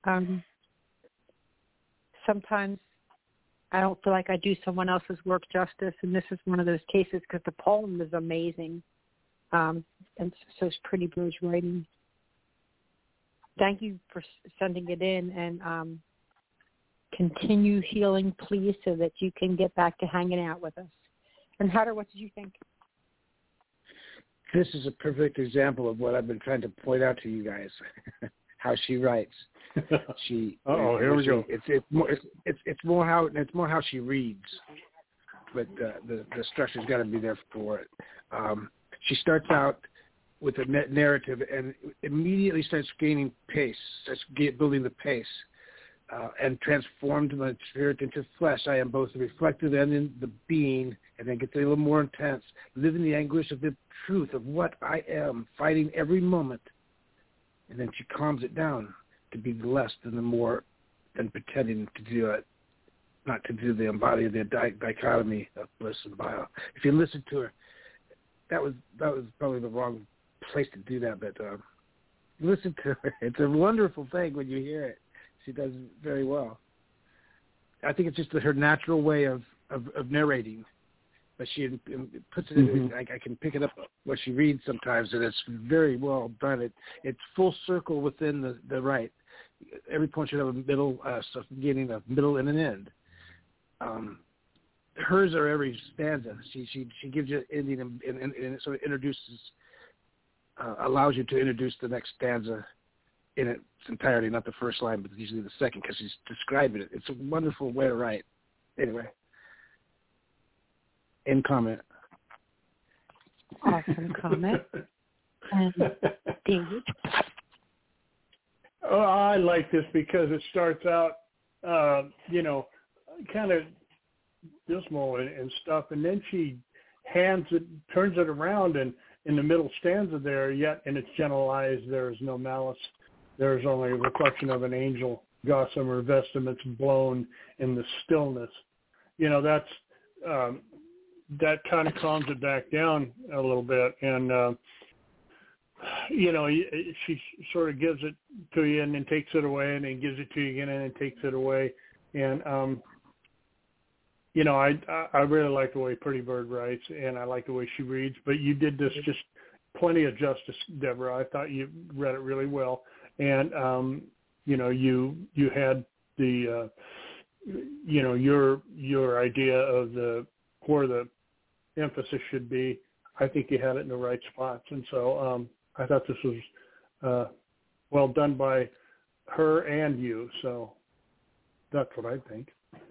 Sometimes I don't feel like I do someone else's work justice, and this is one of those cases because the poem is amazing, and so it's Pretty Bird's writing. Thank you for sending it in, and continue healing, please, so that you can get back to hanging out with us. And Hatter, what did you think? This is a perfect example of what I've been trying to point out to you guys. How she writes. Here we go. It's more how she reads, but the structure's got to be there for it. She starts out with a narrative and immediately starts gaining pace, building the pace, and transformed my spirit into flesh. I am both the reflective and in the being, and then gets a little more intense. Live in the anguish of the truth of what I am, fighting every moment. And then she calms it down to be less than the more than pretending to do it, not to do the embody the dichotomy of bliss and bile. If you listen to her, that was probably the wrong place to do that, but listen to her. It's a wonderful thing when you hear it. She does it very well. I think it's just her natural way of narrating. But she puts it in, I can pick it up what she reads sometimes, and it's very well done. It's full circle within the right. Every point should have a middle, beginning, a middle, and an end. Hers are every stanza. She gives you an ending and sort of introduces, allows you to introduce the next stanza in its entirety, not the first line, but usually the second, because she's describing it. It's a wonderful way to write. Anyway. End comment. Awesome comment. And David? Oh, I like this because it starts out, kind of dismal and stuff, and then she turns it around, and in the middle stanza there, yet in its gentle eyes there is no malice. There is only a reflection of an angel, gossamer vestments blown in the stillness. That's that kind of calms it back down a little bit, and she sort of gives it to you and then takes it away, and then gives it to you again and then takes it away, and I really like the way Pretty Bird writes, and I like the way she reads. But you did this just plenty of justice, Deborah. I thought you read it really well, and you had the your idea of where the emphasis should be. I think you had it in the right spots, and so I thought this was well done by her and you. So that's what I think.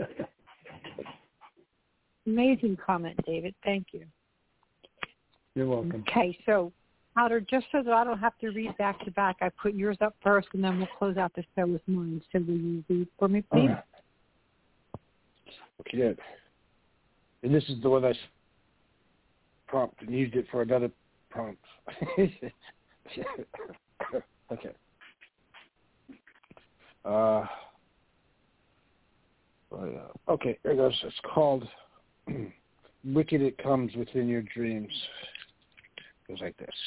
Amazing comment, David. Thank you. You're welcome. Okay, so Outer, just so that I don't have to read back to back, I put yours up first, and then we'll close out the show with mine. So will you read for me, please? Okay. And this is the one I prompt and used it for another prompt. Okay. Okay, here it goes. It's called Wicked It Comes Within Your Dreams. It goes like this.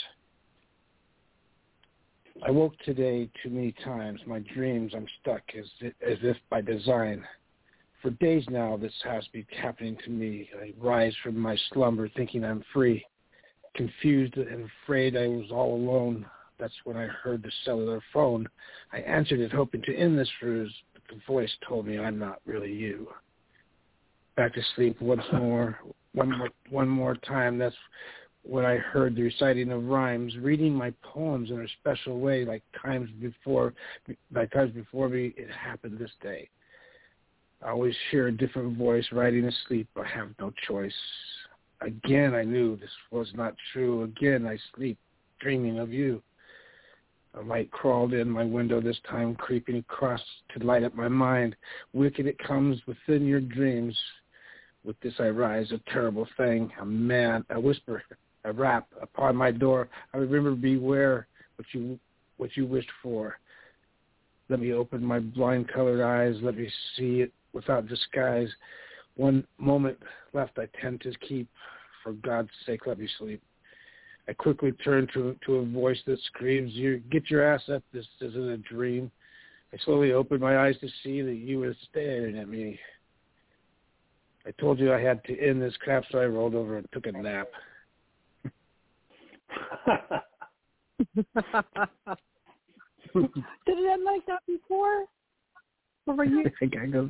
I woke today too many times. My dreams, I'm stuck as if by design. For days now, this has been happening to me. I rise from my slumber thinking I'm free, confused and afraid I was all alone. That's when I heard the cellular phone. I answered it, hoping to end this ruse, but the voice told me I'm not really you. Back to sleep once more, one more time. That's when I heard the reciting of rhymes, reading my poems in a special way, like times before me, it happened this day. I always hear a different voice writing asleep. I have no choice. Again, I knew this was not true. Again, I sleep, dreaming of you. A light crawled in my window this time, creeping across to light up my mind. Wicked it comes within your dreams. With this I rise, a terrible thing, a whisper, a rap upon my door. I remember, beware what you wished for. Let me open my blind-colored eyes. Let me see it without disguise. One moment left I tend to keep. For God's sake, let me sleep. I quickly turn to a voice that screams, "Get your ass up, this isn't a dream." I slowly opened my eyes to see that you were staring at me. I told you I had to end this crap, so I rolled over and took a nap. Did it end like that before? What were you? I think I go.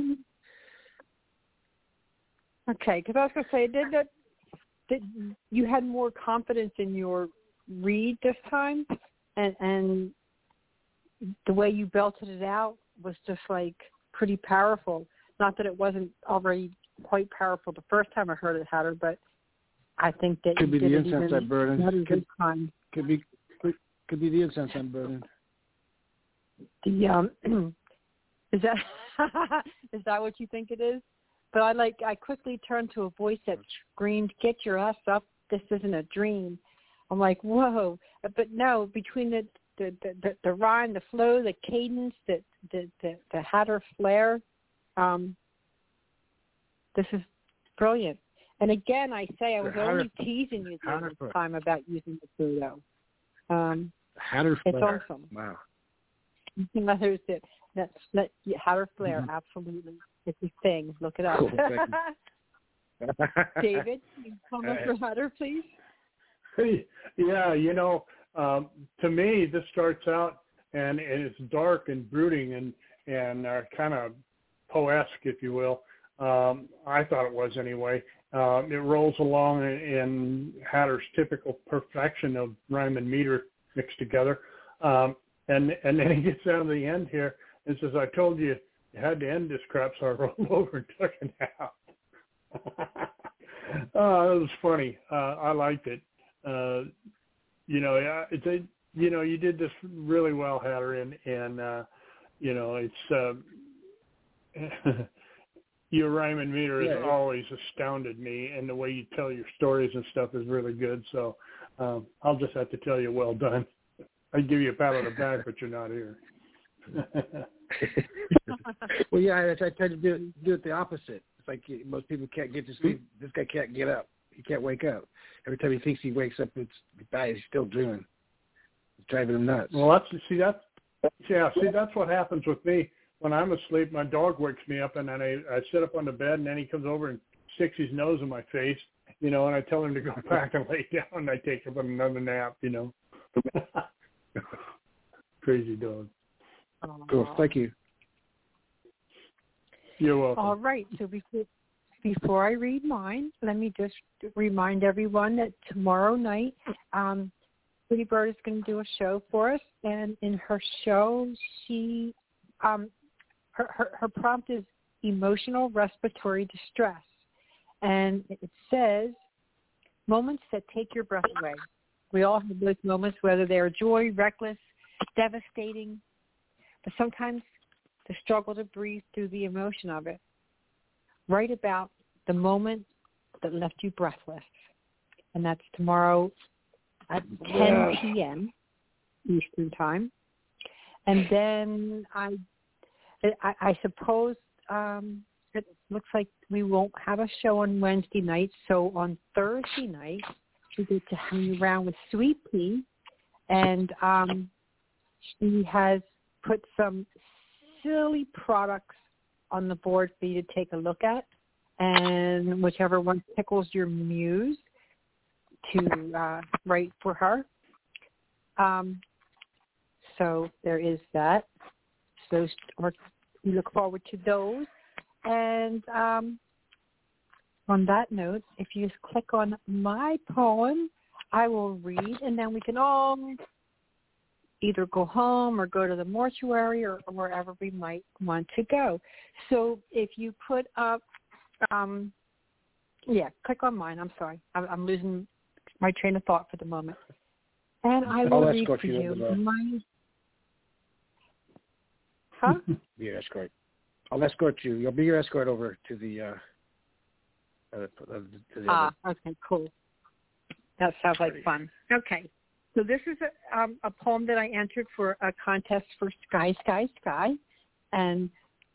Okay, because I was going to say, that you had more confidence in your read this time, and the way you belted it out was just like pretty powerful. Not that it wasn't already quite powerful the first time I heard it, Hatter, but I think that could you be did the incense I'm burning. This time. Could be the incense I'm burning. Is that what you think it is? But I quickly turned to a voice that screamed, "Get your ass up! This isn't a dream." I'm like, whoa! But no, between the rhyme, the flow, the cadence, the Hatter flair, this is brilliant. And again, I say I was only teasing you this time about using the Pluto. Hatter it's flair. Awesome. Wow. There's it. Hatter flair, absolutely. It's a thing. Look it up. Cool, David, you come up for Hatter, please. Yeah, to me, this starts out and it's dark and brooding and kind of poesque, if you will. I thought it was anyway. It rolls along in Hatter's typical perfection of rhyme and meter mixed together. And then he gets down to the end here and says, "I told you you had to end this crap," so I rolled over and took it out. It was funny. I liked it. You did this really well, Hatter, and it's your rhyme and meter has always astounded me, and the way you tell your stories and stuff is really good. So I'll just have to tell you, well done. I'd give you a pat on the back, but you're not here. Well, yeah, I try to do it the opposite. It's like most people can't get to sleep. This guy can't get up. He can't wake up. Every time he thinks he wakes up, he's still dreaming. It's driving him nuts. Well, that's what happens with me. When I'm asleep, my dog wakes me up, and then I sit up on the bed, and then he comes over and sticks his nose in my face, and I tell him to go back and lay down, and I take up another nap, Crazy dog. Cool. Thank you. You're welcome. All right. So before I read mine, let me just remind everyone that tomorrow night, Pretty Bird is going to do a show for us, and in her show, she her prompt is emotional respiratory distress, and it says moments that take your breath away. We all have those moments, whether they're joy, reckless, devastating, but sometimes the struggle to breathe through the emotion of it. Write about the moment that left you breathless, and that's tomorrow at 10 p.m. Eastern Time. And then I suppose it looks like we won't have a show on Wednesday night, so on Thursday night we get to hang around with Sweet Pea, and she has put some silly products on the board for you to take a look at, and whichever one tickles your muse to write for her. So there is that. So we look forward to those. And on that note, if you just click on my poem, I will read, and then we can all either go home or go to the mortuary or wherever we might want to go. So if you put up, click on mine. I'm sorry. I'm losing my train of thought for the moment. And I will read for you. Huh? Be your escort. I'll escort you. You'll be your escort over to the okay, cool. That sounds like fun. Okay. So this is a poem that I entered for a contest for Sky, Sky, Sky. And,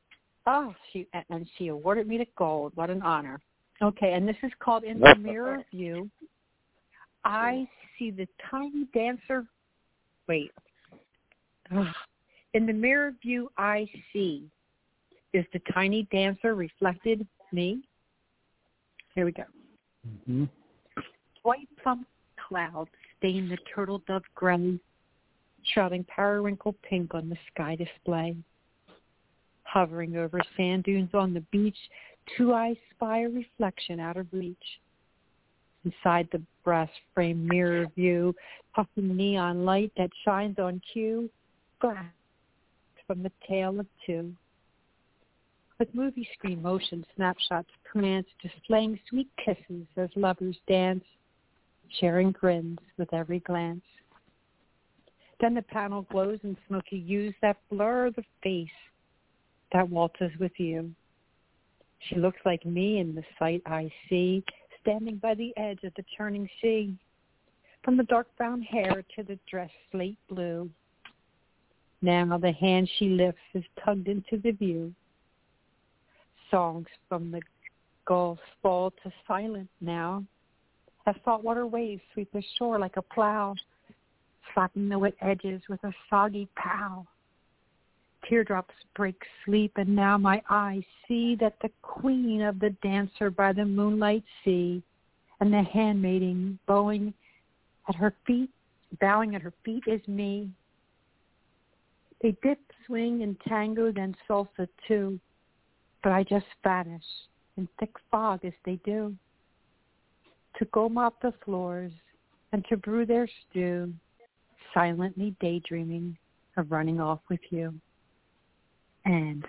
she awarded me the gold. What an honor. Okay, and this is called In the Mirror View. I see the tiny dancer. Wait. In the mirror view I see, is the tiny dancer reflected me? Here we go. Mm-hmm. White plump clouds stain the turtle dove gray, shrouding periwinkle pink on the sky display. Hovering over sand dunes on the beach, two eyes spy a reflection out of reach. Inside the brass frame mirror view, puffing neon light that shines on cue, glass from the tale of two. With movie screen motion, snapshots prance, displaying sweet kisses as lovers dance, sharing grins with every glance. Then the panel glows in smoky hues that blur the face that waltzes with you. She looks like me in the sight I see, standing by the edge of the churning sea. From the dark brown hair to the dress slate blue. Now the hand she lifts is tugged into the view. Songs from the Gulf fall to silent now, as saltwater waves sweep the shore like a plow, slapping the wet edges with a soggy pow. Teardrops break sleep, and now my eyes see that the queen of the dancer by the moonlight sea, and the handmaiden bowing at her feet is me. They dip, swing, and tango, then salsa too, but I just vanish in thick fog as they do. To go mop the floors and to brew their stew, silently daydreaming of running off with you. And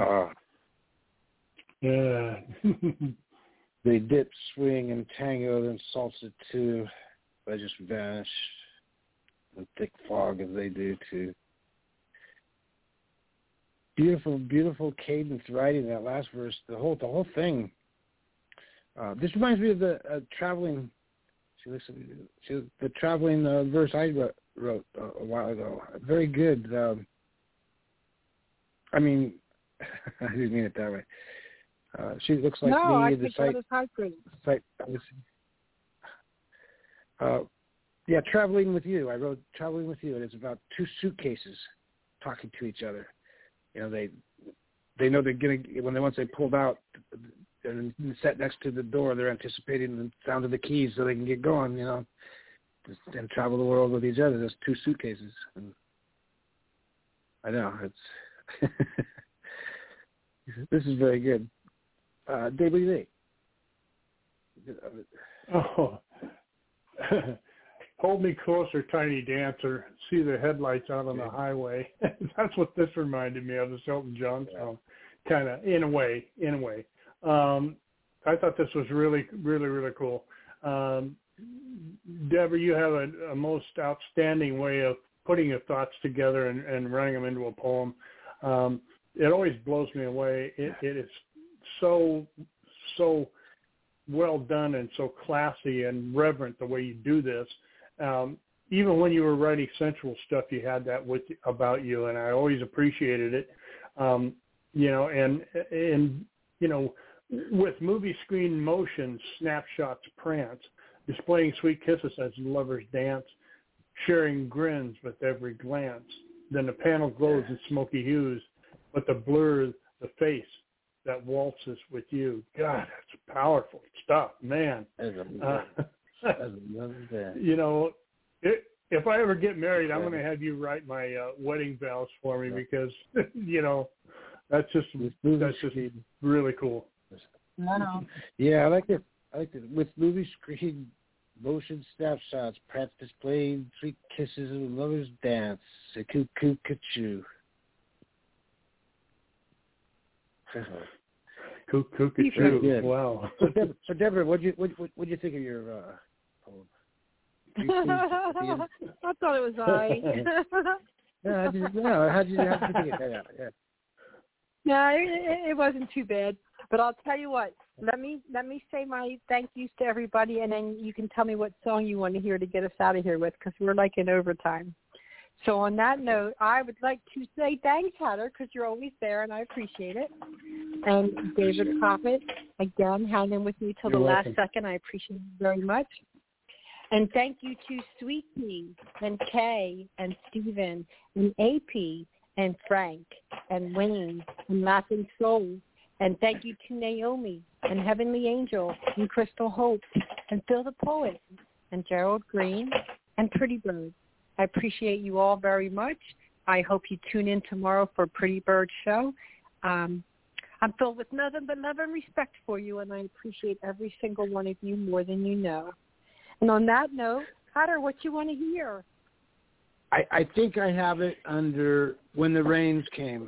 yeah. They dip, swing, and tango, then salsa too. I just vanish in thick fog as they do too. Beautiful, beautiful cadence writing that last verse. The whole thing. This reminds me of the traveling. The traveling verse I wrote a while ago. Very good. I mean, I didn't mean it that way. She looks like no, me. I The think site. that is heartbreaking. Yeah, traveling with you. I wrote traveling with you, and it's about two suitcases talking to each other. You know, they know they're gonna once they pulled out and sat next to the door, they're anticipating the sound of the keys so they can get going. You know, and travel the world with each other. There's two suitcases. And I know it's. This is very good. Dave, what do you think? Oh, hold me closer, tiny dancer. See the headlights out on the highway. That's what this reminded me of, the Elton John song, kind of in a way. I thought this was really, really, really cool. Deborah, you have a most outstanding way of putting your thoughts together and running them into a poem. It always blows me away. It is so well done and so classy and reverent the way you do this. Even when you were writing sensual stuff, you had that about you, and I always appreciated it. You know, and you know, with movie screen motion, snapshots prance, displaying sweet kisses as lovers dance, sharing grins with every glance. Then the panel glows in smoky hues, but the blur, the face that waltzes with you. God, that's powerful stuff, man. You know, if I ever get married, I'm going to have you write my wedding vows for me because, you know, that's just really cool. Yeah, I like it. With movie screen motion snapshots, prance displayed, sweet kisses and lovers dance, a cuckoo cuckoo. Cuckoo. Wow. So Deborah, what do you think of your poem? I thought it was how did you think it? Yeah. No, it wasn't too bad. But I'll tell you what. Let me say my thank yous to everybody, and then you can tell me what song you want to hear to get us out of here with, because we're like in overtime. So on that note, I would like to say thanks, Heather, because you're always there, and I appreciate it. And David Prophet, again, hang in with me till the last second. I appreciate it very much. And thank you to Sweet Pea and Kay and Stephen and AP and Frank and Wayne and Laughing Soul. And thank you to Naomi and Heavenly Angel and Crystal Hope and Phil the Poet and Gerald Green and Pretty Bird. I appreciate you all very much. I hope you tune in tomorrow for Pretty Bird Show. I'm filled with nothing but love and respect for you, and I appreciate every single one of you more than you know. And on that note, Hatter, what you want to hear? I think I have it under When the Rains Came.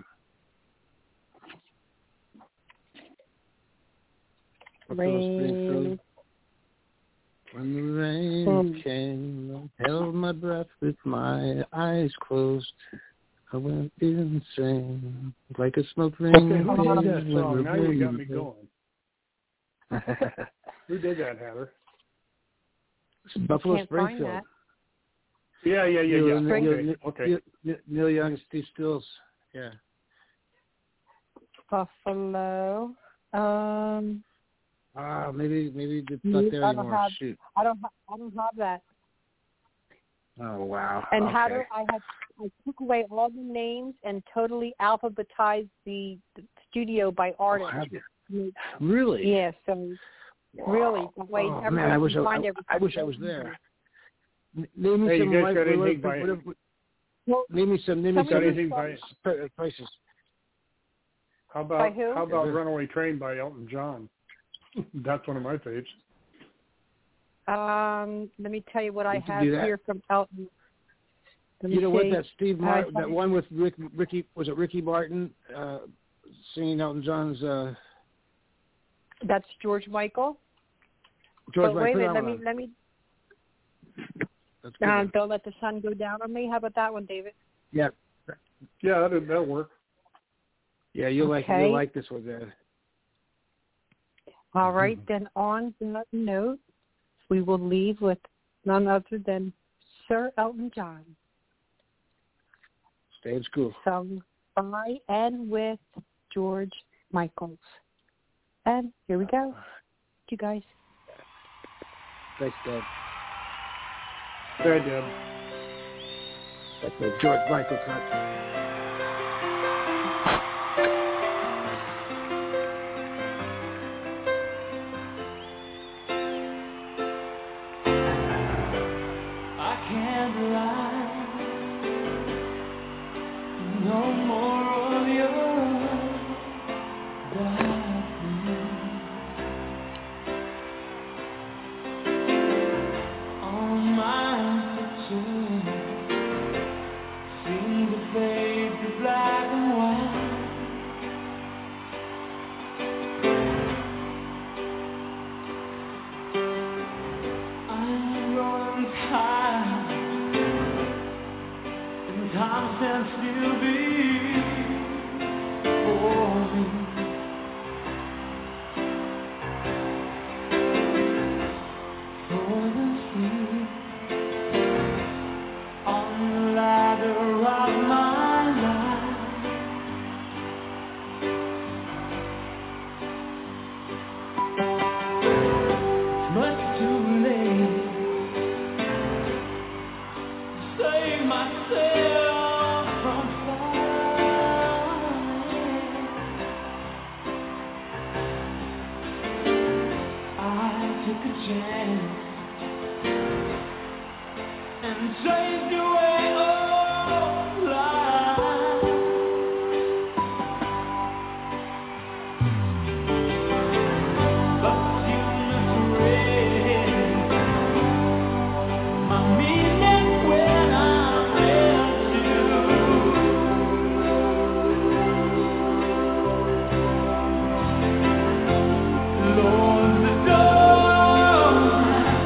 Rain. When the rain came, I held my breath with my eyes closed. I went insane, like a smoke ring. Okay, who did that song? Now you got me going. Who did that, Hatter? Buffalo Springfield. Yeah. Okay. Neil Young and Steve Stills. Yeah. Buffalo. Maybe it's not there anymore. Shoot. I don't have that. Oh wow. And okay. Hatter, I took away all the names and totally alphabetized the studio by artist. Oh, really? Yeah. So really, that way everyone I find everything. I wish I was there. Name me some places. How about Runaway Train by Elton John? That's one of my faves. Let me tell you what I have here from Elton. You know what? That Steve Martin, that one with Ricky, was it Ricky Martin singing Elton John's? That's George Michael. Wait, let me. Don't let the sun go down on me. How about that one, David? Yeah. Yeah, that'll work. Yeah, you'll like this one, Dad. All right, then on that note, we will leave with none other than Sir Elton John. Stay in school. Sung by and with George Michael. And here we go. You guys. Thanks, Dad. Good, Dad. That's the George Michael concert. Lord, the door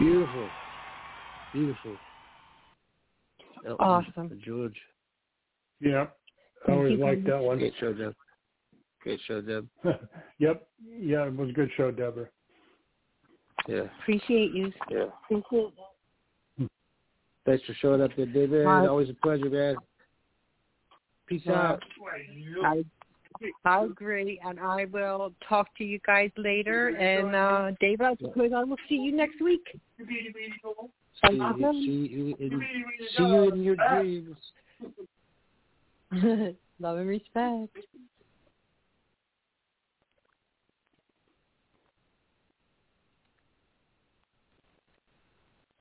Beautiful. Beautiful. Awesome. George. Yeah. I always liked that one. Great show, Deb. Great show, Deb. Yep. Yeah, it was a good show, Deborah. Yeah. Appreciate you. Yeah. Appreciate you. Thanks for showing up there, David. Always a pleasure, man. Peace out. I agree, and I will talk to you guys later. And David, I suppose I will see you next week. See you in your dreams. Love and respect.